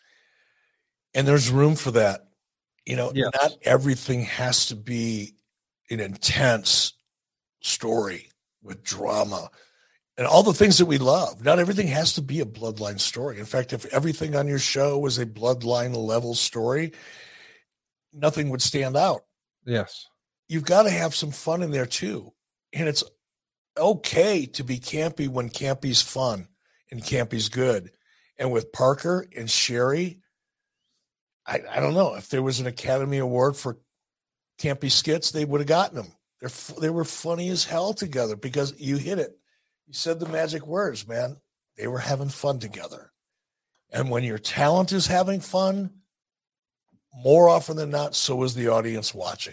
And there's room for that. You know, yes. Not everything has to be an intense story with drama and all the things that we love. Not everything has to be a bloodline story. In fact, if everything on your show was a bloodline level story, nothing would stand out. Yes. You've got to have some fun in there too. And it's okay to be campy when campy's fun and campy's good. And with Parker and Sherry, I, I don't know if there was an Academy Award for campy skits, they would have gotten them. They're, they were funny as hell together because you hit it. You said the magic words, man. They were having fun together. And when your talent is having fun, more often than not, so is the audience watching.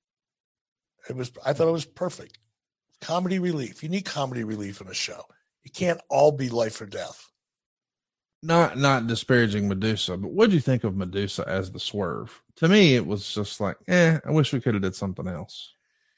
It was, I thought it was perfect. Comedy relief. You need comedy relief in a show. It can't all be life or death. Not not disparaging Medusa, but what do you think of Medusa as the Swerve? To me, it was just like, eh, I wish we could have did something else.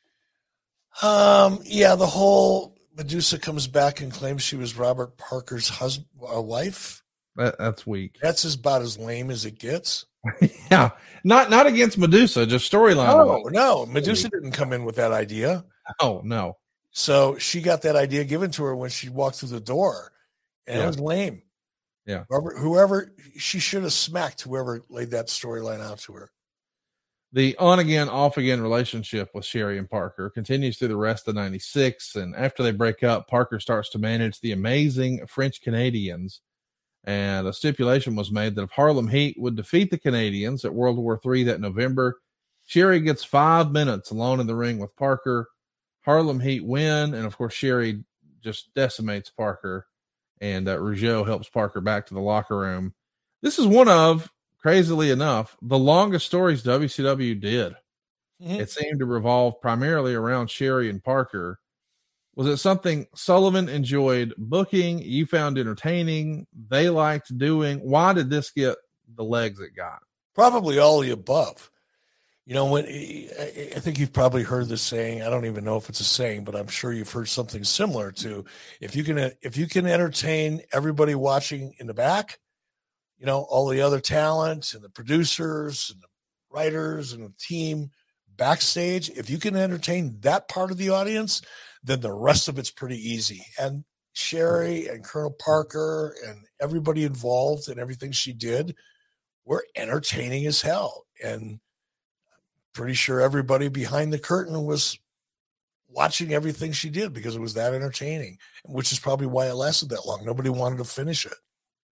Um, yeah, the whole Medusa comes back and claims she was Robert Parker's husband, uh, wife. That, that's weak. That's about as lame as it gets. Yeah, not not against Medusa, just storyline. No, no, Medusa didn't come in with that idea. Oh no. So she got that idea given to her when she walked through the door, and yeah. It was lame. Yeah. Whoever, whoever she should have smacked whoever laid that storyline out to her. The on again, off again relationship with Sherry and Parker continues through the rest of ninety-six. And after they break up, Parker starts to manage the amazing French Canadians. And a stipulation was made that if Harlem Heat would defeat the Canadians at World War Three that November, Sherry gets five minutes alone in the ring with Parker. Harlem Heat win. And of course, Sherry just decimates Parker. And uh, Rougeau helps Parker back to the locker room. This is one of, crazily enough, the longest stories W C W did. Mm-hmm. It seemed to revolve primarily around Sherry and Parker. Was it something Sullivan enjoyed booking, you found entertaining, they liked doing? Why did this get the legs it got? Probably all the above. You know, when I think you've probably heard this saying, I don't even know if it's a saying, but I'm sure you've heard something similar to, if you can, if you can entertain everybody watching in the back, you know, all the other talent and the producers and the writers and the team backstage, if you can entertain that part of the audience, then the rest of it's pretty easy. And Sherry and Colonel Parker and everybody involved in everything she did were entertaining as hell. And pretty sure everybody behind the curtain was watching everything she did because it was that entertaining, which is probably why it lasted that long. Nobody wanted to finish it.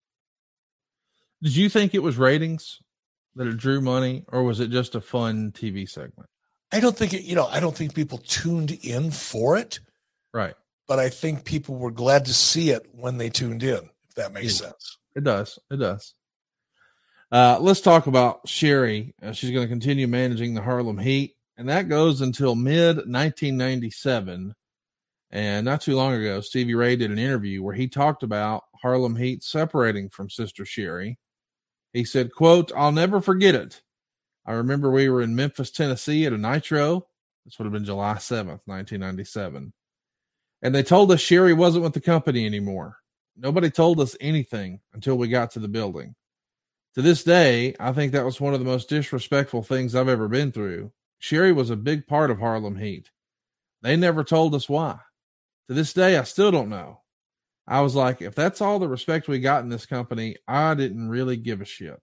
Did you think it was ratings that it drew money, or was it just a fun T V segment? I don't think it, you know, I don't think people tuned in for it. Right. But I think people were glad to see it when they tuned in, if that makes yeah. sense. It does. It does. Uh, let's talk about Sherry. Uh, she's going to continue managing the Harlem Heat, and that goes until mid nineteen ninety-seven. And not too long ago, Stevie Ray did an interview where he talked about Harlem Heat separating from Sister Sherry. He said, quote, "I'll never forget it. I remember we were in Memphis, Tennessee at a Nitro. This would have been July seventh, nineteen ninety-seven. And they told us Sherry wasn't with the company anymore. Nobody told us anything until we got to the building. To this day, I think that was one of the most disrespectful things I've ever been through. Sherry was a big part of Harlem Heat. They never told us why. To this day, I still don't know. I was like, if that's all the respect we got in this company, I didn't really give a shit.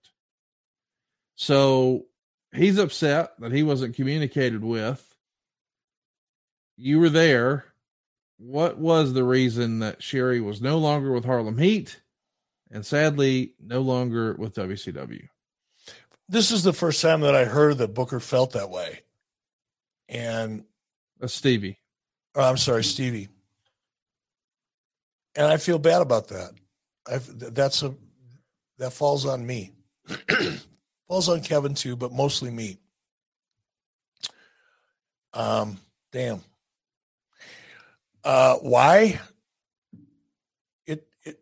So he's upset that he wasn't communicated with. You were there. What was the reason that Sherry was no longer with Harlem Heat and sadly no longer with W C W? This is the first time that I heard that Booker felt that way. And That's Stevie. Oh, I'm sorry, Stevie. And I feel bad about that. I've, that's a, that falls on me. Falls on Kevin too, but mostly me. Um, damn. Uh, why? It, it,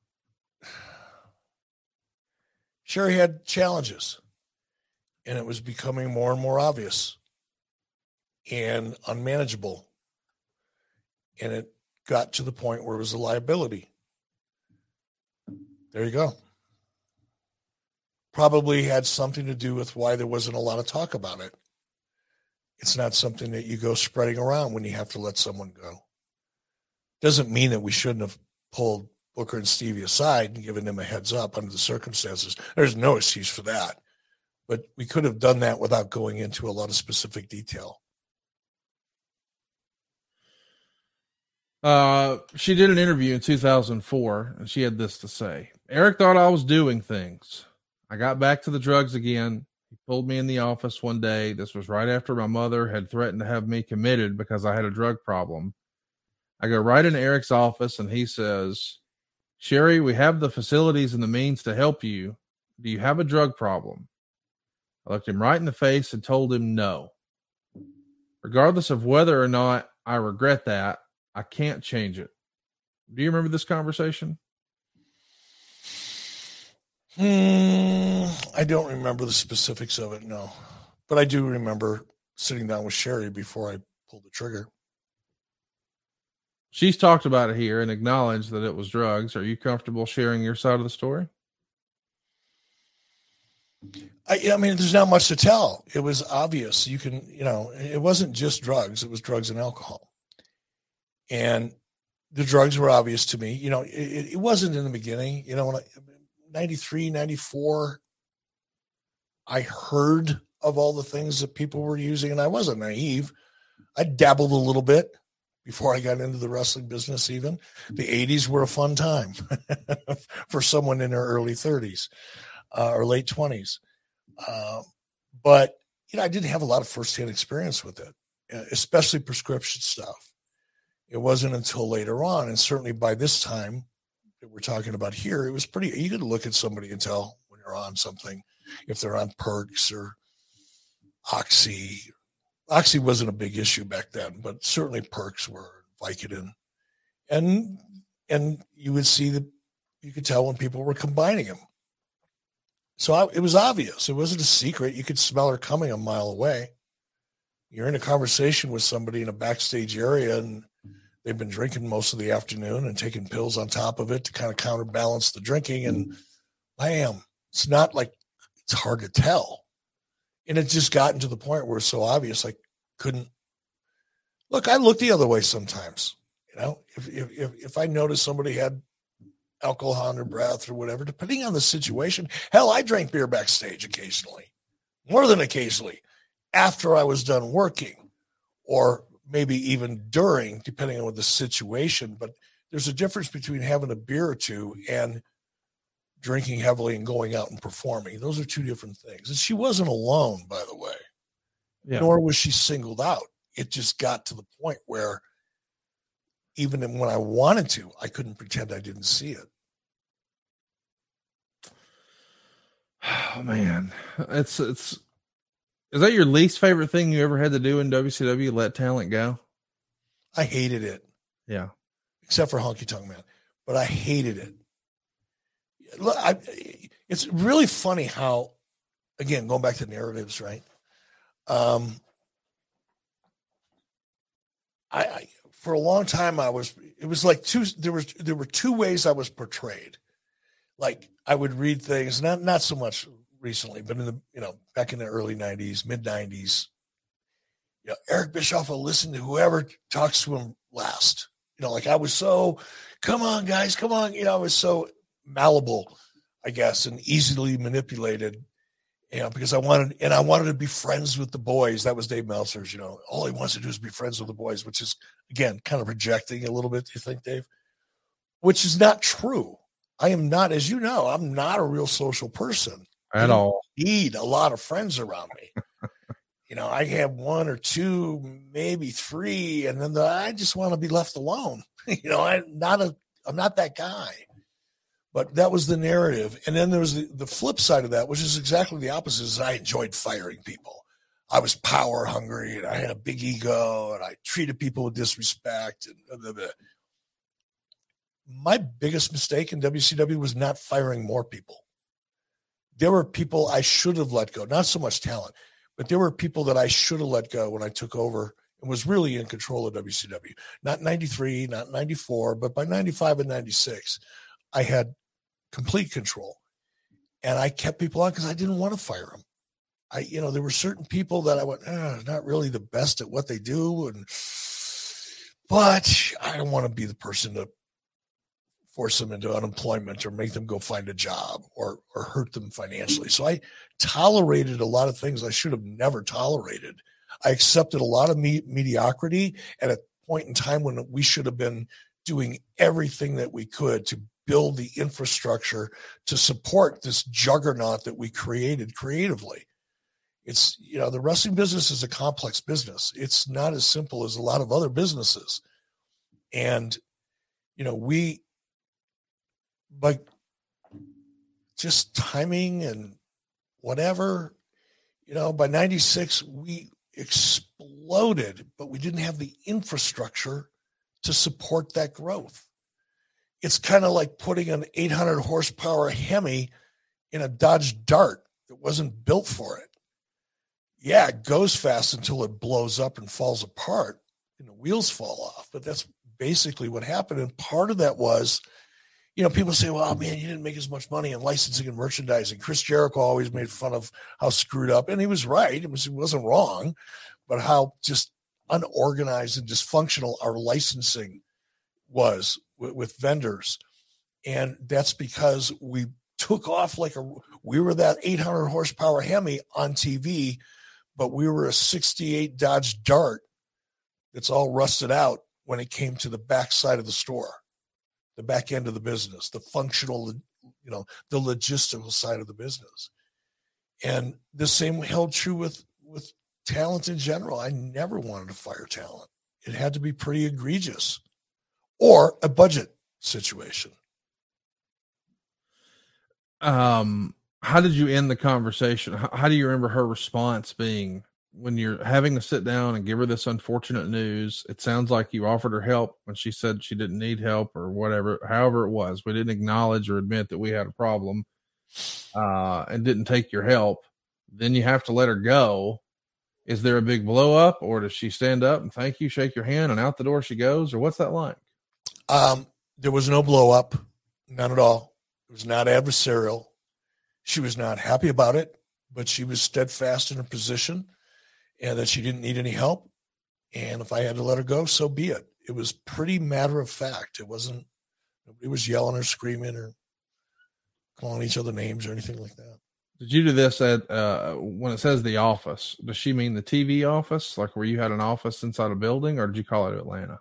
Sherry had challenges, and it was becoming more and more obvious and unmanageable. And it got to the point where it was a liability. There you go. Probably had something to do with why there wasn't a lot of talk about it. It's not something that you go spreading around when you have to let someone go. Doesn't mean that we shouldn't have pulled Booker and Stevie aside and given them a heads up under the circumstances. There's no excuse for that. But we could have done that without going into a lot of specific detail. Uh, she did an interview in two thousand four, and she had this to say. Eric thought I was doing things. I got back to the drugs again. He pulled me in the office one day. This was right after my mother had threatened to have me committed because I had a drug problem. I go right into Eric's office, and he says, Sherry, we have the facilities and the means to help you. Do you have a drug problem? I looked him right in the face and told him no. Regardless of whether or not I regret that, I can't change it. Do you remember this conversation? Hmm, I don't remember the specifics of it, no. But I do remember sitting down with Sherry before I pulled the trigger. She's talked about it here and acknowledged that it was drugs. Are you comfortable sharing your side of the story? I, I mean, there's not much to tell. It was obvious. You can, you know, it wasn't just drugs. It was drugs and alcohol. And the drugs were obvious to me. You know, it, it wasn't in the beginning. You know, when I, ninety-three, ninety-four, I heard of all the things that people were using, and I wasn't naive. I dabbled a little bit before I got into the wrestling business even. The eighties were a fun time for someone in their early thirties uh, or late twenties. Uh, but, you know, I didn't have a lot of firsthand experience with it, especially prescription stuff. It wasn't until later on, and certainly by this time that we're talking about here, it was pretty, you could look at somebody and tell when you're on something, if they're on Perks or Oxy. Oxy wasn't a big issue back then, but certainly Perks were, Vicodin. And, and you would see that you could tell when people were combining them. So I, it was obvious. It wasn't a secret. You could smell her coming a mile away. You're in a conversation with somebody in a backstage area, and they've been drinking most of the afternoon and taking pills on top of it to kind of counterbalance the drinking. And bam, it's not like it's hard to tell. And it just gotten to the point where it's so obvious I couldn't look. I look the other way sometimes. You know, if if if I noticed somebody had alcohol in their breath or whatever, depending on the situation. Hell, I drank beer backstage occasionally, more than occasionally, after I was done working, or maybe even during, depending on what the situation. But there's a difference between having a beer or two and drinking heavily and going out and performing. Those are two different things. And she wasn't alone, by the way, yeah. Nor was she singled out. It just got to the point where even when I wanted to, I couldn't pretend I didn't see it. Oh man, it's, it's, is that your least favorite thing you ever had to do in W C W? Let talent go? I hated it. Yeah. Except for Honky Tonk Man, but I hated it. I, it's really funny how, again, going back to narratives, right? Um, I, I for a long time, I was, it was like two, there was, there were two ways I was portrayed. Like I would read things, not, not so much recently, but in the, you know, back in the early nineties, mid nineties, you know, Eric Bischoff will listen to whoever talks to him last. You know, like I was so, come on guys, come on. You know, I was so malleable, I guess, and easily manipulated, you know, because I wanted, and I wanted to be friends with the boys. That was Dave Meltzer's, you know, all he wants to do is be friends with the boys, which is, again, kind of rejecting a little bit, do you think, Dave? Which is not true. I am not, as you know, I'm not a real social person. At I all. Need a lot of friends around me. You know, I have one or two, maybe three, and then the, I just want to be left alone. You know, I'm not a, I'm not that guy. But that was the narrative. And then there was the, the flip side of that, which is exactly the opposite, is I enjoyed firing people. I was power hungry, and I had a big ego, and I treated people with disrespect. And blah, blah, blah. My biggest mistake in W C W was not firing more people. There were people I should have let go, not so much talent, but there were people that I should have let go when I took over and was really in control of W C W. Not ninety-three, not ninety-four, but by ninety-five and ninety-six, I had complete control. And I kept people on because I didn't want to fire them. I, you know, there were certain people that I went, eh, not really the best at what they do. And, but I don't want to be the person to force them into unemployment or make them go find a job or, or hurt them financially. So I tolerated a lot of things I should have never tolerated. I accepted a lot of me- mediocrity at a point in time when we should have been doing everything that we could to build the infrastructure to support this juggernaut that we created creatively. It's, you know, the wrestling business is a complex business. It's not as simple as a lot of other businesses. And, you know, we, like, just timing and whatever, you know, by ninety-six, we exploded, but we didn't have the infrastructure to support that growth. It's kind of like putting an eight hundred horsepower Hemi in a Dodge Dart that wasn't built for it. Yeah, it goes fast until it blows up and falls apart and the wheels fall off. But that's basically what happened. And part of that was, you know, people say, well, man, you didn't make as much money in licensing and merchandising. Chris Jericho always made fun of how screwed up, and he was right. It was, he wasn't wrong, but how just unorganized and dysfunctional our licensing was with, with vendors. And that's because we took off like a, we were that eight hundred horsepower Hemi on T V, but we were a sixty-eight Dodge Dart that's all rusted out when it came to the back side of the store, the back end of the business, the functional, you know, the logistical side of the business. And the same held true with, with talent in general. I never wanted to fire talent. It had to be pretty egregious or a budget situation. Um, how did you end the conversation? How, how do you remember her response being when you're having to sit down and give her this unfortunate news? It sounds like you offered her help when she said she didn't need help or whatever, however it was. We didn't acknowledge or admit that we had a problem, uh, and didn't take your help. Then you have to let her go. Is there a big blow up, or does she stand up and thank you, shake your hand, and out the door she goes? Or what's that like? Um, there was no blow up, none at all. It was not adversarial. She was not happy about it, but she was steadfast in her position and that she didn't need any help. And if I had to let her go, so be it. It was pretty matter of fact. It wasn't, nobody was yelling or screaming or calling each other names or anything like that. Did you do this at, uh, when it says the office, does she mean the T V office? Like where you had an office inside a building, or did you call it Atlanta?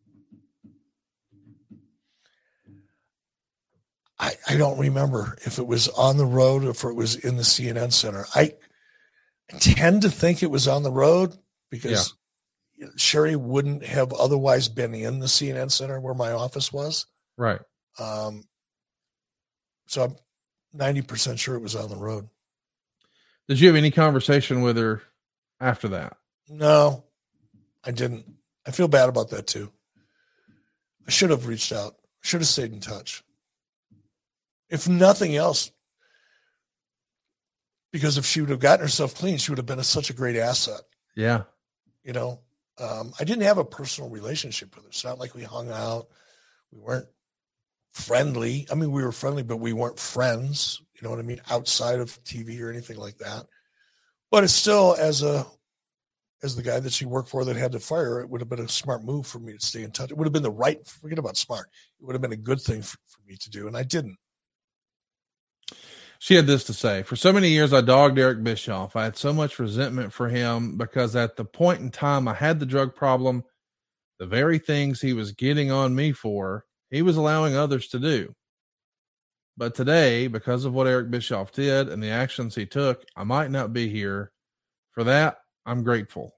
I, I don't remember if it was on the road or if it was in the C N N Center. I tend to think it was on the road because yeah. Sherry wouldn't have otherwise been in the C N N Center where my office was. Right. Um, so I'm ninety percent sure it was on the road. Did you have any conversation with her after that? No, I didn't. I feel bad about that too. I should have reached out. I should have stayed in touch. If nothing else, because if she would have gotten herself clean, she would have been a, such a great asset. Yeah. You know, Um, I didn't have a personal relationship with her. It's not like we hung out. We weren't friendly. I mean, we were friendly, but we weren't friends. You know what I mean? Outside of T V or anything like that. But it's still, as a as the guy that she worked for that had to fire her, it would have been a smart move for me to stay in touch. It would have been the right, forget about smart. It would have been a good thing for, for me to do, and I didn't. She had this to say: for so many years, I dogged Eric Bischoff. I had so much resentment for him because at the point in time I had the drug problem, the very things he was getting on me for, he was allowing others to do. But today, because of what Eric Bischoff did and the actions he took, I might not be here. For that, I'm grateful.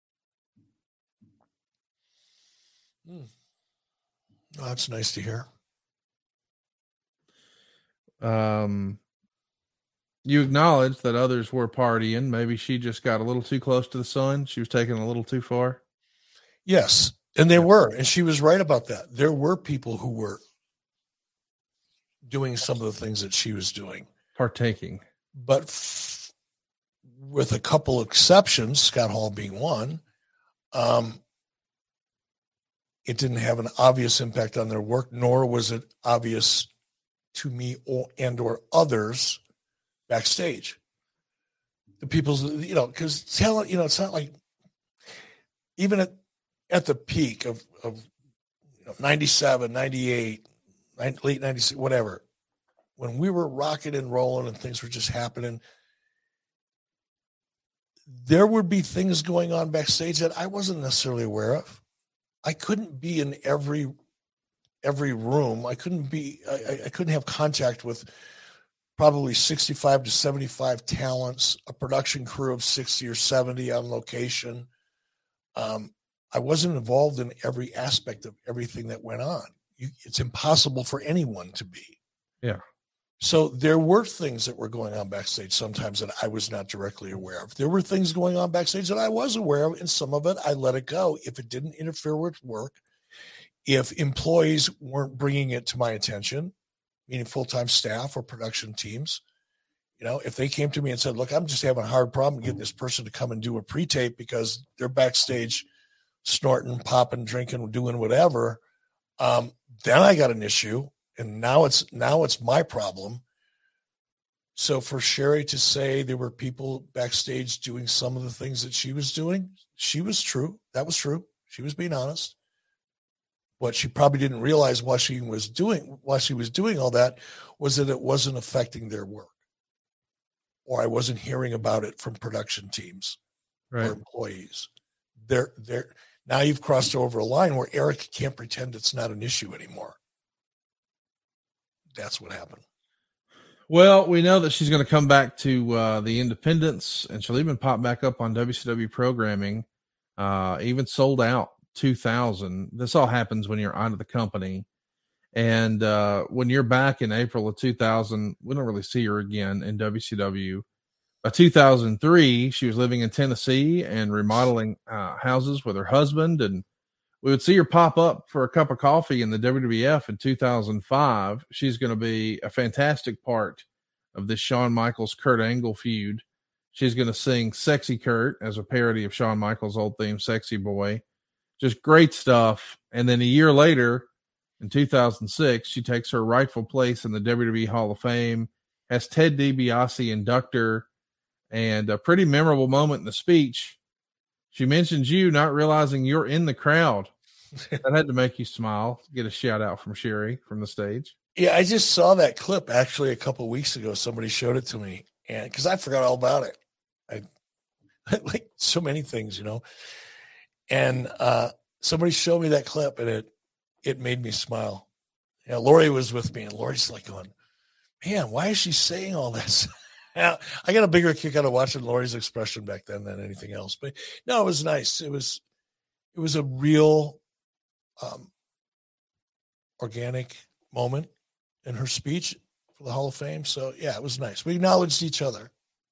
Hmm. Oh, that's nice to hear. Um, you acknowledge that others were partying. Maybe she just got a little too close to the sun. She was taking a little too far. Yes, and they were, and she was right about that. There were people who were doing some of the things that she was doing. Partaking. But f- with a couple exceptions, Scott Hall being one, um, it didn't have an obvious impact on their work, nor was it obvious to me or and or others backstage. The people's, you know, because talent, you know, it's not like even at, at the peak of, of you know, ninety-seven, ninety-eight, late ninety-six, whatever, when we were rocking and rolling and things were just happening, there would be things going on backstage that I wasn't necessarily aware of. I couldn't be in every every room. I couldn't be. I, I couldn't have contact with probably sixty-five to seventy-five talents, a production crew of sixty or seventy on location. Um, I wasn't involved in every aspect of everything that went on. You, it's impossible for anyone to be. Yeah. So there were things that were going on backstage sometimes that I was not directly aware of. There were things going on backstage that I was aware of, and some of it I let it go if it didn't interfere with work. If employees weren't bringing it to my attention, meaning full-time staff or production teams, you know, if they came to me and said, look, I'm just having a hard problem getting this person to come and do a pre-tape because they're backstage snorting, popping, drinking, doing whatever, um, then I got an issue. And now it's now it's my problem. So for Sherry to say there were people backstage doing some of the things that she was doing, she was true. That was true. She was being honest. What she probably didn't realize while she was doing while she was doing all that was that it wasn't affecting their work, or I wasn't hearing about it from production teams right. or employees. They're they're now you've crossed over a line where Eric can't pretend it's not an issue anymore. That's what happened. Well, we know that she's going to come back to uh, the independents, and she'll even pop back up on W C W programming, uh, even sold out two thousand. This all happens when you're out of the company. And uh, when you're back in April of two thousand, we don't really see her again in W C W. By two thousand three, she was living in Tennessee and remodeling uh, houses with her husband, and we would see her pop up for a cup of coffee in the W W F in two thousand five. She's going to be a fantastic part of this Shawn Michaels Kurt Angle feud. She's going to sing Sexy Kurt as a parody of Shawn Michaels' old theme, Sexy Boy. Just great stuff. And then a year later, in two thousand six, she takes her rightful place in the W W E Hall of Fame, has Ted DiBiase induct her, and a pretty memorable moment in the speech. She mentions you not realizing you're in the crowd. That had to make you smile. Get a shout out from Sherry from the stage. Yeah, I just saw that clip actually a couple of weeks ago. Somebody showed it to me, and because I forgot all about it. I like so many things, you know. And uh, somebody showed me that clip, and it it made me smile. Yeah, Lori was with me, and Lori's like going, "Man, why is she saying all this?" Yeah, I got a bigger kick out of watching Lori's expression back then than anything else. But no, it was nice. It was, it was a real, um, organic moment in her speech for the Hall of Fame. So yeah, it was nice. We acknowledged each other.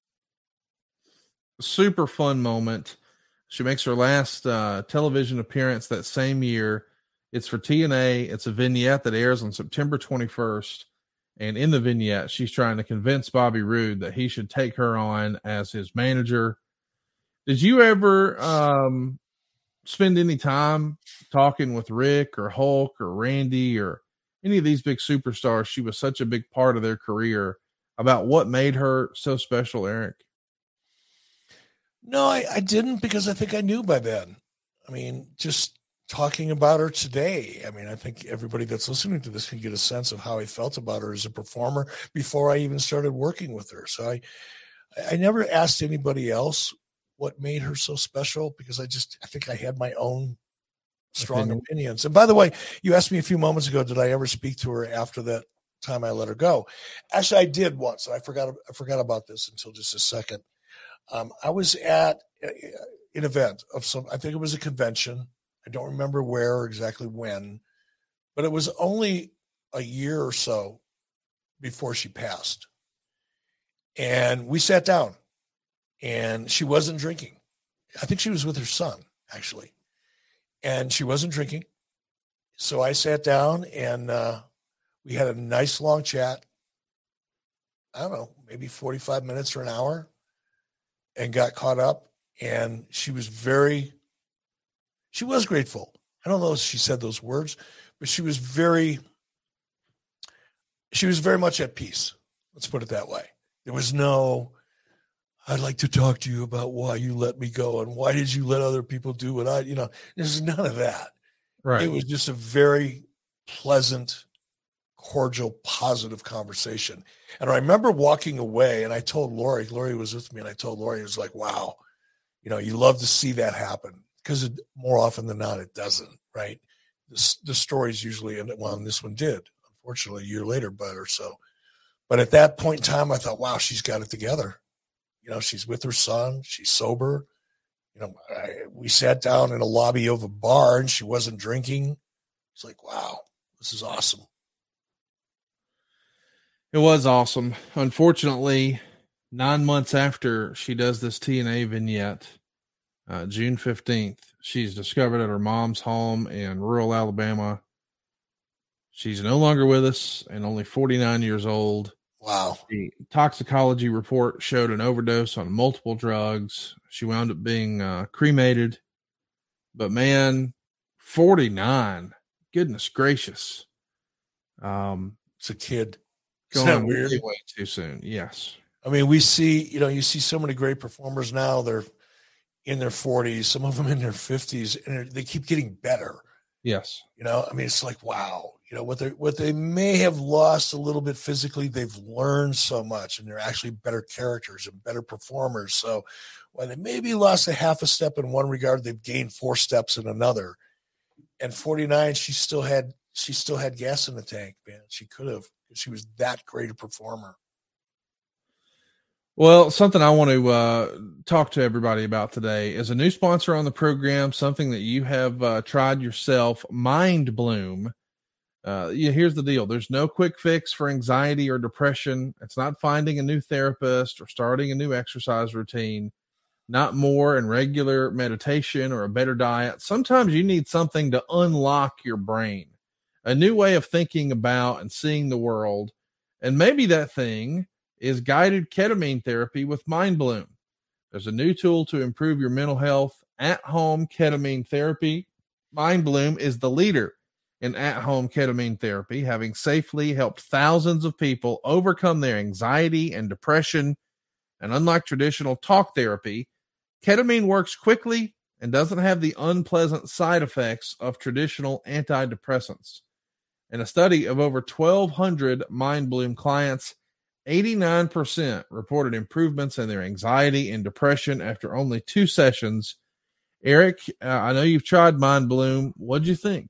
Super fun moment. She makes her last uh, television appearance that same year. It's for T N A. It's a vignette that airs on September twenty-first. And in the vignette, she's trying to convince Bobby Roode that he should take her on as his manager. Did you ever, um, spend any time talking with Rick or Hulk or Randy or any of these big superstars? She was such a big part of their career, about what made her so special, Eric. No, I, I didn't, because I think I knew by then. I mean, just talking about her today, I mean, I think everybody that's listening to this can get a sense of how I felt about her as a performer before I even started working with her. So I, I never asked anybody else what made her so special, because I just, I think I had my own strong Opinion. opinions. And by the way, you asked me a few moments ago, did I ever speak to her after that time I let her go? Actually, I did once. I forgot, I forgot about this until just a second. Um, I was at an event of some, I think it was a convention. I don't remember where or exactly when, but it was only a year or so before she passed. And we sat down, and she wasn't drinking. I think she was with her son, actually. And she wasn't drinking. So I sat down, and uh, we had a nice long chat. I don't know, maybe forty-five minutes or an hour, and got caught up. And she was very, she was grateful. I don't know if she said those words, but she was very, she was very much at peace. Let's put it that way. There was no, I'd like to talk to you about why you let me go and why did you let other people do what I, you know, there's none of that. Right. It was just a very pleasant, cordial, positive conversation. And I remember walking away, and I told Lori, Lori was with me, and I told Lori, it was like, wow, you know, you love to see that happen, because more often than not, it doesn't, right? The, the stories usually, and well, and this one did, unfortunately, a year later, but or so. But at that point in time, I thought, wow, she's got it together. You know, she's with her son. She's sober. You know, I, we sat down in a lobby of a bar, and she wasn't drinking. It's like, wow, this is awesome. It was awesome. Unfortunately, nine months after she does this T N A vignette, uh, June fifteenth, she's discovered at her mom's home in rural Alabama. She's no longer with us and only forty-nine years old. Wow. The toxicology report showed an overdose on multiple drugs. She wound up being uh, cremated. But man, forty-nine, goodness gracious. Um, it's a kid. Going Isn't that weird? Way, way too soon. Yes. I mean, we see, you know, you see so many great performers now. They're in their forties, some of them in their fifties, and they keep getting better. Yes. You know, I mean, it's like, wow, you know, what they what they may have lost a little bit physically, they've learned so much, and they're actually better characters and better performers. So while they maybe lost a half a step in one regard, they've gained four steps in another. And forty-nine, she still had she still had gas in the tank, man. She could have, because she was that great a performer. Well, something I want to uh, talk to everybody about today is a new sponsor on the program, something that you have uh, tried yourself, Mind Bloom. Uh, yeah, here's the deal. There's no quick fix for anxiety or depression. It's not finding a new therapist or starting a new exercise routine, not more and regular meditation or a better diet. Sometimes you need something to unlock your brain, a new way of thinking about and seeing the world. And maybe that thing is guided ketamine therapy with Mind Bloom. There's a new tool to improve your mental health, at-home ketamine therapy. Mind Bloom is the leader in at-home ketamine therapy, having safely helped thousands of people overcome their anxiety and depression. And unlike traditional talk therapy, ketamine works quickly and doesn't have the unpleasant side effects of traditional antidepressants. In a study of over twelve hundred Mind Bloom clients, eighty-nine percent reported improvements in their anxiety and depression after only two sessions. Eric, uh, I know you've tried Mind Bloom. What'd you think?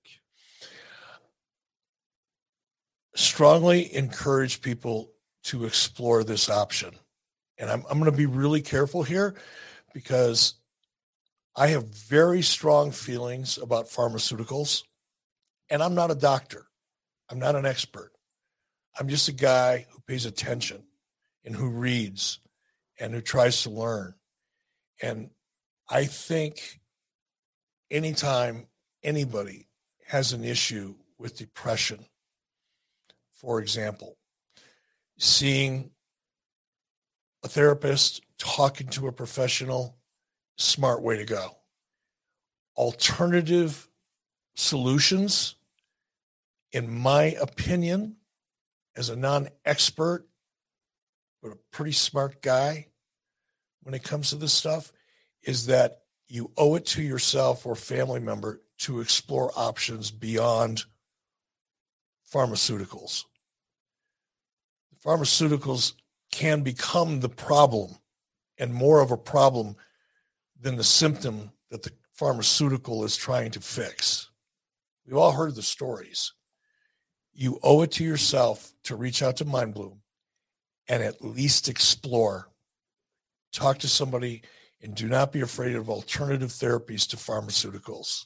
Strongly encourage people to explore this option. And I'm, I'm going to be really careful here, because I have very strong feelings about pharmaceuticals, and I'm not a doctor. I'm not an expert. I'm just a guy who pays attention and who reads and who tries to learn. And I think anytime anybody has an issue with depression, for example, seeing a therapist, talking to a professional, smart way to go. alternative solutions, in my opinion, as a non-expert, but a pretty smart guy when it comes to this stuff, is that you owe it to yourself or family member to explore options beyond pharmaceuticals. Pharmaceuticals can become the problem, and more of a problem than the symptom that the pharmaceutical is trying to fix. We've all heard the stories. You owe it to yourself to reach out to MindBloom and at least explore. Talk to somebody, and do not be afraid of alternative therapies to pharmaceuticals.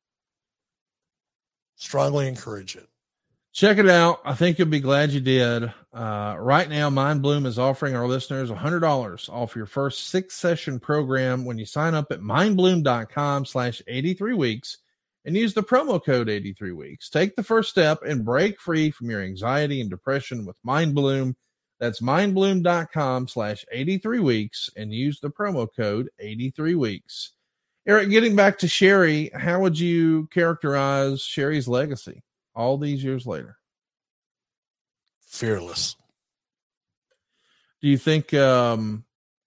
Strongly encourage it. Check it out. I think you'll be glad you did. Uh, right now, MindBloom is offering our listeners one hundred dollars off your first six-session program when you sign up at mindbloom.com slash 83 weeks and use the promo code eighty-three weeks. Take the first step and break free from your anxiety and depression with MindBloom. That's mindbloom.com slash 83 weeks and use the promo code eighty-three weeks. Eric, getting back to Sherry, how would you characterize Sherry's legacy all these years later? Fearless. Do you think, um,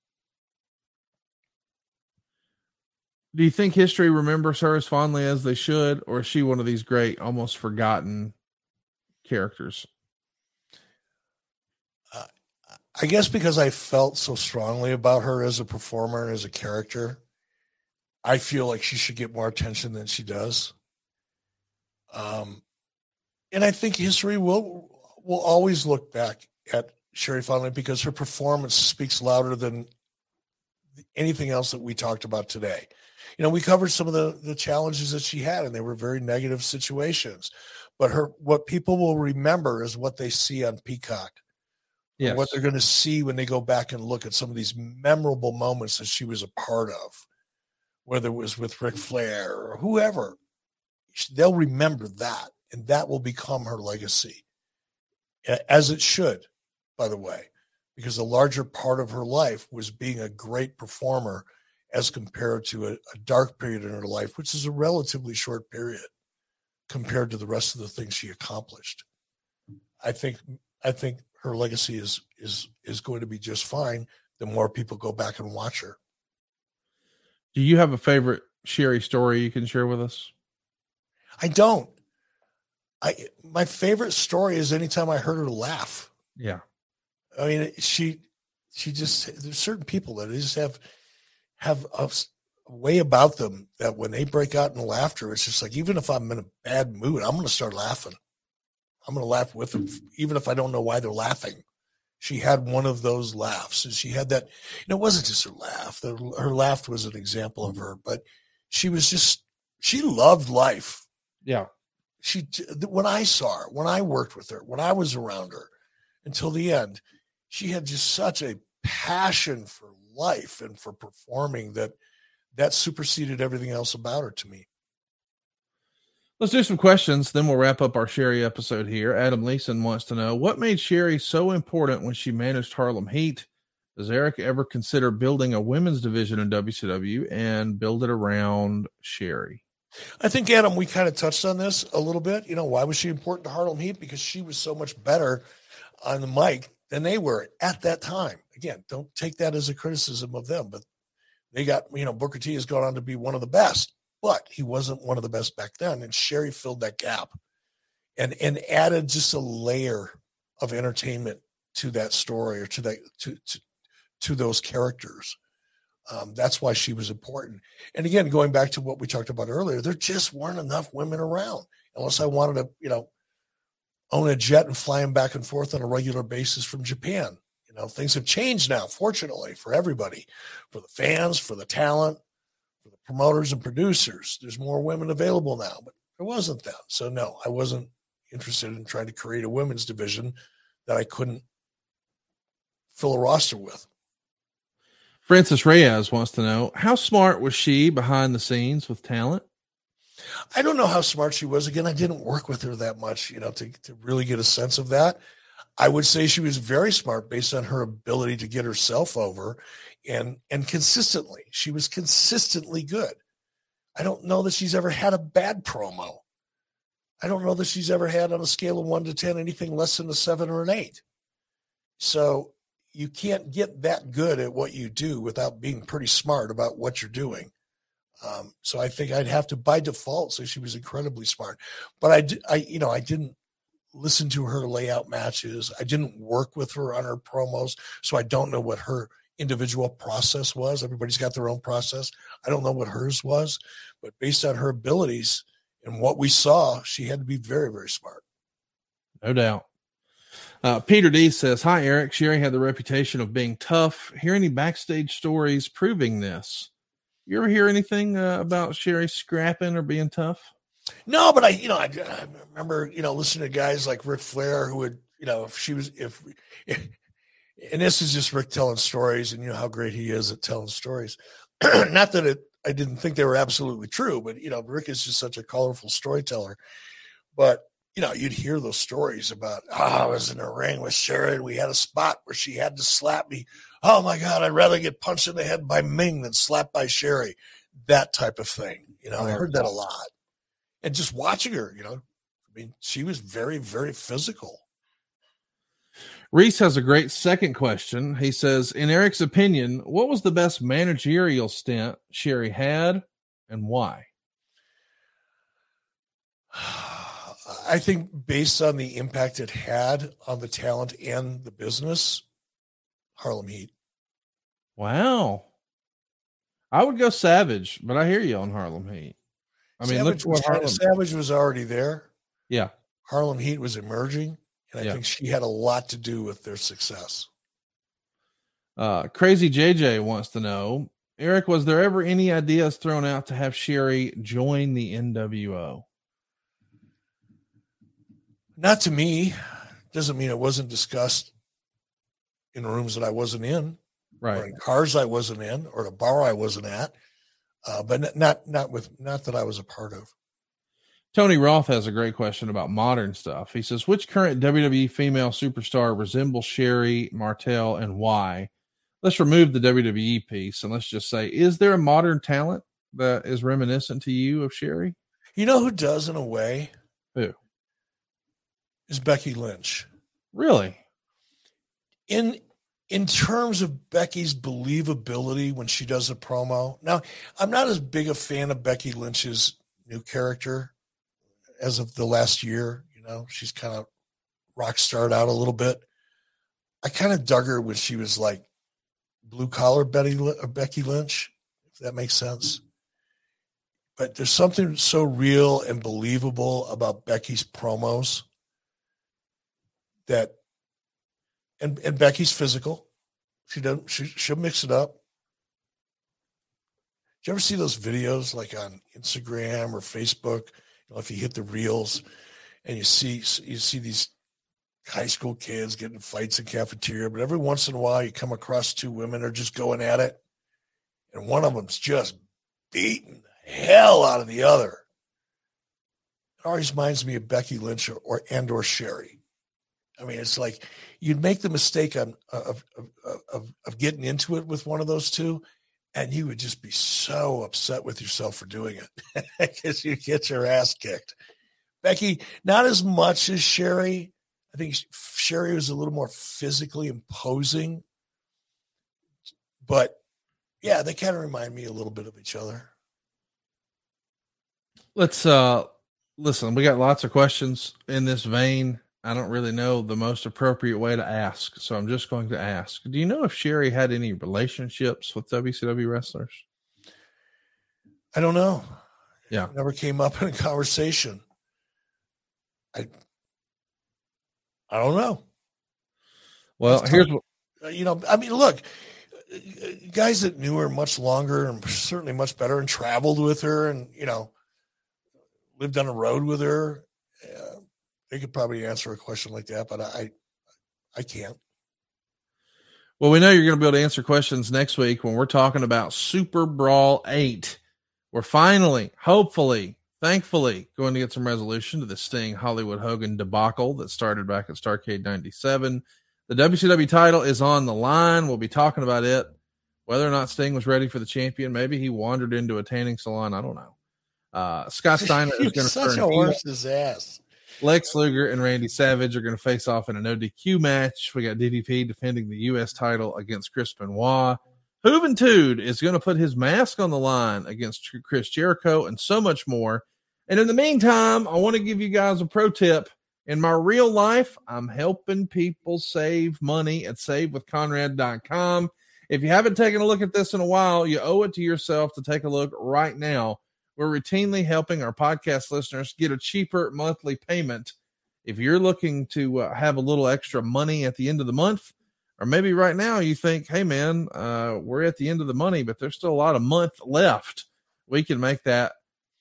do you think history remembers her as fondly as they should, or is she one of these great, almost forgotten characters? Uh, I guess because I felt so strongly about her as a performer and as a character, I feel like she should get more attention than she does. Um, and I think history will will always look back at Sherry fondly because her performance speaks louder than anything else that we talked about today. You know, we covered some of the, the challenges that she had, and they were very negative situations. But her, what people will remember is what they see on Peacock. Yes. What they're going to see when they go back and look at some of these memorable moments that she was a part of, whether it was with Ric Flair or whoever. They'll remember that, and that will become her legacy, as it should, by the way, because a larger part of her life was being a great performer as compared to a, a dark period in her life, which is a relatively short period compared to the rest of the things she accomplished. I think I think her legacy is is is going to be just fine the more people go back and watch her. Do you have a favorite Sherry story you can share with us? I don't. I my favorite story is anytime I heard her laugh. Yeah. I mean, she she just, there's certain people that just have have a way about them that when they break out in laughter, it's just like, even if I'm in a bad mood, I'm going to start laughing. I'm going to laugh with them, even if I don't know why they're laughing. She had one of those laughs, and she had that, you know, it wasn't just her laugh. The, her laugh was an example of her, but she was just, she loved life. Yeah. She, when I saw her, when I worked with her, when I was around her until the end, she had just such a passion for life and for performing that that superseded everything else about her to me. Let's do some questions, then we'll wrap up our Sherry episode here. Adam Leeson wants to know, what made Sherry so important when she managed Harlem Heat? Does Eric ever consider building a women's division in W C W and build it around Sherry? I think, Adam, we kind of touched on this a little bit. You know, why was she important to Harlem Heat? Because she was so much better on the mic than they were at that time. Again, don't take that as a criticism of them, but they got, you know, Booker T has gone on to be one of the best, but he wasn't one of the best back then. And Sherry filled that gap and, and added just a layer of entertainment to that story or to that, to, to, to those characters. Um, that's why she was important. And again, going back to what we talked about earlier, there just weren't enough women around unless I wanted to, you know, own a jet and fly them back and forth on a regular basis from Japan. You know, things have changed now, fortunately, for everybody, for the fans, for the talent, for the promoters and producers. There's more women available now, but there wasn't then. So no, I wasn't interested in trying to create a women's division that I couldn't fill a roster with. Francis Reyes wants to know, how smart was she behind the scenes with talent? I don't know how smart she was. Again, I didn't work with her that much, you know, to, to really get a sense of that. I would say she was very smart based on her ability to get herself over and, and consistently. She was consistently good. I don't know that she's ever had a bad promo. I don't know that she's ever had, on a scale of one to ten, anything less than a seven or an eight. So you can't get that good at what you do without being pretty smart about what you're doing. Um, so I think I'd have to, by default, say she was incredibly smart. But I, I, you know, I didn't listen to her layout matches. I didn't work with her on her promos, so I don't know what her individual process was. Everybody's got their own process. I don't know what hers was, but based on her abilities and what we saw, she had to be very, very smart. No doubt. Uh, Peter D says, hi, Eric. Sherry had the reputation of being tough. Hear any backstage stories proving this? You ever hear anything uh, about Sherry scrapping or being tough? No, but I, you know, I, I remember, you know, listening to guys like Ric Flair who would, you know, if she was, if, if and this is just Rick telling stories, and you know how great he is at telling stories. Not that it, I didn't think they were absolutely true, but, you know, Rick is just such a colorful storyteller. But, you know, you'd hear those stories about, oh, I was in a ring with Sherry and we had a spot where she had to slap me. Oh, my God, I'd rather get punched in the head by Ming than slapped by Sherry. That type of thing. You know, I heard that a lot. And just watching her, you know, I mean, she was very, very physical. Reese has a great second question. He says, in Eric's opinion, what was the best managerial stint Sherry had and why? I think based on the impact it had on the talent and the business, Harlem Heat. Wow. I would go Savage, but I hear you on Harlem Heat. I mean, Savage, look was, what Harlem... Savage was already there. Yeah. Harlem Heat was emerging, and I yeah. think she had a lot to do with their success. Uh, Crazy J J wants to know, Eric, was there ever any ideas thrown out to have Sherry join the N W O? Not to me. Doesn't mean it wasn't discussed in rooms that I wasn't in, right? Or in cars I wasn't in, or at a bar I wasn't at, uh, but not not with not that I was a part of. Tony Roth has a great question about modern stuff. He says, which current W W E female superstar resembles Sherry Martel and why? Let's remove the W W E piece and let's just say, is there a modern talent that is reminiscent to you of Sherry? You know who does in a way? Who? Is Becky Lynch. Really? In in terms of Becky's believability when she does a promo. Now, I'm not as big a fan of Becky Lynch's new character as of the last year. You know, she's kind of rock starred out a little bit. I kind of dug her when she was like blue collar Betty Becky Lynch, if that makes sense. But there's something so real and believable about Becky's promos that, and, and Becky's physical. She doesn't, she, she'll mix it up. Do you ever see those videos like on Instagram or Facebook? You know, if you hit the reels and you see, you see these high school kids getting fights in cafeteria, but every once in a while you come across two women that are just going at it. And one of them's just beating the hell out of the other. It always reminds me of Becky Lynch or, or and or Sherry. I mean, it's like you'd make the mistake on, of, of, of, of getting into it with one of those two, and you would just be so upset with yourself for doing it because you get your ass kicked. Becky, not as much as Sherry. I think Sherry was a little more physically imposing, but yeah, they kind of remind me a little bit of each other. Let's uh, listen. We got lots of questions in this vein. I don't really know the most appropriate way to ask, so I'm just going to ask. Do you know if Sherry had any relationships with W C W wrestlers? I don't know. Yeah. It never came up in a conversation. I I don't know. Well, That's here's tough. what, you know, I mean, look, guys that knew her much longer and certainly much better and traveled with her and, you know, lived on the road with her. Uh, they could probably answer a question like that, but I, I can't. Well, we know you're going to be able to answer questions next week when we're talking about Super Brawl eight. We're finally, hopefully, thankfully, going to get some resolution to the Sting Hollywood Hogan debacle that started back at Starrcade ninety-seven. The W C W title is on the line. We'll be talking about it, whether or not Sting was ready for the champion. Maybe he wandered into a tanning salon. I don't know. Uh, Scott Steiner is going to such a horse's ass. Lex Luger and Randy Savage are going to face off in a no D Q match. We got D D P defending the U S title against Chris Benoit. Juventud is going to put his mask on the line against Chris Jericho and so much more. And in the meantime, I want to give you guys a pro tip. In my real life, I'm helping people save money at save with conrad dot com. If you haven't taken a look at this in a while, you owe it to yourself to take a look right now. We're routinely helping our podcast listeners get a cheaper monthly payment. If you're looking to uh, have a little extra money at the end of the month, or maybe right now you think, hey, man, uh, we're at the end of the money, but there's still a lot of month left. We can make that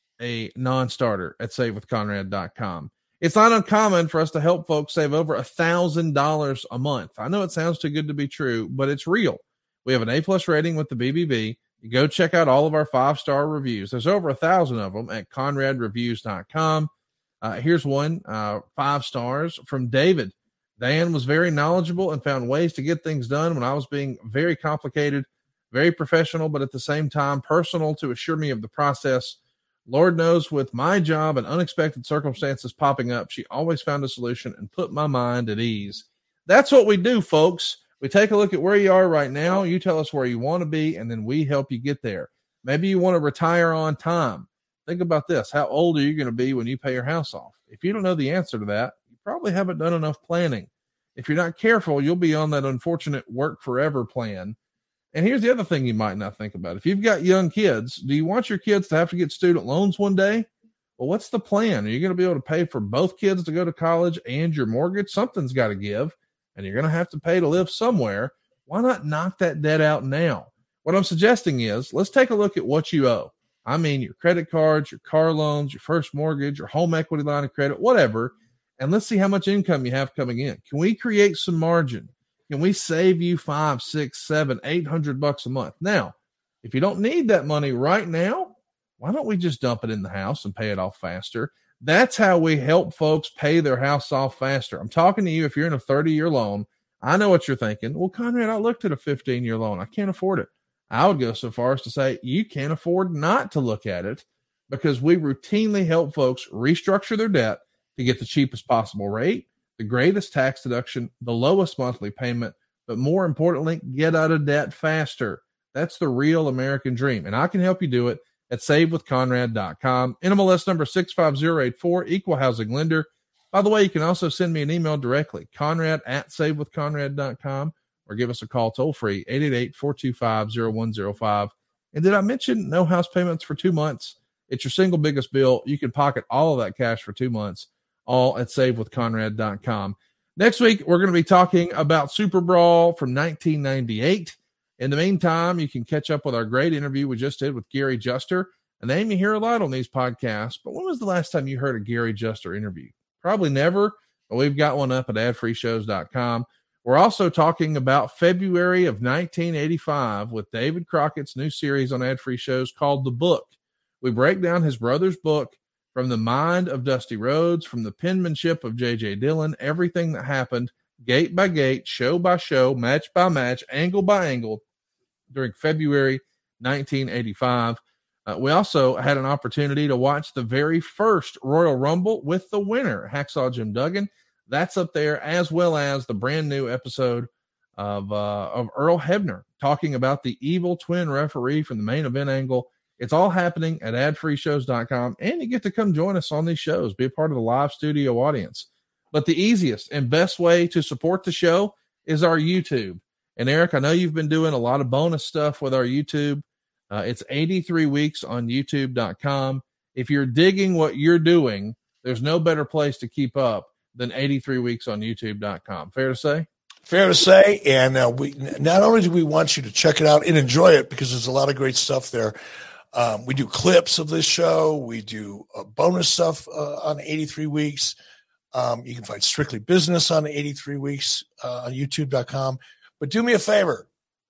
a non-starter at save with conrad dot com. It's not uncommon for us to help folks save over a thousand dollars a month. I know it sounds too good to be true, but it's real. We have an A-plus rating with the B B B. You go check out all of our five-star reviews. There's over a thousand of them at conrad reviews dot com. Uh, here's one, uh, five stars from David. Diane was very knowledgeable and found ways to get things done when I was being very complicated, very professional, but at the same time personal to assure me of the process. Lord knows with my job and unexpected circumstances popping up, she always found a solution and put my mind at ease. That's what we do, folks. We take a look at where you are right now. You tell us where you want to be, and then we help you get there. Maybe you want to retire on time. Think about this. How old are you going to be when you pay your house off? If you don't know the answer to that, you probably haven't done enough planning. If you're not careful, you'll be on that unfortunate work forever plan. And here's the other thing you might not think about. If you've got young kids, do you want your kids to have to get student loans one day? Well, what's the plan? Are you going to be able to pay for both kids to go to college and your mortgage? Something's got to give, and you're going to have to pay to live somewhere. Why not knock that debt out now? What I'm suggesting is let's take a look at what you owe. I mean, your credit cards, your car loans, your first mortgage, your home equity line of credit, whatever. And let's see how much income you have coming in. Can we create some margin? Can we save you five, six, seven, eight hundred bucks a month? Now, if you don't need that money right now, why don't we just dump it in the house and pay it off faster? That's how we help folks pay their house off faster. I'm talking to you if you're in a thirty-year loan. I know what you're thinking. Well, Conrad, I looked at a fifteen-year loan. I can't afford it. I would go so far as to say you can't afford not to look at it, because we routinely help folks restructure their debt to get the cheapest possible rate, the greatest tax deduction, the lowest monthly payment, but more importantly, get out of debt faster. That's the real American dream, and I can help you do it at save with conrad dot com. N M L S number six five zero eight four, equal housing lender. By the way, you can also send me an email directly, conrad at save with conrad dot com, or give us a call toll-free, eight eight eight, four two five, zero one zero five. And did I mention no house payments for two months? It's your single biggest bill. You can pocket all of that cash for two months, all at save with conrad dot com. Next week, we're going to be talking about Super Brawl from nineteen ninety-eight. In the meantime, you can catch up with our great interview we just did with Gary Juster, a name you hear a lot on these podcasts. But when was the last time you heard a Gary Juster interview? Probably never, but we've got one up at ad free shows dot com. We're also talking about February of nineteen eighty-five with David Crockett's new series on Ad Free Shows called The Book. We break down his brother's book from the mind of Dusty Rhodes, from the penmanship of J J Dillon, everything that happened, gate by gate, show by show, match by match, angle by angle, during February nineteen eighty-five. Uh, we also had an opportunity to watch the very first Royal Rumble with the winner, Hacksaw Jim Duggan. That's up there, as well as the brand new episode of uh, of Earl Hebner talking about the evil twin referee from the main event angle. It's all happening at ad free shows dot com, and you get to come join us on these shows, be a part of the live studio audience. But the easiest and best way to support the show is our YouTube. And Eric, I know you've been doing a lot of bonus stuff with our YouTube. Uh, it's eighty-three weeks on youtube dot com. If you're digging what you're doing, there's no better place to keep up than eighty-three weeks on youtube dot com. Fair to say? Fair to say. And uh, we not only do we want you to check it out and enjoy it, because there's a lot of great stuff there. Um, we do clips of this show. We do uh, bonus stuff uh, on eighty-three weeks. Um, you can find Strictly Business on eighty-three weeks uh, on youtube dot com. But do me a favor,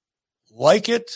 like it,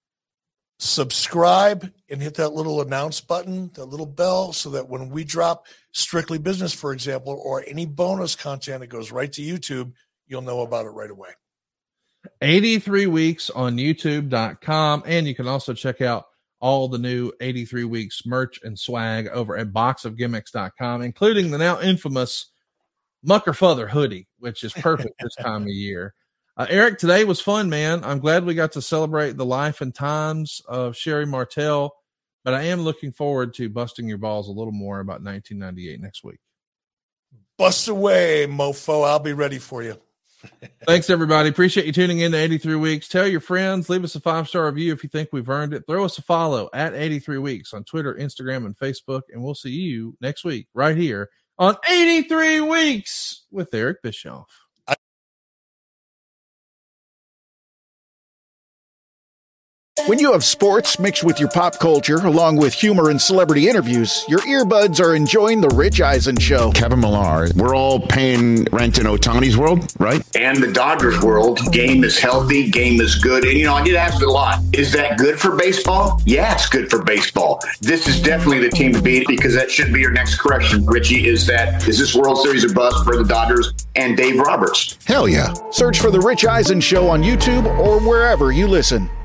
subscribe, and hit that little announce button, that little bell, so that when we drop Strictly Business, for example, or any bonus content that goes right to YouTube, you'll know about it right away. eighty-three weeks on youtube dot com. And you can also check out all the new eighty-three weeks merch and swag over at box of gimmicks dot com, including the now infamous Mucker Father hoodie, which is perfect this time of year. Uh, Eric, today was fun, man. I'm glad we got to celebrate the life and times of Sherry Martel, but I am looking forward to busting your balls a little more about nineteen ninety-eight next week. Bust away, mofo. I'll be ready for you. Thanks, everybody. Appreciate you tuning in to eighty-three weeks. Tell your friends, leave us a five-star review if you think we've earned it. Throw us a follow at eighty-three weeks on Twitter, Instagram, and Facebook, and we'll see you next week right here on eighty-three weeks with Eric Bischoff. When you have sports mixed with your pop culture, along with humor and celebrity interviews, your earbuds are enjoying The Rich Eisen Show. Kevin Millar, we're all paying rent in Ohtani's world, right? And the Dodgers world. Game is healthy, game is good. And, you know, I get asked a lot, is that good for baseball? Yeah, it's good for baseball. This is definitely the team to beat, because that should be your next correction, Richie, is that, is this World Series a bust for the Dodgers and Dave Roberts? Hell yeah. Search for The Rich Eisen Show on YouTube or wherever you listen.